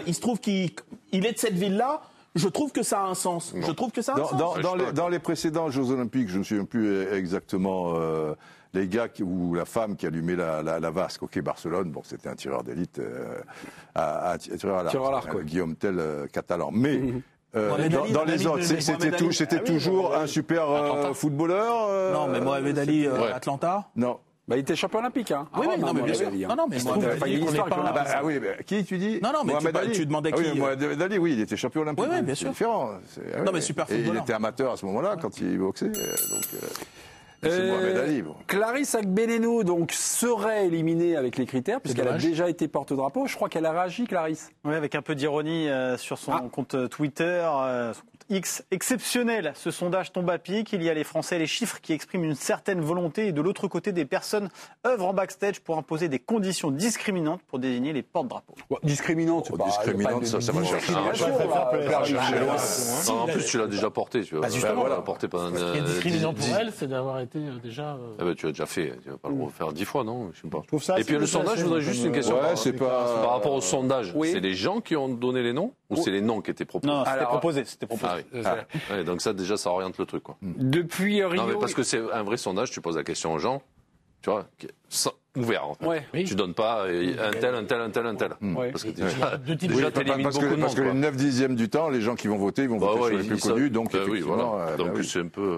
Il se trouve qu'il il est de cette ville-là. Je trouve que ça a un sens. Non. Je trouve que ça a un Dans, sens. dans, dans, les, dans les précédents Jeux Olympiques, je ne me souviens plus exactement euh, les gars qui, ou la femme qui allumait la, la, la vasque. Ok, Barcelone, bon, c'était un tireur d'élite, euh, à, à, tireur à l'arc, Tireur à l'arc, euh, ouais. Guillaume Tell, euh, catalan. Mais Mhm. euh, Mohamed dans, Ali, dans les Mohamed autres, Ali, c'est- c'était Mohamed tout- Ali. c'était Ah oui, toujours Mohamed un Ali. super euh, footballeur. euh, Non, mais Mohamed Ali, euh, Ouais. Atlanta. Non. Bah, il était champion olympique. Hein. Oui, Ah, oui, non, mais bien sûr. Ali, hein. Non, non, mais Je Mohamed trouve- Ali, il y a une on histoire n'est pas- que- Ah, bah, ah oui, mais qui tu dis Non, non, mais tu Mohamed par- Ali. tu demandais Ah oui, qui, euh Mohamed Ali, oui, il était champion olympique. Oui, oui, bien C'est sûr. différent. C'est- ah Non, oui. mais super Et il footballeur. était amateur à ce moment-là quand il boxait. euh, Donc, euh, c'est Euh, Mohamed Ali. Bon. Clarisse Agbeneno donc serait éliminée avec les critères puisqu'elle a dommage. déjà été porte-drapeau. Je crois qu'elle a réagi, Clarisse. Oui, avec un peu d'ironie euh, sur son Ah. compte Twitter, euh, son compte X. Exceptionnel, ce sondage tombe à pic. Il y a les Français et les chiffres qui expriment une certaine volonté et de l'autre côté, des personnes œuvrent en backstage pour imposer des conditions discriminantes pour désigner les porte-drapeaux. Ouais, discriminante, c'est Oh, pas- discriminante, il y a pas de ça, ça va chercher. discrimination, Je préfère là, pas les Père chercher Gilles. loin. Non, en plus, tu l'as déjà porté. Tu vois. Bah, justement, Ben, voilà, voilà. porté pendant. Ce qui est euh, discriminant dix- pour dix- elle, c'est d'avoir été euh, déjà. euh, Ah ben, tu l'as déjà fait. Tu vas pas le refaire dix fois, non? Je sais pas. trouve ça Et assez puis le déplacé, sondage, je voudrais comme, juste une euh, question. Ouais, par, c'est pas. par rapport au sondage, Oui. c'est les gens qui ont donné les noms ou Oh. c'est les noms qui étaient proposés? Non, c'était Alors, proposé, c'était proposé. Ah oui. Euh, Ah. Ouais, donc ça, déjà, ça oriente le truc, quoi. Depuis Rio. Non, mais parce que c'est un vrai sondage, tu poses la question aux gens, tu vois, qui est sans- ouvert, en fait. Ouais. Oui. Tu donnes pas euh, un tel, un tel, un tel, un tel. Ouais. Parce que Il y a déjà, deux types déjà de- t'élimines Parce beaucoup que, de parce monde, que les quoi. neuf dixièmes du temps, les gens qui vont voter, ils vont Bah voter ouais, sur les ils- plus ils connus. savent. Donc, Bah oui, effectivement, voilà. euh, Donc bah oui. c'est un peu.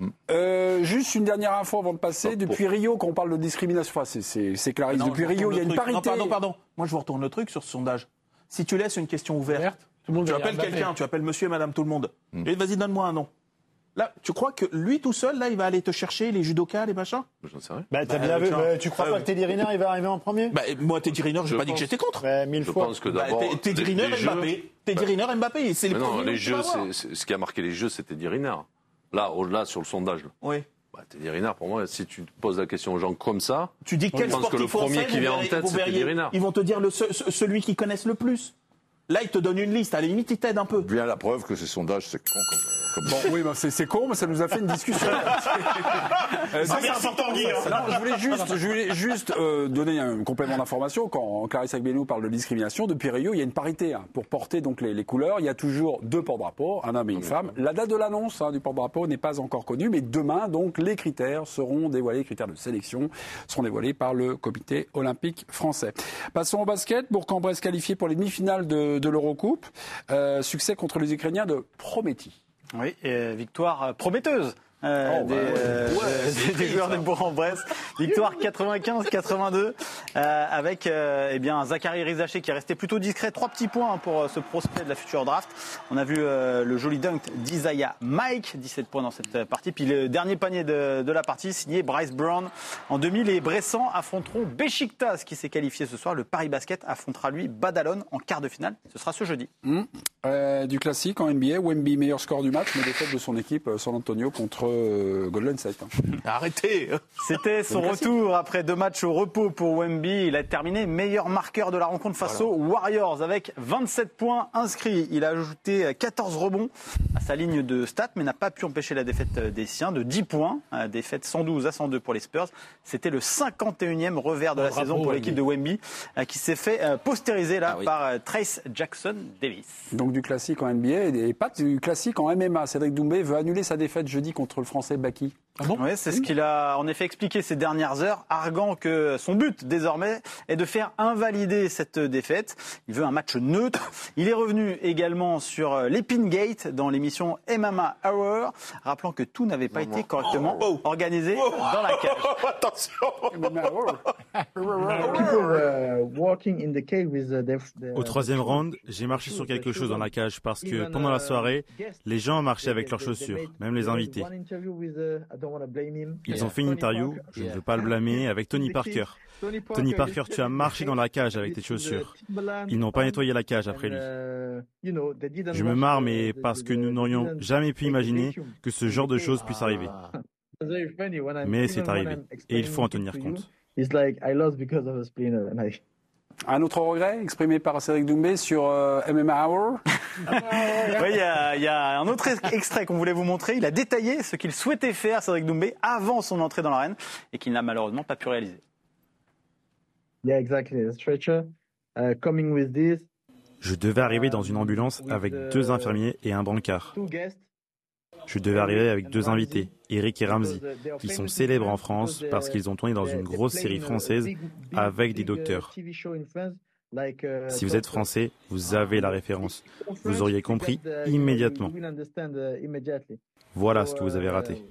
Euh, juste une dernière info avant de passer. Ah, Depuis Rio, quand on parle de discrimination, enfin, c'est- c'est c'est Clarisse. Non, Depuis je vous Rio, il y a retourne une le truc. parité. Non, pardon, pardon. Moi, je vous retourne le truc sur ce sondage. Si tu laisses une question ouverte, Verte, tout le monde tu va dire appelles Mbappé. quelqu'un, tu appelles monsieur et madame tout le monde. Mm. Et vas-y, donne-moi un nom. Là, tu crois que lui tout seul, là, il va aller te chercher les judokas, les machins? J'en sais rien. Bah, t'as Bah, bien vu, tiens. mais tu crois Ah, pas oui. que Teddy Riner il va arriver en premier? Bah, moi, Teddy Riner, j'ai Je pas dit que pense. j'étais contre. Ouais, mille Je fois. pense que Bah, d'abord. T- Teddy les- Riner, les jeux- Mbappé. Teddy Riner, Mbappé, c'est les Mais non, premiers les noms que tu jeux, vas voir. c'est- c'est- ce qui a marqué les jeux, c'était Teddy Riner. Là, au-delà, sur le sondage. là. Oui. Bah, Teddy Riner, pour moi, si tu te poses la question aux gens comme ça, Tu dis quel Je pense que sportif le premier français, qui vous vient en verrez- tête, vous c'est verriez- Teddy Riner. Ils vont te dire le, ce- ce- celui qu'ils connaissent le plus. Là, ils te donnent une liste. À la limite, ils t'aident un peu. Bien la preuve que ces sondages, c'est con comme. comme- Bon, oui, bah, c'est c'est con, mais ça nous a fait une discussion. Euh, Ça, c'est important, Guy. hein. Non, je voulais juste, je voulais juste euh, donner un complément d'information. Quand Clarisse Agbeneno parle de discrimination, depuis Rio, il y a une parité hein, pour porter donc les, les couleurs. Il y a toujours deux porte-drapeaux, un homme et une femme. La date de l'annonce hein, du porte-drapeau n'est pas encore connue, mais demain, donc, les critères seront dévoilés, les critères de sélection seront dévoilés par le Comité olympique français. Passons au basket. Bourg-en-Bresse qualifié pour les demi-finales de, de l'Eurocoupe. Euh, succès contre les Ukrainiens de Prométhée. Oui, et euh, victoire euh, prometteuse. euh, Oh, des, bah, ouais. euh, des- des joueurs de Bourg-en-Bresse. Victoire quatre-vingt-quinze quatre-vingt-deux euh, avec euh, eh bien Zachary Rizaché qui est resté plutôt discret. Trois petits points hein, pour euh, ce prospect de la future draft. On a vu euh, le joli dunk d'Isaiah Mike, dix-sept points dans cette euh, partie. Puis le dernier panier de, de la partie signé Bryce Brown en deux mille. Les Bressans affronteront Beşiktaş qui s'est qualifié ce soir. Le Paris Basket affrontera lui Badalone en quart de finale. Ce sera ce jeudi. Mmh. Euh, du classique en N B A, Wemby meilleur score du match, mais défaite de son équipe euh, San Antonio contre euh, Golden State. hein. Arrêtez. C'était son retour après deux matchs au repos pour Wemby. Il a terminé meilleur marqueur de la rencontre face aux Warriors avec vingt-sept points inscrits. Il a ajouté quatorze rebonds à sa ligne de stats, mais n'a pas pu empêcher la défaite des siens de dix points. Défaite cent douze à cent deux pour les Spurs. C'était le cinquante et unième revers de la Bravo, saison pour l'équipe de Wemby, qui s'est fait postériser là Ah oui. par Trace Jackson Davis. Donc du classique en N B A et pas du classique en M M A. Cédric Doumbé veut annuler sa défaite jeudi contre le Français Baki. Ah bon Oui, c'est ce qu'il a en effet expliqué ces dernières heures, arguant que son but désormais est de faire invalider cette défaite. Il veut un match neutre. Il est revenu également sur l'Epingate dans l'émission M M A Hour, rappelant que tout n'avait pas été correctement Oh, oh. organisé dans la cage. Au troisième round, j'ai marché sur quelque chose dans la cage parce que pendant la soirée, les gens marchaient avec leurs chaussures, même les invités. Ils ont fait une interview, je ne veux pas le blâmer, avec Tony Parker. Tony Parker, tu as marché dans la cage avec tes chaussures. Ils n'ont pas nettoyé la cage après lui. Je me marre, mais parce que nous n'aurions jamais pu imaginer que ce genre de choses puisse arriver. Mais c'est arrivé, et il faut en tenir compte. Un autre regret exprimé par Cédric Doumbé sur euh, M M A Hour. Oui, il y, a- il y a un autre extrait qu'on voulait vous montrer. Il a détaillé ce qu'il souhaitait faire, Cédric Doumbé, avant son entrée dans l'arène et qu'il n'a malheureusement pas pu réaliser. Yeah, exactly. The stretcher uh, coming with this. Je devais arriver dans une ambulance avec deux infirmiers et un brancard. Je devais arriver avec deux invités, Eric et Ramsey, qui sont célèbres en France parce qu'ils ont tourné dans une grosse série française avec des docteurs. Si vous êtes français, vous avez la référence. Vous auriez compris immédiatement. Voilà ce que vous avez raté.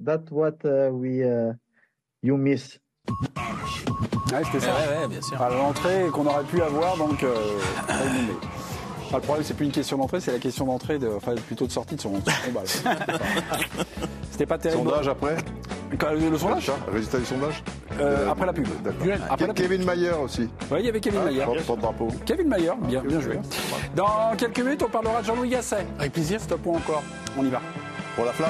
Ouais, c'était ça. Ouais, ouais, bien sûr. À l'entrée qu'on aurait pu avoir, donc. Euh, Enfin, le problème, c'est plus une question d'entrée, c'est la question d'entrée, de, enfin plutôt de sortie de son, son combat. C'était pas terrible. Sondage après Le, le sondage Résultat du sondage euh, Après la pub. Après la Kevin Mayer aussi. Oui, il y avait Kevin ah, Mayer. Porte-drapeau. Kevin Mayer, bien, bien joué. Dans quelques minutes, on parlera de Jean-Louis Gasset. Avec plaisir. Stop ou encore. On y va. Pour la flamme.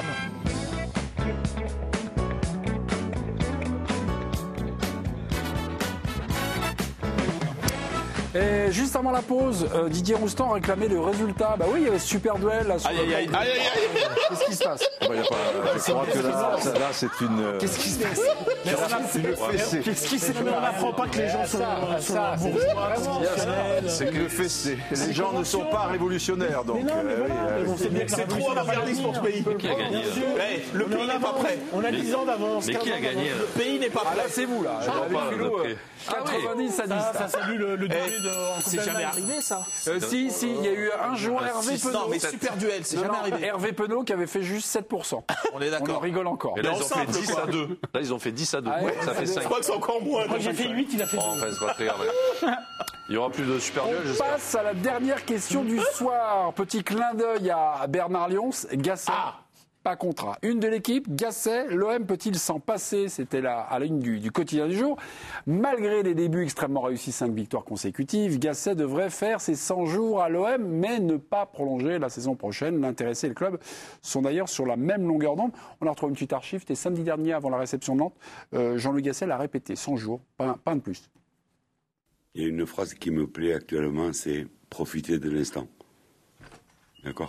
Et juste avant la pause, euh, Didier Roustan réclamait le résultat. Bah oui, il y avait ce super duel là. Sur aïe, aïe, aïe, aïe, aïe. Qu'est-ce qui se passe ah bah, y a pas, Je crois que là, là c'est une. Qu'est-ce qui se passe Qu'est-ce qui se passe? On n'apprend pas que les gens sont bourgeois. C'est que le fait, c'est. Les gens ne sont pas révolutionnaires. Donc, on sait bien que c'est trop avant-gardiste pour ce pays. Qui a gagné Le pays n'est pas prêt. On a dix ans d'avance. Mais qui a gagné Le pays n'est pas prêt. Ah là, c'est vous là. quatre-vingt-dix à dix. Ça salue le duel de. C'est jamais arrivé ça. Euh, si, si, il y a eu un jour Hervé Penaud. Non, mais super duel, c'est jamais arrivé. Hervé Penaud qui avait fait juste sept pour cent. On est d'accord. On en rigole encore. Et là, ils ont fait dix à deux. Là, ils ont fait dix à deux. Ah ouais, ça fait cinq. Je crois que c'est encore moins. Moi j'ai fait huit, il a fait Bon, enfin, c'est pas très grave. Il y aura plus de super duel, On j'espère. passe à la dernière question du soir. Petit clin d'œil à Bernard Lyons. Gasset. Ah. Pas contrat. Une de l'équipe, Gasset, l'O M peut-il s'en passer? C'était là à la ligne du, du quotidien du jour. Malgré les débuts extrêmement réussis, cinq victoires consécutives, Gasset devrait faire ses cent jours à l'O M, mais ne pas prolonger la saison prochaine. L'intéressé et le club sont d'ailleurs sur la même longueur d'onde. On a retrouvé une petite archive. C'était samedi dernier, avant la réception de Nantes. Euh, Jean-Louis Gasset l'a répété, cent jours, pas, pas de plus. Il y a une phrase qui me plaît actuellement, c'est « profiter de l'instant ». D'accord ?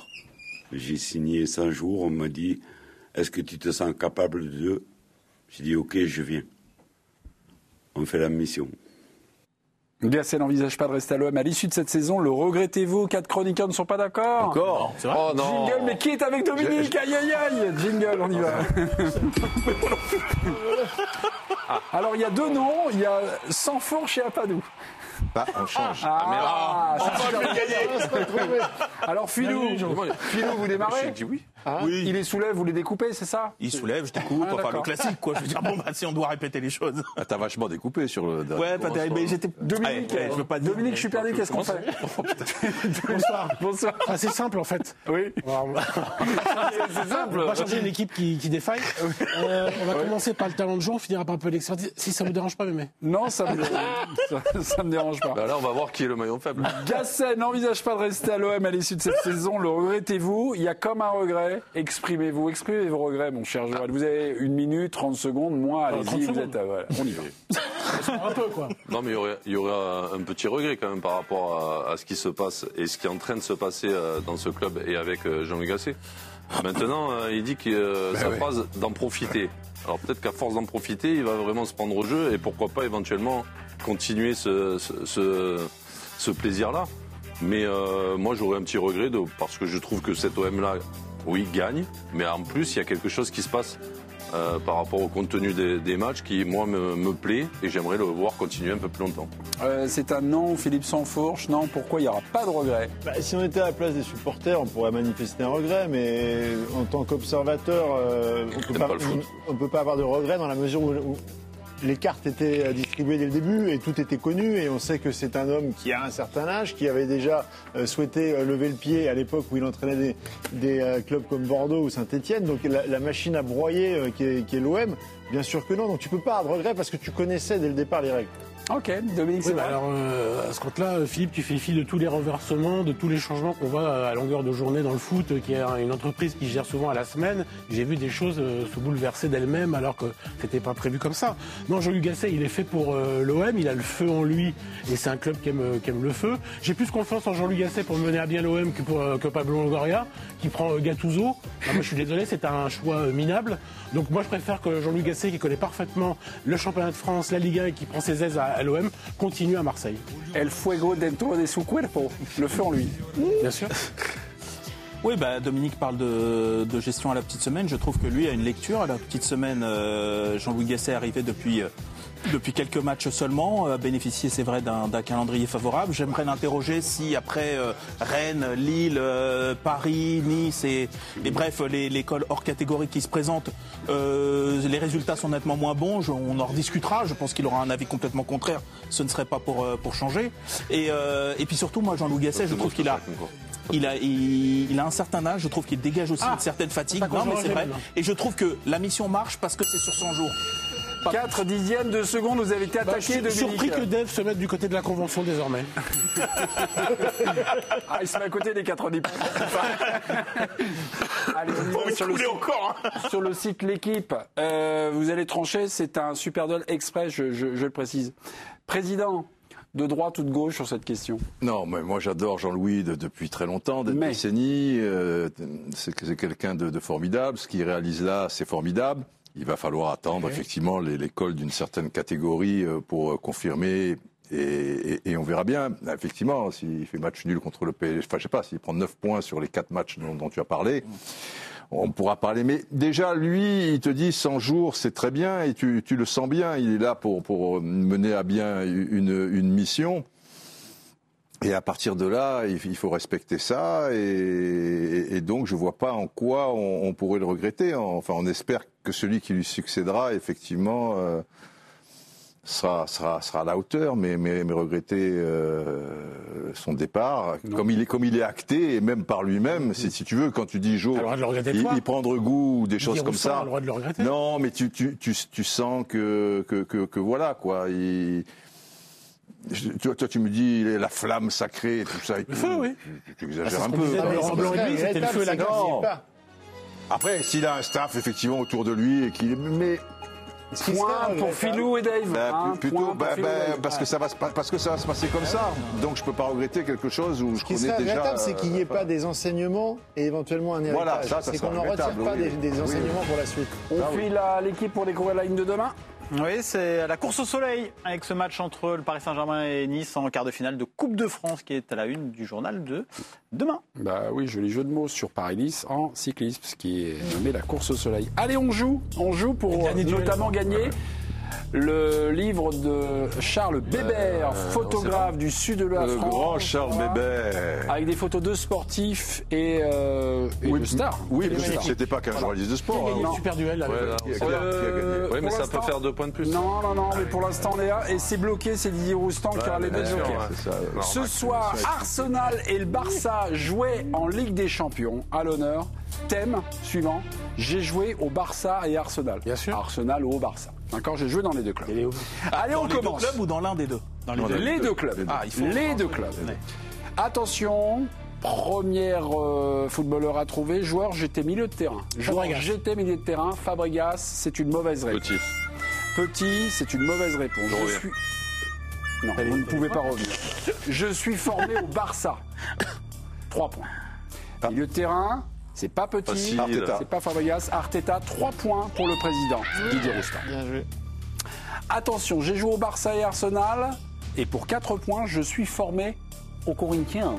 J'ai signé cent jours, on m'a dit « Est-ce que tu te sens capable de ?» J'ai dit « Ok, je viens. » On fait la mission. Gasset n'envisage pas de rester à l'O M à l'issue de cette saison. Le regrettez-vous? Quatre chroniqueurs ne sont pas d'accord. Encore C'est vrai. Oh non. Jingle, mais qui est avec Dominique? Aïe, aïe, aïe. Jingle, on y va. Alors, il y a deux noms. Il y a Sansfourche et Apadou. Bah, on change. Ah, Enfin, je vais gagner. Alors, Philou, Philou, vous démarrez? J'ai dit oui. Oui. Il les soulève, vous les découpez, c'est ça? Il soulève, je découpe, Ah, enfin le d'accord. classique quoi. Je veux dire, bon bah si on doit répéter les choses. Ah, t'as vachement découpé sur le. Ouais, pas terrible, mais j'étais. Dominique, Ouais, ouais, je veux pas dire. Dominique, je suis perdu, qu'est-ce qu'on fait? Bonsoir. Bonsoir. Ah, c'est simple en fait. Oui. Alors, C'est simple. on va changer une équipe qui, qui défaille. Euh, on va commencer par le talent de jeu, on finira par un peu l'expertise. Si ça vous dérange pas, mémé. Non, ça me, ça, ça me dérange pas. Bah là, on va voir qui est le maillon faible. Gasset n'envisage pas de rester à l'O M à l'issue de cette saison. Le regrettez-vous? Il y a comme un regret. Exprimez-vous. Exprimez vos regrets, mon cher Joël. Vous avez une minute, trente secondes. Moi, allez-y, vous êtes. à- voilà, on y va. Un peu quoi. Non, mais il y aurait, il y aurait un petit regret quand même par rapport à, à ce qui se passe et ce qui est en train de se passer euh, dans ce club et avec euh, Jean-Louis Gasset. Maintenant, euh, il dit que euh, sa phrase d'en profiter. Alors peut-être qu'à force d'en profiter, il va vraiment se prendre au jeu et pourquoi pas éventuellement continuer ce, ce, ce, ce plaisir-là. Mais euh, moi, j'aurais un petit regret de, parce que je trouve que cet O M-là, oui, gagne, mais en plus, il y a quelque chose qui se passe euh, par rapport au contenu des, des matchs qui, moi, me, me plaît et j'aimerais le voir continuer un peu plus longtemps. Euh, c'est un non, Philippe Sansfourche. Non, pourquoi il n'y aura pas de regret? Bah, si on était à la place des supporters, on pourrait manifester un regret, mais en tant qu'observateur, euh, on peut pas le foot. on peut pas avoir de regret dans la mesure où, où les cartes étaient distribuées dès le début et tout était connu et on sait que c'est un homme qui a un certain âge, qui avait déjà euh, souhaité euh, lever le pied à l'époque où il entraînait des, des euh, clubs comme Bordeaux ou Saint-Etienne. Donc la, la machine à broyer euh, qui est, qui est l'O M, bien sûr que non. Donc tu peux pas avoir de regret parce que tu connaissais dès le départ les règles. Ok, Dominique, c'est Oui, bah vrai. alors, euh, à ce compte-là, Philippe, tu fais fi de tous les renversements, de tous les changements qu'on voit à longueur de journée dans le foot, qui est une entreprise qui gère souvent à la semaine. J'ai vu des choses euh, se bouleverser d'elles-mêmes alors que c'était pas prévu comme ça. Non, Jean-Louis Gasset, il est fait pour euh, l'O M, il a le feu en lui et c'est un club qui aime, qui aime le feu. J'ai plus confiance en Jean-Louis Gasset pour mener à bien l'O M que, pour, euh, que Pablo Longoria, qui prend euh, Gattuso. Ah, moi, je suis désolé, c'est un choix euh, minable. Donc moi, je préfère que Jean-Louis Gasset, qui connaît parfaitement le championnat de France, la Ligue un et qui prend ses aises à, à l'O M continue à Marseille. El fuego dentro de su cuerpo, le feu en lui. Bien sûr. Oui, bah, Dominique parle de, de gestion à la petite semaine. Je trouve que lui a une lecture. À la petite semaine, euh, Jean-Louis Gasset est arrivé depuis, euh, depuis quelques matchs seulement, a bénéficié, c'est vrai, d'un, d'un calendrier favorable. J'aimerais l'interroger si après euh, Rennes, Lille, euh, Paris, Nice et, et bref, les, les écoles hors catégorie qui se présentent, euh, les résultats sont nettement moins bons. Je, on en rediscutera. Je pense qu'il aura un avis complètement contraire. Ce ne serait pas pour, euh, pour changer. Et, euh, et puis surtout, moi, Jean-Louis Gasset, je trouve qu'il a... Il a, il, il a un certain âge, je trouve qu'il dégage aussi ah, une certaine fatigue. Non, mais c'est vrai. Et je trouve que la mission marche parce que c'est sur cent jours. quatre dixièmes de seconde, vous avez été attaqué, bah, Dominique. Je suis surpris que Dave se mette du côté de la Convention désormais. Ah, il se met à côté des quatre-vingt-dix pour cent. Allez, on y va sur le, site, encore, hein. sur le site L'Équipe. Euh, vous allez trancher, c'est un super duel express, je, je, je le précise. Président, de droite ou de gauche sur cette question? Non, mais moi j'adore Jean-Louis de, depuis très longtemps, des mais... décennies. Euh, c'est, c'est quelqu'un de, de formidable. Ce qu'il réalise là, c'est formidable. Il va falloir attendre, okay. effectivement, les, l'école d'une certaine catégorie pour confirmer. Et, et, et on verra bien, effectivement, s'il fait match nul contre le P S G, enfin je sais pas, s'il prend neuf points sur les quatre matchs dont, dont tu as parlé, on pourra parler. Mais déjà, lui, il te dit cent jours, c'est très bien, et tu, tu le sens bien, il est là pour, pour mener à bien une, une mission. Et à partir de là, il faut respecter ça, et, et donc je vois pas en quoi on, on pourrait le regretter. Enfin, on espère que celui qui lui succédera, effectivement, euh, sera, sera, sera à la hauteur, mais, mais, mais regretter euh, son départ, comme il est, comme il est acté, et même par lui-même, si, si tu veux, quand tu dis Jo, il, il prendre goût ou des choses comme ça. A le droit de le regretter. Non, mais tu, tu, tu, tu sens que, que, que, que voilà, quoi. Il, Toi, toi, tu me dis la flamme sacrée et tout ça. Et le tout. feu, oui. Tu, tu exagères un peu. Laurent Blanc et lui, c'était le feu et la glace. Après, s'il a un staff effectivement autour de lui et qu'il, mais point pour Philou et Dave. Bah, hein, plutôt, bah, bah, parce que ça va se parce que ça va se passer comme ça. Donc je peux pas regretter quelque chose où je Ce qui connais serait déjà. regrettable, c'est qu'il n'y ait pas des enseignements et éventuellement un héritage. Voilà, ça, ça c'est qu'on n'en retire pas oui. des, des enseignements oui. pour la suite. On ah, file oui. à l'équipe pour découvrir la ligne de demain. Oui, c'est la course au soleil avec ce match entre le Paris Saint-Germain et Nice en quart de finale de Coupe de France qui est à la une du journal de demain. Bah oui, joli jeu de mots sur Paris-Nice en cyclisme, ce qui est nommé la course au soleil. Allez, on joue, on joue pour notamment gagner le livre de Charles Bébert, euh, photographe du sud de la le France. Le grand Charles voilà. Bébert. Avec des photos de sportifs et, euh, et oui, de stars. Oui, mais c'était pas qu'un voilà. journaliste de sport. Il y a un super duel. Ouais, là, qui a, euh, oui, mais ça peut faire deux points de plus. Non, non, non, mais pour l'instant on est là. Et c'est bloqué, c'est Didier Roustan ouais, qui aura les deux bloqués. Ouais, Ce soir, Arsenal et le Barça jouaient en Ligue des Champions à l'honneur. Thème suivant, j'ai joué au Barça et Arsenal. Bien sûr. Arsenal ou au Barça. D'accord, j'ai joué dans les deux clubs. Ah, Allez, dans on les commence. Deux clubs ou dans l'un des deux dans les, deux. les deux clubs. Ah, il faut les deux clubs. Ouais. Attention, première euh, footballeur à trouver. Joueur, j'étais milieu de terrain. Joueur, j'étais milieu de terrain. Fabregas, c'est une mauvaise réponse. Petit. Petit, c'est une mauvaise réponse. Je, je suis... Non, Allez, vous ne pouvez pas revenir. Je suis formé au Barça. Trois points. Ah. Milieu de terrain. C'est pas petit, Arteta. C'est pas Fabregas. Arteta, trois points pour le président, Didier Roustan. Bien joué. Attention, j'ai joué au Barça et Arsenal, et pour quatre points, je suis formé au Corinthians.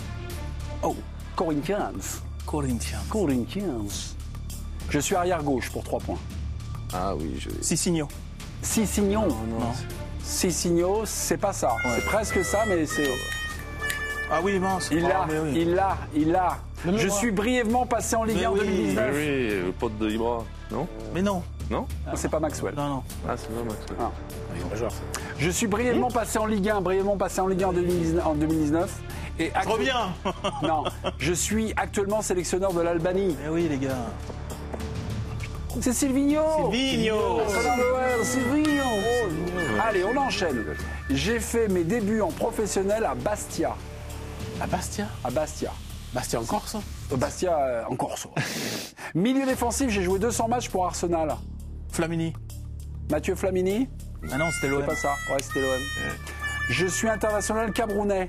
Oh, Corinthians. Corinthians. Corinthians. Je suis arrière-gauche pour trois points. Ah oui, je... Sisigno. Sisigno. Non, non. Sisigno, c'est pas ça. Ouais. C'est presque ça, mais c'est... Ah oui, mince. Il l'a, ah, oui. il l'a, il l'a. Je suis brièvement passé en Ligue un en oui, deux mille dix-neuf. Oui, le pote de Ibra, non? Mais non. Non? Ah, c'est pas Maxwell. Non, non. Ah, c'est pas Maxwell. Ah. Ah, je suis brièvement passé en Ligue un, brièvement passé en Ligue un en deux mille dix-neuf. Et actu... Reviens. Non, je suis actuellement sélectionneur de l'Albanie. Eh oui, les gars. C'est Silvino. Silvino. Silvino. Allez, on enchaîne. J'ai fait mes débuts en professionnel à Bastia. À Bastia À Bastia. Bastia en Corse Bastia euh, en Corse. Milieu défensif, j'ai joué deux cents matchs pour Arsenal. Flamini. Mathieu Flamini. Ah non, c'était l'O M. C'est pas ça. Ouais, c'était l'O M. Ouais. Je suis international camerounais.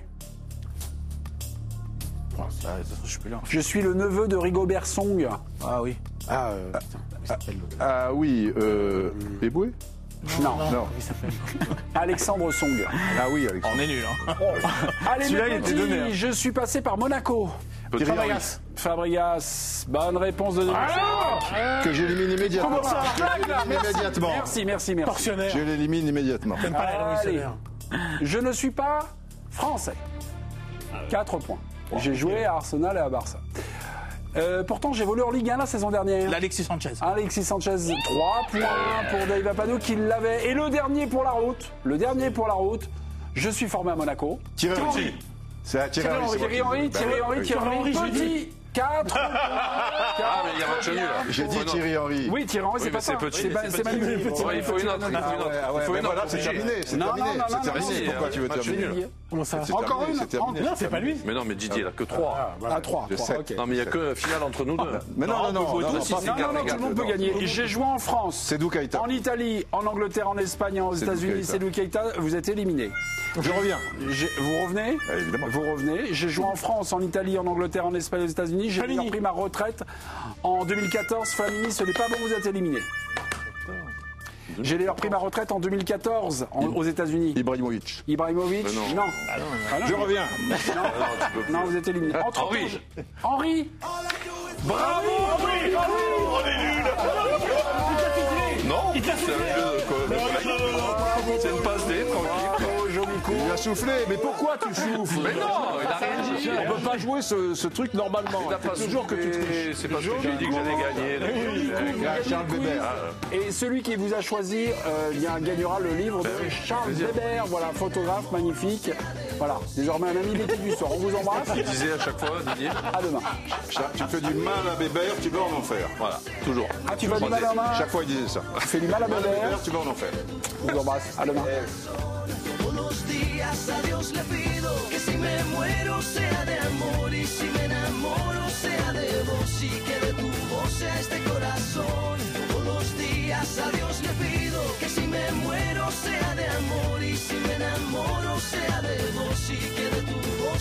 Oh, ça, je suis plus là. Je suis le neveu de Rigobert Song. Ah oui. Ah, euh, ah, ah, ah oui, euh, Eboué. Non. Non. Il s'appelle. Alexandre Song. Ah oui, Alexandre. On est nul. Hein. Allez, Celui-là, mes il était petits, donné, hein. je suis passé par Monaco. Thierry Henry, Fabregas. Fabregas. Bonne réponse de Denis. que j'élimine immédiatement. Comment ça blague, là Merci. Immédiatement. Merci, merci, merci. Tortionnaire. Je l'élimine immédiatement. T'aimes pas les Allez. révolutionnaires. Je ne suis pas français. quatre points. J'ai joué à Arsenal et à Barça. Euh, pourtant, j'ai volé en Ligue un la saison dernière. L'Alexis Sanchez. Alexis Sanchez, trois points pour Dave Apano qui l'avait. Et le dernier pour la route. Le dernier pour la route. Je suis formé à Monaco. Thierry Henry. C'est à Thierry Henry. c'est moi Thierry qui- Henry, Bah Thierry ouais, Henry, oui. Thierry Henry, petit. quatre. Ah, mais il y a match nul, là. J'ai dit Oh, non. Thierry Henry. Oui, Thierry Henry, c'est Oui, pas mais c'est ça. petit, C'est pas- c'est c'est petit. Manu. Ouais, il faut une autre, il faut une autre. Ah ouais, Il faut ouais, une ben voilà, autre. c'est terminé, c'est Non, terminé, non, non, c'est non, terminé. non, Pourquoi non, tu veux match terminer nul. Comment ça C'est Encore terminé, une c'est terminé. Non, c'est pas lui. Mais non, mais Didier, il a que trois. À trois. J'ai sept. ok. Non, mais il n'y a que finale entre nous deux. Mais non, non, non, faut non, jouer non, tous, pas c'est Non, non, non, égal, tout le monde peut non. gagner. J'ai joué en France, C'est Dou Keïta. en Italie, en Angleterre, en Espagne, aux C'est Dou États-Unis. Keïta. C'est Dou Keïta. Vous êtes éliminé. Je reviens. J'ai- Vous revenez Ah, évidemment. Vous revenez. J'ai joué en France, en Italie, en Angleterre, en Espagne, aux États-Unis. J'ai Flamini. pris ma retraite en deux mille quatorze. Flamini, ce n'est pas bon, vous êtes éliminé. J'ai d'ailleurs pris ma retraite en deux mille quatorze en- aux États-Unis. Ibrahimovic. Ibrahimovic, Mais non. non. Ah non. Je reviens. Non, vous êtes éliminé. Entre Henri. autres, Henri. Bravo, Henri. Non, c'est un jeu. C'est une passe D, tranquille. Bravo, joli coup. Il a soufflé. Mais pourquoi tu souffles Mais non, il a rien dit. On peut pas jouer ce, ce truc normalement. Il a pas C'est toujours que tu triches. C'est parce que j'ai dit que j'allais gagner. Avec Charles Weber. Et celui qui vous a choisi, euh, il y a- gagnera le livre de Charles Weber. Voilà, photographe magnifique. Voilà, désormais un ami d'équipe du soir. On vous embrasse. Il disait à chaque fois, Didier. À demain. Tu fais du mal à Weber, tu vas en enfer. Voilà, toujours. Ah, tu vas du mal à main. Chaque fois, il disait ça. Tu fais du mal à Mal à Weber. Weber, tu vas en enfer. On vous embrasse. À demain. Todos los días a Dios le pido que si me muero sea de amor y si me enamoro sea de vos y que de tu voz sea este corazón. Todos los días a Dios le pido que si me muero sea de amor y si me enamoro sea de vos y que de tu voz